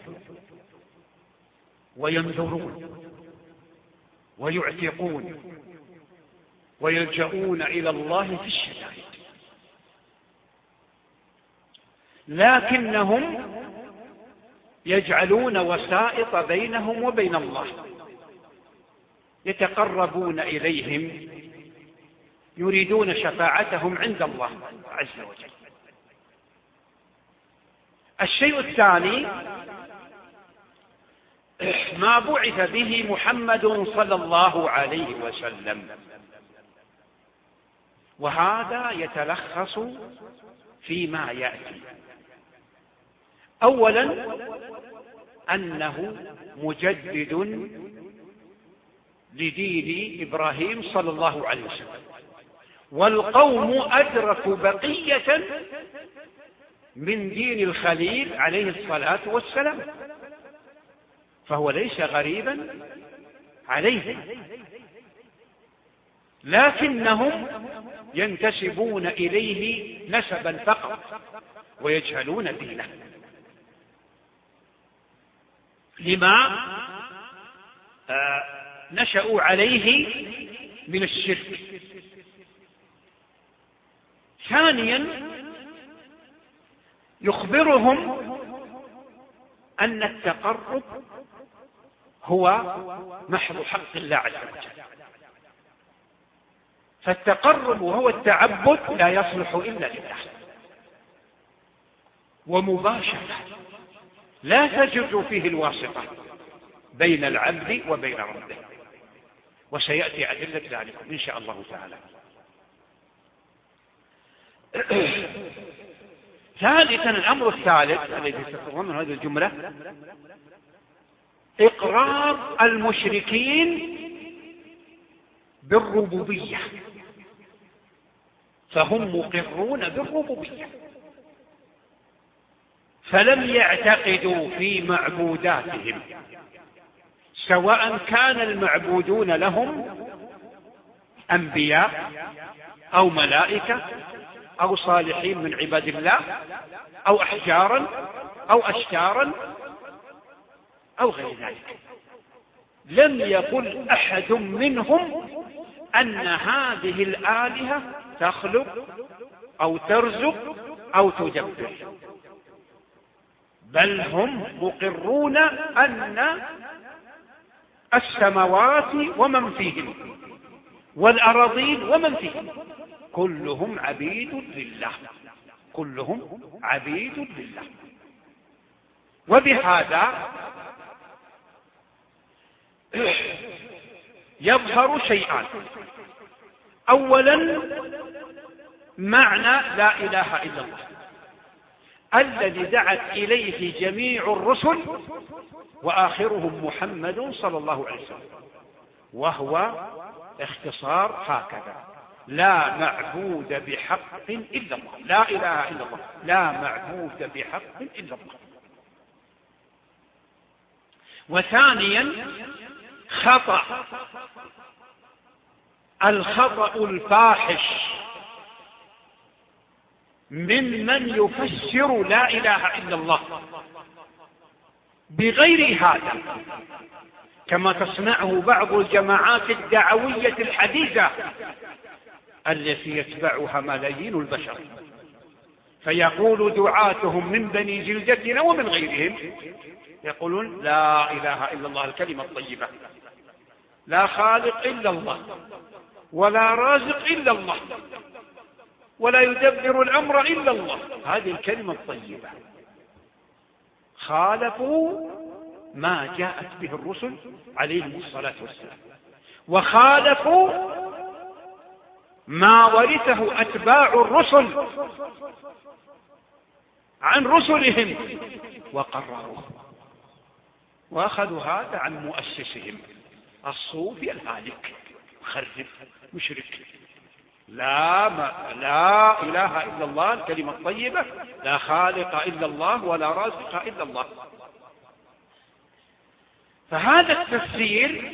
وينذرون ويعتقون ويلجؤون إلى الله في الشدائد، لكنهم يجعلون وسائط بينهم وبين الله، يتقربون إليهم، يريدون شفاعتهم عند الله عز وجل. الشيء الثاني ما بعث به محمد صلى الله عليه وسلم، وهذا يتلخص فيما يأتي. أولا أنه مجدد لدين إبراهيم صلى الله عليه وسلم، والقوم أدركوا بقية من دين الخليل عليه الصلاة والسلام، فهو ليس غريبا عليهم، لكنهم ينتسبون إليه نسبا فقط ويجهلون دينه لما نشأوا عليه من الشرك. ثانيا يخبرهم أن التقرب هو محض حق الله عز وجل، فالتقرب وهو التعبد لا يصلح إلا لله، ومباشرة لا تجر فيه الواسطة بين العبد وبين ربه، وسيأتي أدلة ذلك إن شاء الله تعالى. ثالثا الأمر الثالث الذي تتضمن هذه الجملة إقرار المشركين بالربوبية، فهم مقرون بالربوبية، فلم يعتقدوا في معبوداتهم، سواء كان المعبودون لهم أنبياء أو ملائكة أو صالحين من عباد الله أو أحجارا أو أشجارا أو غير ذلك. لم يقل أحد منهم أن هذه الآلهة تخلق أو ترزق أو تدبر، بل هم مقرون أن السماوات ومن فيهن والأراضين ومن فيهن كلهم عبيد لله، كلهم عبيد لله. وبهذا يظهر شيئان. أولا معنى لا إله إلا الله الذي دعت إليه جميع الرسل وآخرهم محمد صلى الله عليه وسلم، وهو اختصار هكذا: لا معبود بحق إلا الله، لا إله إلا الله، لا معبود بحق إلا الله. وثانيا خطأ، الخطأ الفاحش ممن يفسر لا إله إلا الله بغير هذا، كما تصنعه بعض الجماعات الدعوية الحديثة التي يتبعها ملايين البشر، فيقول دعاتهم من بني جلدتنا ومن غيرهم يقولون لا إله إلا الله، الكلمة الطيبة، لا خالق إلا الله ولا رازق إلا الله ولا يدبر الأمر إلا الله، هذه الكلمة الطيبة. خالفوا ما جاءت به الرسل عليهم الصلاة والسلام، وخالفوا ما ورثه أتباع الرسل عن رسلهم وقرروه، وأخذوا هذا عن مؤسسهم الصوفي الهالك مخرب مشرك. لا إله إلا الله، الكلمة الطيبة، لا خالق إلا الله ولا رازق إلا الله. فهذا التفسير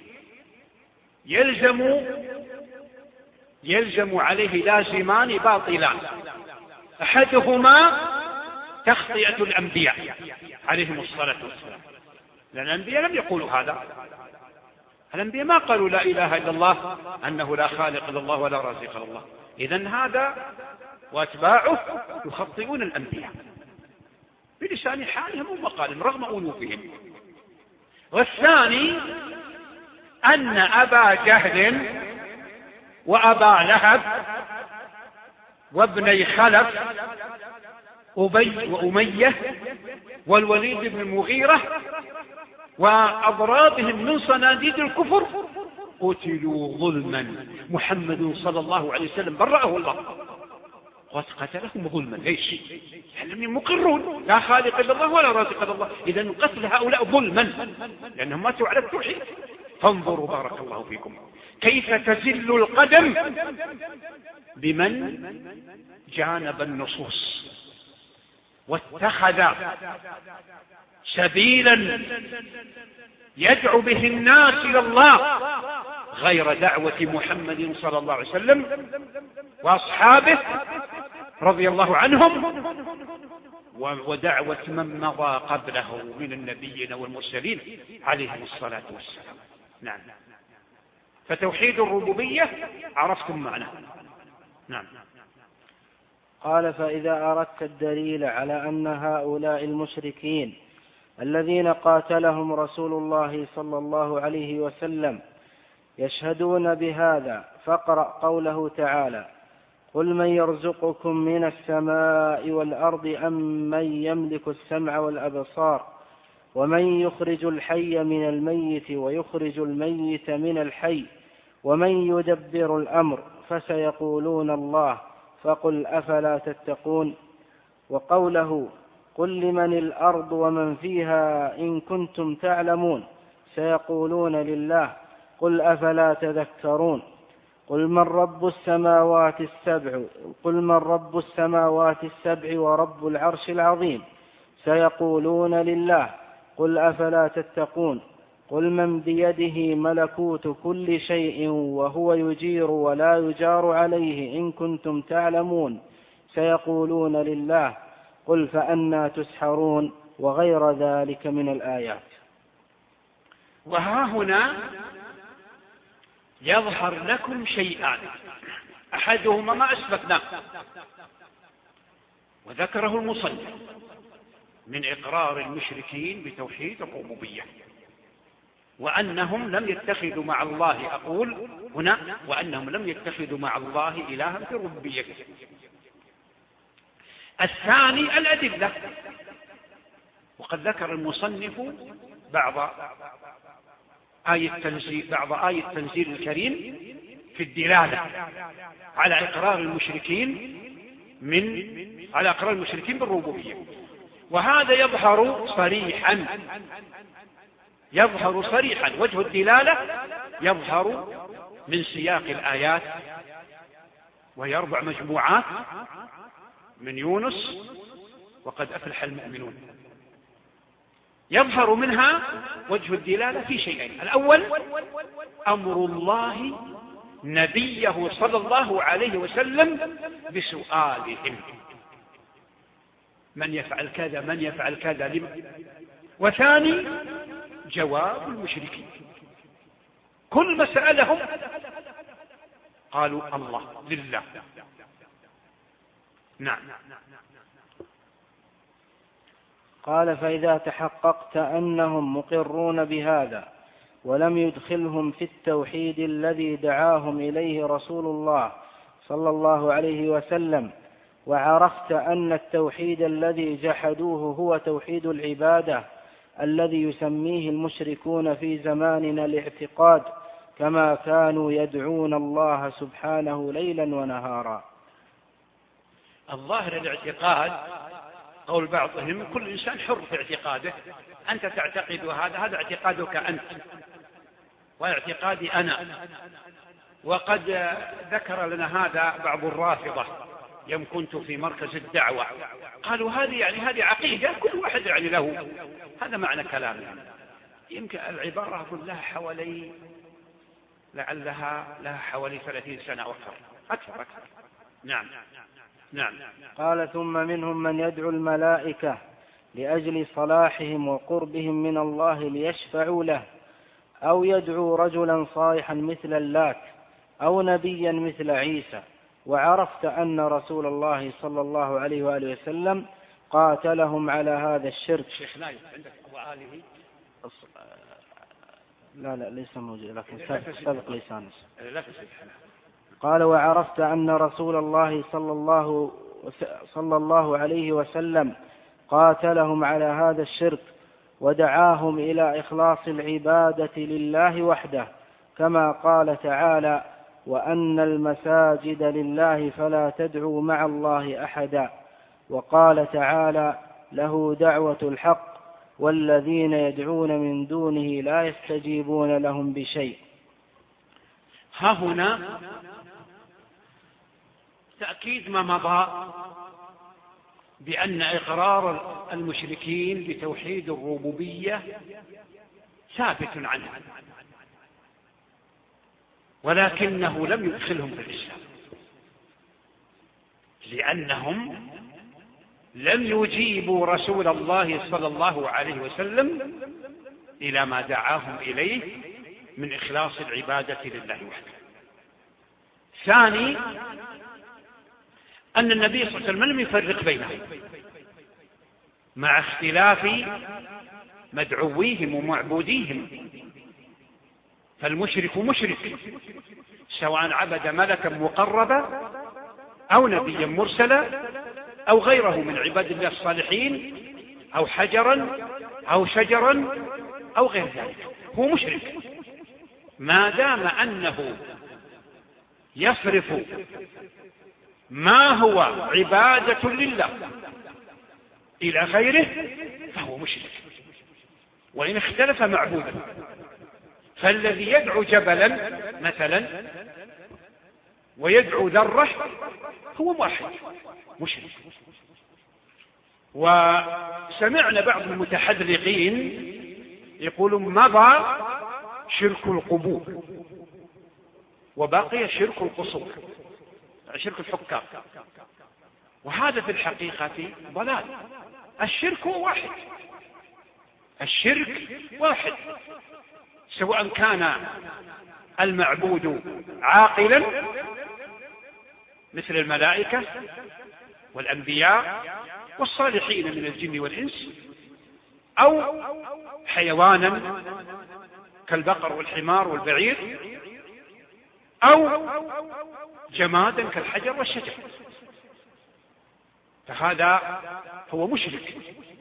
يلزم عليه لازمان باطلان، أحدهما تخطئة الأنبياء عليهم الصلاة والسلام، لأن الأنبياء لم يقولوا هذا. الأنبياء ما قالوا لا إله إلا الله، أنه لا خالق إلا الله ولا رازق إلا الله. إذن هذا وأتباعه يخطئون الأنبياء بلسان حالهم ومقالهم رغم أنوفهم. والثاني أن أبا جهل وأبا لهب وابني خلف أبي وأمية والوليد بن المغيرة وأضرابهم من صناديد الكفر قتلوا ظلما. محمد صلى الله عليه وسلم برأه الله وقتلهم ظلما. ليش؟ لأنهم مقرون لا خالق إلا الله ولا رازق إلا الله. إذن قتل هؤلاء ظلما لأنهم ماتوا على التوحيد. فانظروا بارك الله فيكم كيف تزل القدم بمن جانب النصوص واتخذ سبيلا يدعو به الناس إلى الله غير دعوة محمد صلى الله عليه وسلم وأصحابه رضي الله عنهم ودعوة من مضى قبله من النبيين والمرسلين عليهم الصلاة والسلام. نعم. فتوحيد الربوبية عرفتم معناه. نعم. قال: فإذا أردت الدليل على أن هؤلاء المشركين الذين قاتلهم رسول الله صلى الله عليه وسلم يشهدون بهذا فاقرأ قوله تعالى: قل من يرزقكم من السماء والأرض أم من يملك السمع والأبصار ومن يخرج الحي من الميت ويخرج الميت من الحي ومن يدبر الأمر فسيقولون الله فقل أفلا تتقون. وقوله: قل لمن الأرض ومن فيها إن كنتم تعلمون سيقولون لله قل أفلا تذكرون. قل من رب السماوات السبع ورب العرش العظيم سيقولون لله قل أفلا تتقون. قل من بيده ملكوت كل شيء وهو يجير ولا يجار عليه إن كنتم تعلمون سيقولون لله قل فأنى تسحرون. وغير ذلك من الآيات. وها هنا يظهر لكم شيئان، أحدهما ما أسبقناه وذكره المصنف من إقرار المشركين بتوحيد الربوبية، وأنهم لم يتخذوا مع الله، أقول هنا وأنهم لم يتخذوا مع الله إلها في ربوبيته. الثاني الأدلة، وقد ذكر المصنف بعض آية التنزيل الكريم في الدلالة على إقرار المشركين بالربوبية، وهذا يظهر صريحا وجه الدلالة يظهر من سياق الآيات، وهي 4 مجموعات من يونس وقد أفلح المؤمنون. يظهر منها وجه الدلالة في شيئين: الأول أمر الله نبيه صلى الله عليه وسلم بسؤالهم من يفعل كذا من يفعل كذا لما. وثاني جواب المشركين، كل ما سألهم قالوا الله لله. نعم. قال: فإذا تحققت أنهم مقرون بهذا ولم يدخلهم في التوحيد الذي دعاهم إليه رسول الله صلى الله عليه وسلم، وعرفت أن التوحيد الذي جحدوه هو توحيد العبادة الذي يسميه المشركون في زماننا الاعتقاد، كما كانوا يدعون الله سبحانه ليلا ونهارا. الظاهر الاعتقاد قول بعضهم: كل إنسان حر في اعتقاده، أنت تعتقد هذا اعتقادك أنت واعتقادي أنا. وقد ذكر لنا هذا بعض الرافضة يوم كنت في مركز الدعوة، قالوا هذه عقيدة كل واحد له. هذا معنى كلامي. يمكن العبارة أقول لها حوالي لعلها حوالي 30 سنة أو أكثر. نعم. قال: ثم منهم من يدعو الملائكة لأجل صلاحهم وقربهم من الله ليشفعوا له، أو يدعو رجلا صالحا مثل اللات، أو نبيا مثل عيسى. وعرفت أن رسول الله صلى الله عليه وآله وسلم قاتلهم على هذا الشرك. شيخ نايف عندك وآله؟ لا ليس موجود، لكن سبق لسانه. قال: وعرفت أن رسول الله صلى الله عليه وسلم قاتلهم على هذا الشرك ودعاهم إلى إخلاص العبادة لله وحده، كما قال تعالى: وأن المساجد لله فلا تدعوا مع الله أحدا. وقال تعالى: له دعوة الحق والذين يدعون من دونه لا يستجيبون لهم بشيء. ها هنا تأكيد ما مضى بأن إقرار المشركين بتوحيد الربوبية ثابت عنه، ولكنه لم يدخلهم في الإسلام، لأنهم لم يجيبوا رسول الله صلى الله عليه وسلم إلى ما دعاهم إليه من إخلاص العبادة لله وحده. ثاني، أن النبي صلى الله عليه وسلم لم يفرق بينهم مع اختلاف مدعويهم ومعبوديهم، فالمشرك مشرك سواء عبد ملكا مقربا أو نبيا مرسلا أو غيره من عباد الله الصالحين أو حجرا أو شجرا أو غير ذلك، هو مشرك ما دام أنه يصرف ما هو عبادة لله إلى غيره فهو مشرك، وإن اختلف معبوده. فالذي يدعو جبلا مثلا ويدعو ذرة هو واحد مشرك. وسمعنا بعض المتحذلقين يقولون مضى شرك القبور وبقي شرك القصور، شرك الحكام، وهذا في الحقيقة ضلال. الشرك هو واحد، الشرك واحد، سواء كان المعبود عاقلا مثل الملائكة والأنبياء والصالحين من الجن والإنس، أو حيوانا كالبقر والحمار والبعير، أو جمادا كالحجر والشجر، فهذا هو مشرك.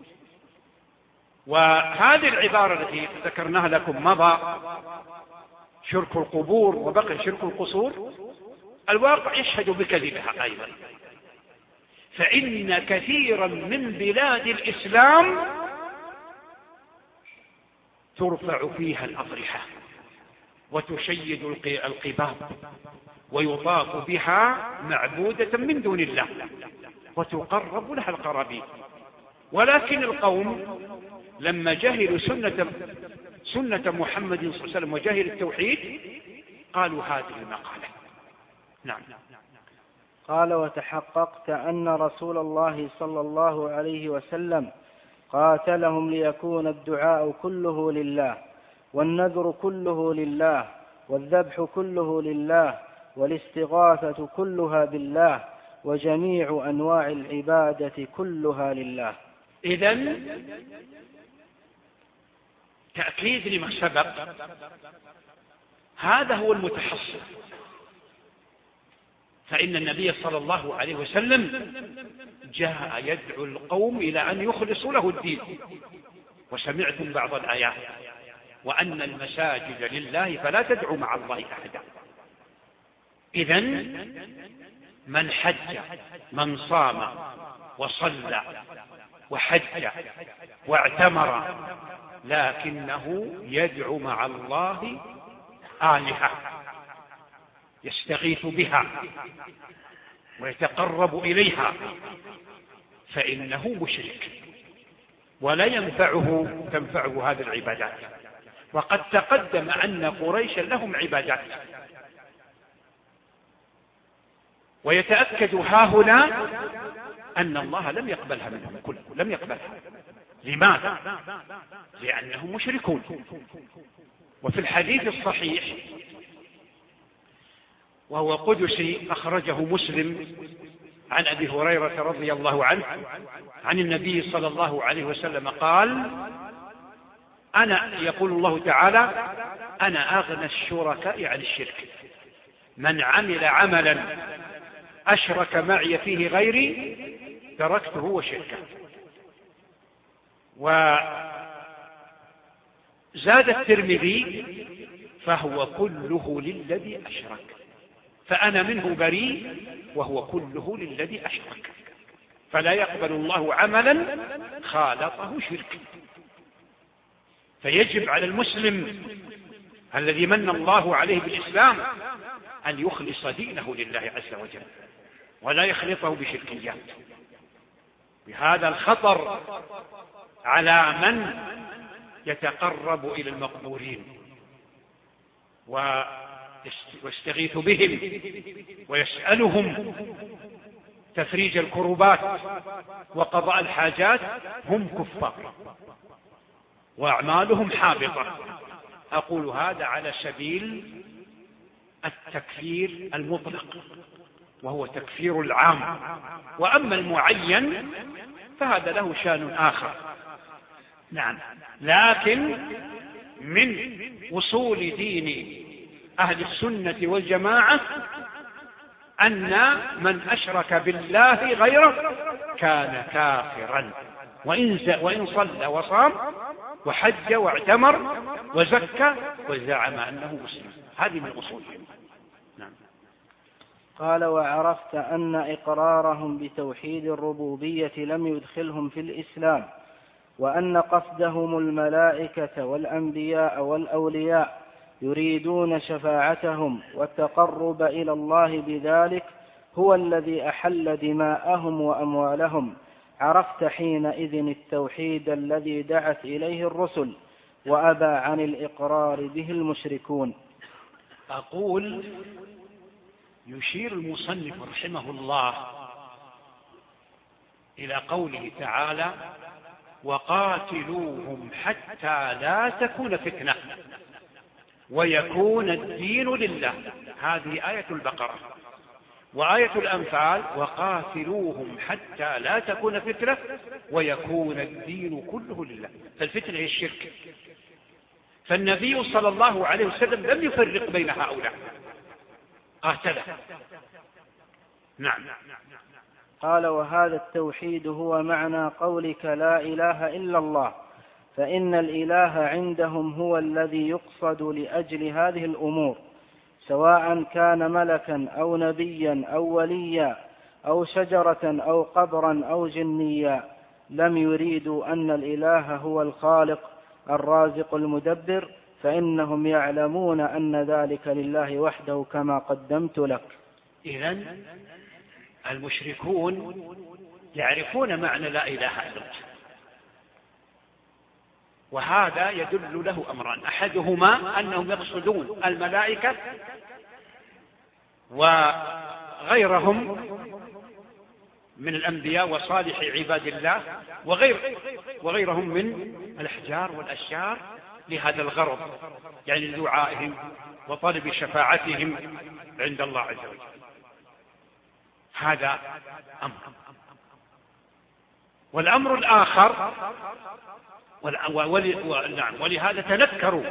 وهذه العبارة التي ذكرناها لكم مضى شرك القبور وبقي شرك القصور، الواقع يشهد بكذبها أيضا، فإن كثيرا من بلاد الإسلام ترفع فيها الأضرحة وتشيد القباب ويطاف بها معبودة من دون الله وتقرب لها القرابين، ولكن القوم لما جهلوا سنة محمد صلى الله عليه وسلم وجهل التوحيد قالوا هذه المقالة. نعم. قال: وتحققت أن رسول الله صلى الله عليه وسلم قاتلهم ليكون الدعاء كله لله، والنذر كله لله، والذبح كله لله، والاستغاثة كلها بالله، وجميع أنواع العبادة كلها لله. إذن تأكيد لما سبق، هذا هو المتحصل. فإن النبي صلى الله عليه وسلم جاء يدعو القوم إلى أن يخلصوا له الدين، وسمعتم بعض الآيات: وأن المساجد لله فلا تدعوا مع الله أحدا. إذن من حج، من صام وصلى وحج واعتمر، لكنه يدعو مع الله آلهة يستغيث بها ويتقرب إليها، فإنه مشرك ولا تنفعه هذه العبادات. وقد تقدم أن قريشا لهم عبادات، ويتأكد هاهنا أن الله لم يقبلها منهم كلهم، لم يقبلها. لماذا؟ لأنهم مشركون. وفي الحديث الصحيح وهو قدسي أخرجه مسلم عن أبي هريرة رضي الله عنه عن النبي صلى الله عليه وسلم قال: يقول الله تعالى: أنا أغنى الشركاء عن الشرك، من عمل عملا أشرك معي فيه غيري تركته وشركه. وزاد الترمذي: فهو كله للذي أشرك، فأنا منه بريء وهو كله للذي أشرك. فلا يقبل الله عملا خالطه شرك. فيجب على المسلم الذي من الله عليه بالإسلام أن يخلص دينه لله عز وجل ولا يخلطه بشركيات. بهذا الخطر على من يتقرب إلى المقبورين ويستغيث بهم ويسألهم تفريج الكربات وقضاء الحاجات، هم كفار وأعمالهم حابطة. أقول هذا على سبيل التكفير المطلق، وهو تكفير العام. وأما المعين فهذا له شان آخر. نعم، لكن من وصول دين أهل السنة والجماعة أن من أشرك بالله غيره كان كافرا، وإن صلى وصام وحج واعتمر وزكى وزعم أنه مسلم. هذه من أصولهم. نعم. قال: وعرفت أن إقرارهم بتوحيد الربوبية لم يدخلهم في الإسلام، وأن قصدهم الملائكة والأنبياء والأولياء يريدون شفاعتهم والتقرب إلى الله بذلك هو الذي أحل دماءهم وأموالهم. عرفت حينئذ التوحيد الذي دعت إليه الرسل وأبى عن الإقرار به المشركون. أقول يشير المصنف رحمه الله إلى قوله تعالى: وقاتلوهم حتى لا تكون فتنة ويكون الدين لله. هذه آية البقرة. وآية الأنفال: وقاتلوهم حتى لا تكون فتنة ويكون الدين كله لله. فالفتنة هي الشرك. فالنبي صلى الله عليه وسلم لم يفرق بين هؤلاء، قاتله. نعم. قال: وهذا التوحيد هو معنى قولك لا إله إلا الله، فإن الإله عندهم هو الذي يقصد لأجل هذه الأمور، سواء كان ملكا أو نبيا أو وليا أو شجرة أو قبرا أو جنيا. لم يريدوا أن الإله هو الخالق الرازق المدبر، فإنهم يعلمون أن ذلك لله وحده كما قدمت لك. إذن المشركون يعرفون معنى لا إله إلا الله، وهذا يدل له أمران: أحدهما أنهم يقصدون الملائكة وغيرهم من الأنبياء وصالح عباد الله وغيرهم من الأحجار والأشجار لهذا الغرض، يعني لدعائهم وطلب شفاعتهم عند الله عز وجل. هذا أمر. والأمر الآخر ولهذا تنكروا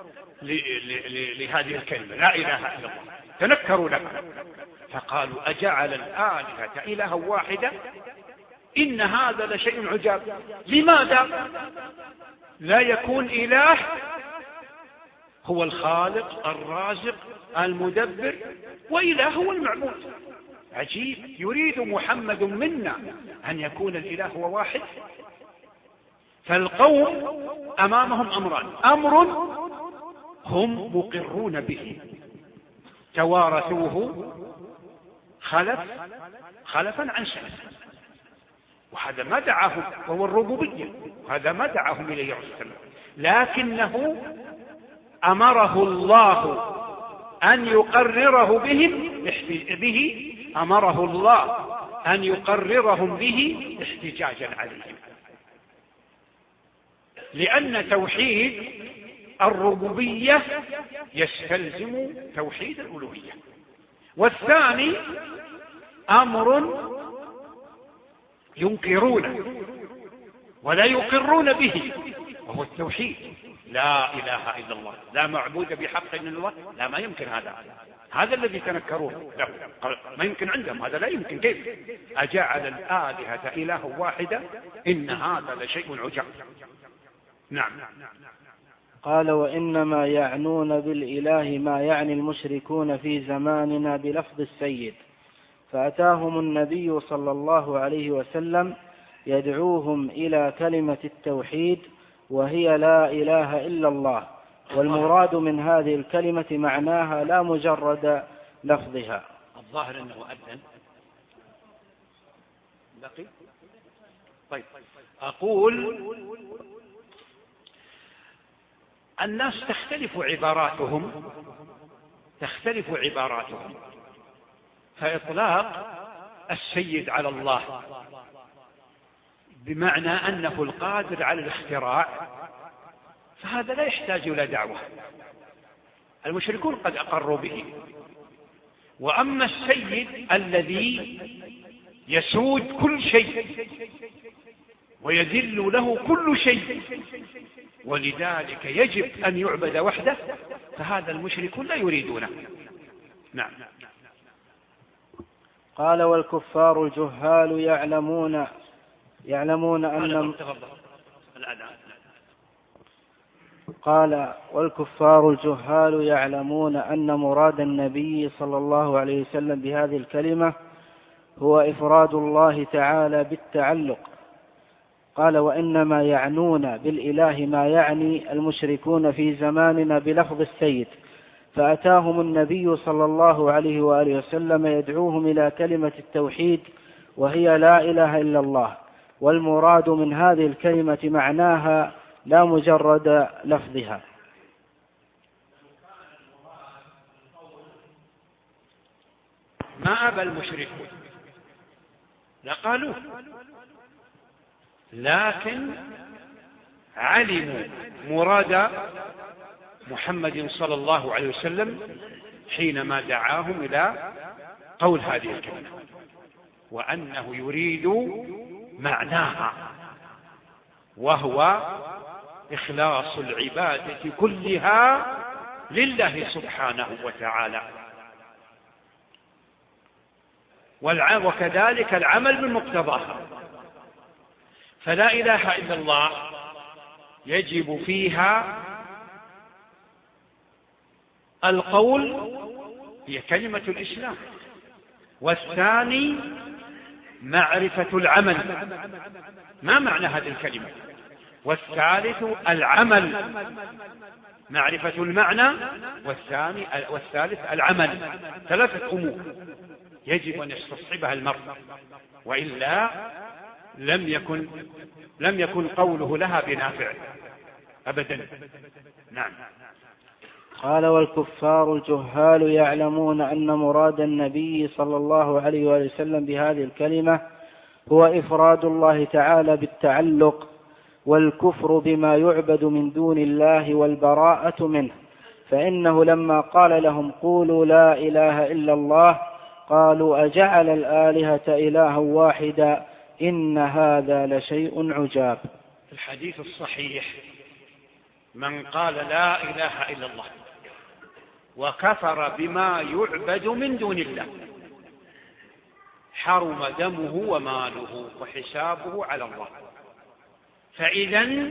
لهذه الكلمة لا إله إلا الله، تنكروا لها فقالوا أجعل الآلهة إلها واحدة إن هذا لشيء عجاب. لماذا لا يكون إله هو الخالق الرازق المدبر وإله هو المعبود؟ عجيب، يريد محمد منا أن يكون الإله هو واحد. فالقوم أمامهم أمران: أمر هم مقرون به توارثوه خلفا عن سلف، وهذا ما دعاهم، وهو الربوبية، هذا ما دعاهم إليه عليه السلام، لكنه أمره الله أن يقرره به أمره الله أن يقررهم به احتجاجا عليهم، لأن توحيد الربوبية يستلزم توحيد الألوهية. والثاني أمر ينكرونه ولا يقرون به، وهو التوحيد، لا إله إلا الله، لا معبود بحق إلا الله، لا ما يمكن هذا الذي تنكرون له، ما يمكن عندهم، هذا لا يمكن. كيف أجعل الآلهة إله واحدة إن هذا لشيء عجاب. نعم. قال: وإنما يعنون بالإله ما يعني المشركون في زماننا بلفظ السيد، فأتاهم النبي صلى الله عليه وسلم يدعوهم إلى كلمة التوحيد وهي لا إله إلا الله، والمراد من هذه الكلمة معناها لا مجرد لفظها. الظاهر أنه أذن بقي. طيب، أقول الناس تختلف عباراتهم، فإطلاق السيد على الله بمعنى أنه القادر على الاختراع، فهذا لا يحتاج إلى دعوة، المشركون قد أقروا به. وأما السيد الذي يسود كل شيء ويذل له كل شيء ولذلك يجب أن يعبد وحده، فهذا المشركون لا يريدونه. نعم. قال: والكفار الجهال يعلمون أن قال: والكفار الجهال يعلمون أن مراد النبي صلى الله عليه وسلم بهذه الكلمة هو إفراد الله تعالى بالتعلق. قال: وإنما يعنون بالإله ما يعني المشركون في زماننا بلفظ السيد، فأتاهم النبي صلى الله عليه وآله وسلم يدعوهم إلى كلمة التوحيد وهي لا إله إلا الله، والمراد من هذه الكلمة معناها لا مجرد لفظها. ما أبى المشركون لقالوا، لكن علموا مراد محمد صلى الله عليه وسلم حينما دعاهم إلى قول هذه الكلمة، وأنه يريد معناها، وهو إخلاص العبادة كلها لله سبحانه وتعالى، وكذلك العمل بمقتضاها. فلا إله إلا الله يجب فيها القول، هي كلمة الإسلام، والثاني معرفة العمل، ما معنى هذه الكلمة، والثالث العمل، معرفة المعنى، والثالث العمل. ثلاثة أمور يجب أن يستصحبها المرء، وإلا لم يكن قوله لها بنافع أبدا. نعم. قال: والكفار الجهال يعلمون أن مراد النبي صلى الله عليه وسلم بهذه الكلمة هو إفراد الله تعالى بالتعلق، والكفر بما يعبد من دون الله والبراءة منه، فإنه لما قال لهم قولوا لا إله إلا الله قالوا أجعل الآلهة إلها واحدا إن هذا لشيء عجاب. الحديث الصحيح: من قال لا إله إلا الله وكفر بما يعبد من دون الله حرم دمه وماله وحسابه على الله. فإذا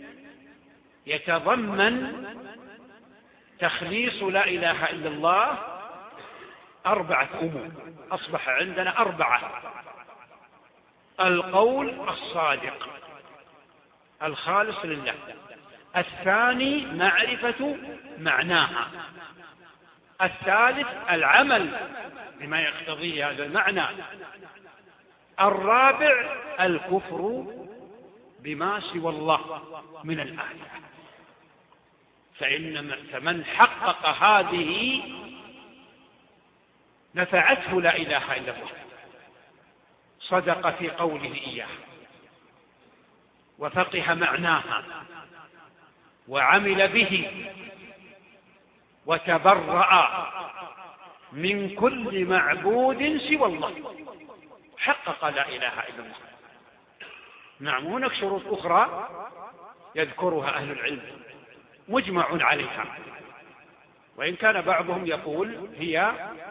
يتضمن تخليص لا إله إلا الله 4 أمور. أصبح عندنا 4: القول الصادق الخالص لله، الثاني معرفة معناها، الثالث العمل بما يقتضيه هذا المعنى، الرابع الكفر بما سوى الله من الآلهة. فمن حقق هذه نفعته لا إله إلا الله، صدق في قوله إياه وفقه معناها وعمل به وتبرأ من كل معبود سوى الله، حقق لا إله إلا الله. نعم، هناك شروط أخرى يذكرها أهل العلم مجمع عليها، وإن كان بعضهم يقول هي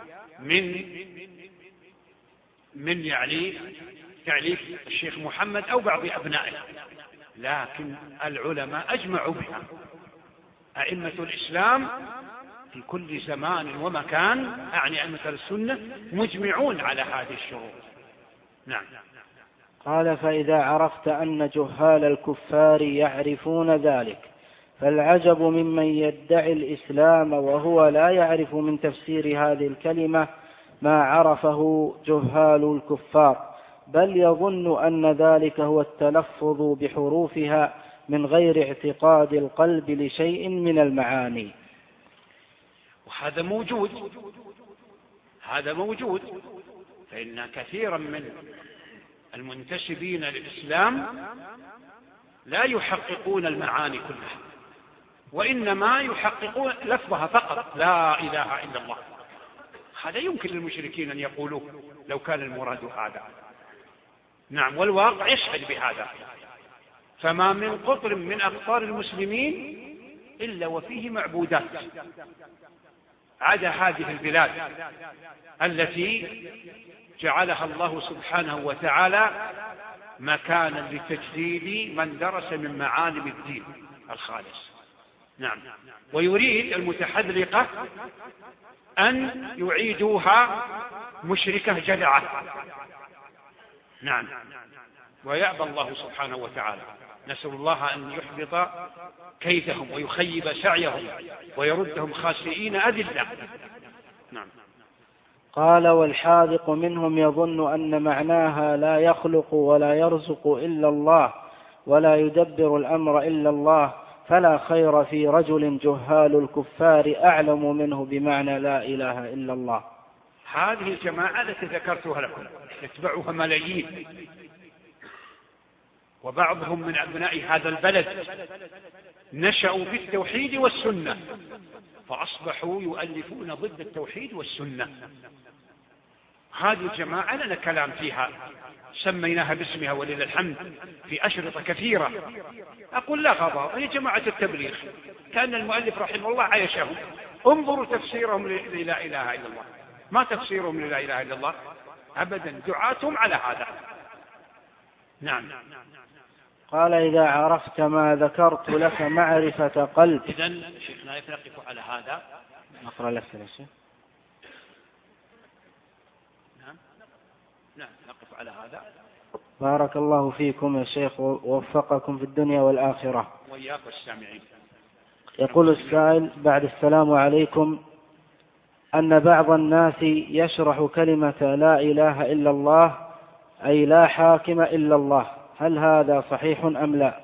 من يعني تعليف الشيخ محمد أو بعض أبنائه، لكن العلماء أجمعوا بها. أئمة الإسلام في كل زمان ومكان، أعني أئمة السنة، مجمعون على هذه الشروط. نعم. قال: فإذا عرفت أن جهال الكفار يعرفون ذلك فالعجب ممن يدعي الإسلام وهو لا يعرف من تفسير هذه الكلمة ما عرفه جهال الكفار، بل يظن أن ذلك هو التلفظ بحروفها من غير اعتقاد القلب لشيء من المعاني. وهذا موجود، فإن كثيرا من المنتسبين للإسلام لا يحققون المعاني كلها، وإنما يحققون لفظها فقط، لا إله إلا الله. هذا يمكن للمشركين أن يقولوه لو كان المراد هذا. نعم، والواقع يشهد بهذا. فما من قطر من أقطار المسلمين إلا وفيه معبودات، عدا هذه البلاد التي جعلها الله سبحانه وتعالى مكانا لتجديد من درس من معالم الدين الخالص. نعم، ويريد المتحذلقة أن يعيدوها مشركة جدعة. نعم، ويأبى الله سبحانه وتعالى. نسأل الله أن يحبط كيدهم ويخيب سعيهم ويردهم خاسئين أذلة. نعم. قال: والحاذق منهم يظن أن معناها لا يخلق ولا يرزق إلا الله ولا يدبر الأمر إلا الله، فلا خير في رجل جهال الكفار أعلم منه بمعنى لا إله إلا الله. هذه الجماعة التي ذكرتها لكم يتبعها ملايين، وبعضهم من أبناء هذا البلد نشأوا في التوحيد والسنة فأصبحوا يؤلفون ضد التوحيد والسنة. هذه الجماعة لنا كلام فيها، سميناها باسمها ولله الحمد في أشرطة كثيرة. أقول لا غضاض، هي جماعة التبليغ، كان المؤلف رحمه الله عايشهم. انظروا تفسيرهم للا إله إلا الله، ما تفسيرهم للا إله إلا الله أبدا، دعاتهم على هذا. نعم. قال: إذا عرفت ما ذكرت لك معرفة قلب. إذن شيخنا نقف على هذا. نقرأ الأسئلة شيخ. نعم، نقف على هذا. بارك الله فيكم يا شيخ ووفقكم في الدنيا والآخرة. وإياك والسامعين. يقول السائل بعد السلام عليكم أن بعض الناس يشرح كلمة لا إله إلا الله أي لا حاكم إلا الله، هل هذا صحيح أم لا؟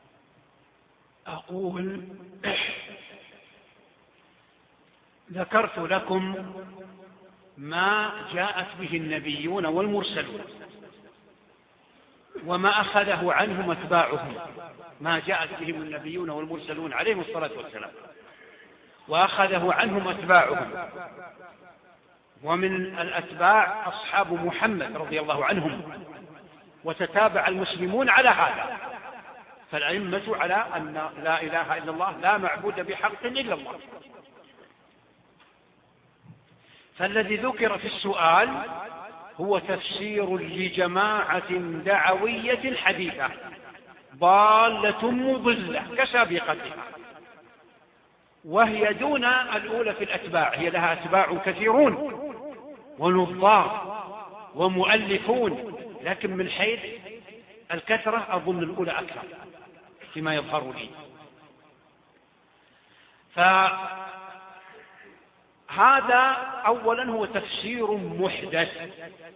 أقول ذكرت لكم ما جاءت به النبيون والمرسلون وما أخذه عنهم أتباعهم، ما جاءت بهم النبيون والمرسلون عليهم الصلاة والسلام وأخذه عنهم أتباعهم. ومن الأتباع أصحاب محمد رضي الله عنهم، وتتابع المسلمون على هذا. فالأئمة على أن لا إله إلا الله لا معبود بحق إلا الله. فالذي ذكر في السؤال هو تفسير لجماعة دعوية حديثة ضالة مضلة كسابقتها، وهي دون الأولى في الأتباع، هي لها أتباع كثيرون ونظار ومؤلفون، لكن من حيث الكثرة أظن الأولى أكثر فيما يظهر لي. فهذا أولا هو تفسير محدث،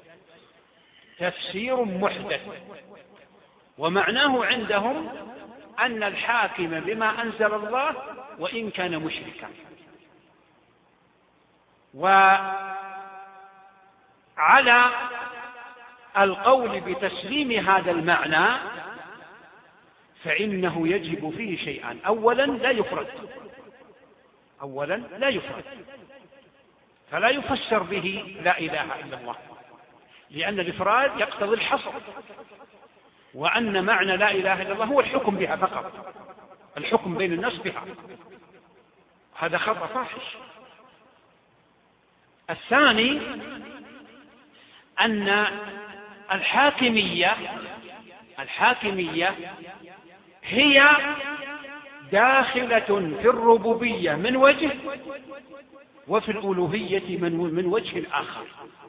تفسير محدث، ومعناه عندهم أن الحاكم بما أنزل الله وإن كان مشركا. وعلى القول بتسليم هذا المعنى فإنه يجب فيه شيئان: أولا لا يفرد، أولا لا يفرد، فلا يفسر به لا إله إلا الله، لأن الإفراد يقتضي الحصر، وأن معنى لا إله إلا الله هو الحكم بها فقط، الحكم بين الناس بها. هذا خطأ فاحش. الثاني أن الحاكمية هي داخلة في الربوبية من وجه، وفي الألوهية من وجه آخر.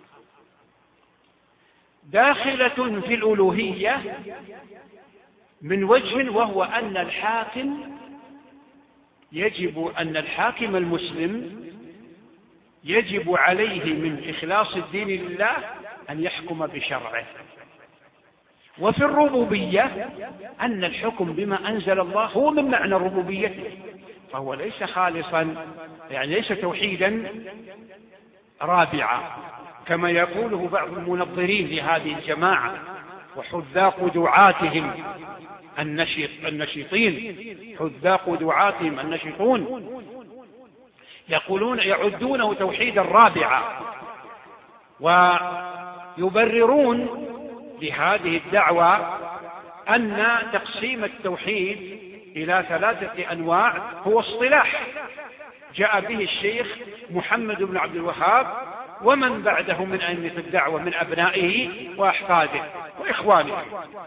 داخلة في الألوهية من وجه، وهو أن الحاكم المسلم يجب عليه من إخلاص الدين لله أن يحكم بشرعه. وفي الربوبية أن الحكم بما أنزل الله هو من معنى ربوبيته، فهو ليس خالصا، يعني ليس توحيدا رابعا كما يقوله بعض المنظرين لهذه الجماعة وحذاق دعاتهم النشيطين، حذاق دعاتهم النشيطون، يقولون يعدونه توحيدا رابعا، ويبررون لهذه الدعوة أن تقسيم التوحيد إلى 3 أنواع هو اصطلاح جاء به الشيخ محمد بن عبد الوهاب ومن بعده من أئمة الدعوة من أبنائه وأحفاده وإخوانه.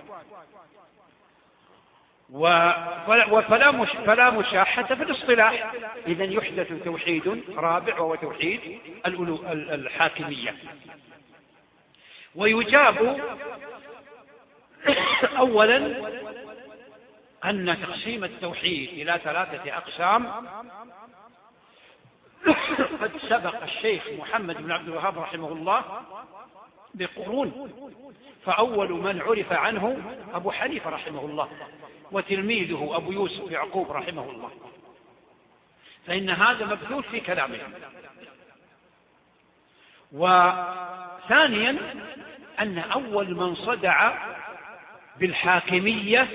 فلا مشاحة في الاصطلاح، إذن يحدث توحيد رابع وهو توحيد الحاكمية. ويجاب أولا أن تقسيم التوحيد إلى 3 أقسام قد سبق الشيخ محمد بن عبد الوهاب رحمه الله بقرون، فأول من عرف عنه أبو حنيفة رحمه الله، وتلميذه أبو يوسف يعقوب رحمه الله، فإن هذا مبثوث في كلامه. وثانيا أن أول من صدع بالحاكمية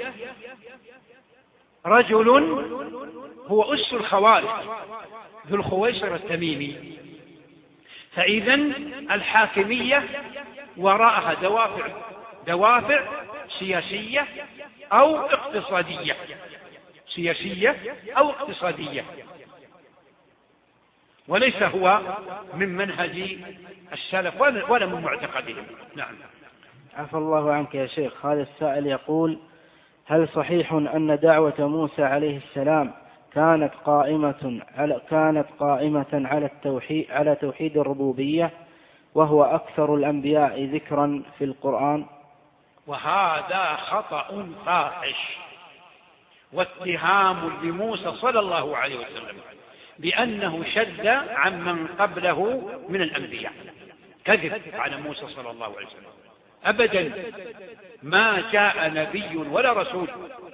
رجل هو أس الخوارج ذو الخويصر التميمي. فإذا الحاكمية وراءها دوافع سياسية أو اقتصادية، سياسية أو اقتصادية، وليس هو من منهج السلف ولا من معتقدهم. نعم. عفى الله عنك يا شيخ. هذا السائل يقول: هل صحيح أن دعوة موسى عليه السلام كانت قائمة على توحيد الربوبية، وهو أكثر الأنبياء ذكرا في القرآن؟ وهذا خطأ فاحش واتهام لموسى صلى الله عليه وسلم بأنه شد عمن قبله من الأنبياء. كذب على موسى صلى الله عليه وسلم أبدا، ما جاء نبي ولا رسول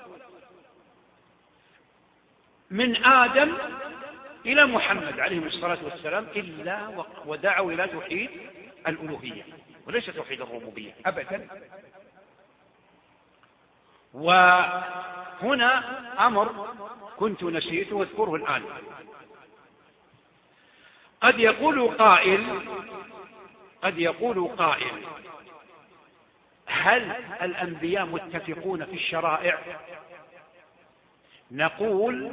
من آدم إلى محمد عليه الصلاة والسلام إلا ودعوا إلى توحيد الألوهية وليس توحيد الربوبية أبدا. وهنا أمر كنت نسيته واذكره الآن، قد يقول قائل هل الأنبياء متفقون في الشرائع؟ نقول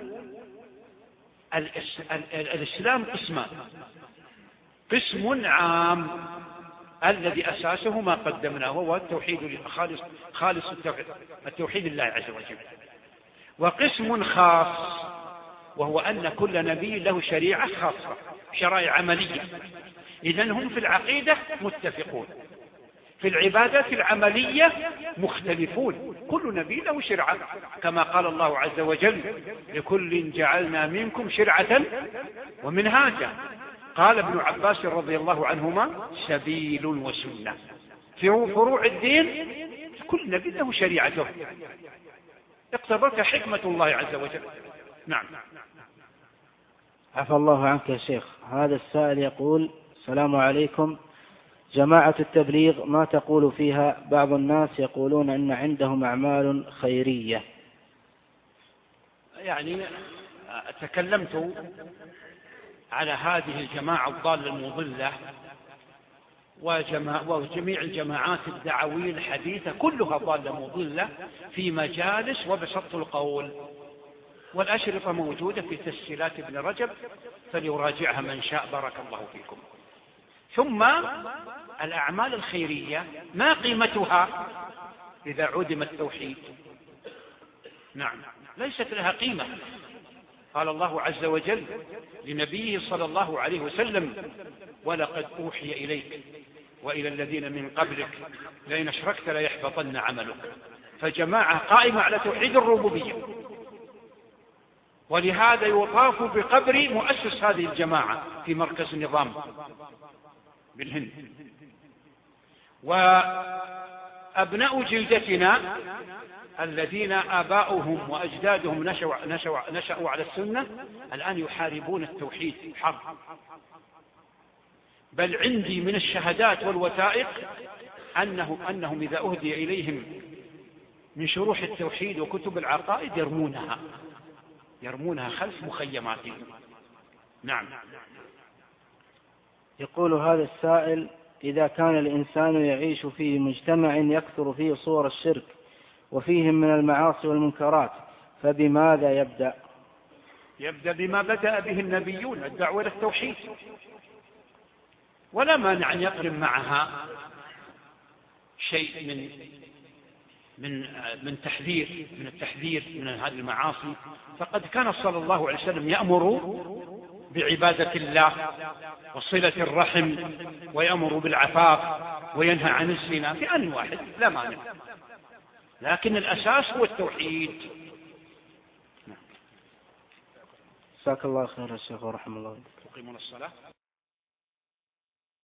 الإسلام قسمان: قسم عام الذي أساسه ما قدمناه وهو التوحيد خالص التوحيد لله عز وجل، وقسم خاص وهو أن كل نبي له شريعة خاصة، شرائع عملية. إذن هم في العقيدة متفقون، في العبادات العملية مختلفون، كل نبي له شرعة، كما قال الله عز وجل: لكل جعلنا منكم شرعة ومنهاجا. قال ابن عباس رضي الله عنهما: سبيل وسنة. في فروع الدين كل نبي له شريعته اقتضتها حكمة الله عز وجل. نعم. عفى الله عنك يا شيخ. هذا السائل يقول: السلام عليكم، جماعة التبليغ ما تقول فيها؟ بعض الناس يقولون أن عندهم أعمال خيرية. يعني تكلمت على هذه الجماعة الضالة المضلة وجميع الجماعات الدعوية الحديثة كلها ضالة مضلة في مجالس، وبسطت القول، والأشرطة موجودة في تسجيلات ابن رجب فليراجعها من شاء. بارك الله فيكم. ثم الأعمال الخيرية ما قيمتها إذا عدم التوحيد؟ نعم، ليست لها قيمة. قال الله عز وجل لنبيه صلى الله عليه وسلم: ولقد أوحي إليك وإلى الذين من قبلك لئن أشركت ليحبطن عملك. فجماعة قائمة على توحيد الربوبية، ولهذا يطاف بقبر مؤسس هذه الجماعة في مركز النظام بالهند. وأبناء جلدتنا الذين آباؤهم وأجدادهم نشأوا على السنة الآن يحاربون التوحيد حرب. بل عندي من الشهادات والوثائق أنهم إذا أهدي إليهم من شروح التوحيد وكتب العقائد يرمونها خلف مخيماتهم. نعم. يقول هذا السائل: إذا كان الإنسان يعيش في مجتمع يكثر فيه صور الشرك وفيهم من المعاصي والمنكرات، فبماذا يبدأ؟ يبدأ بما بدأ به النبيون: الدعوة إلى التوحيد، ولا مانع أن يقرن معها شيء من التحذير من هذه المعاصي. فقد كان صلى الله عليه وسلم يأمر بعبادة الله وصلة الرحم، ويأمر بالعفاف، وينهى عن الزنا في آن واحد، لا مانع، لكن الأساس هو التوحيد. جزاك الله خير يا شيخ ورحمة الله. تقيمون الصلاة.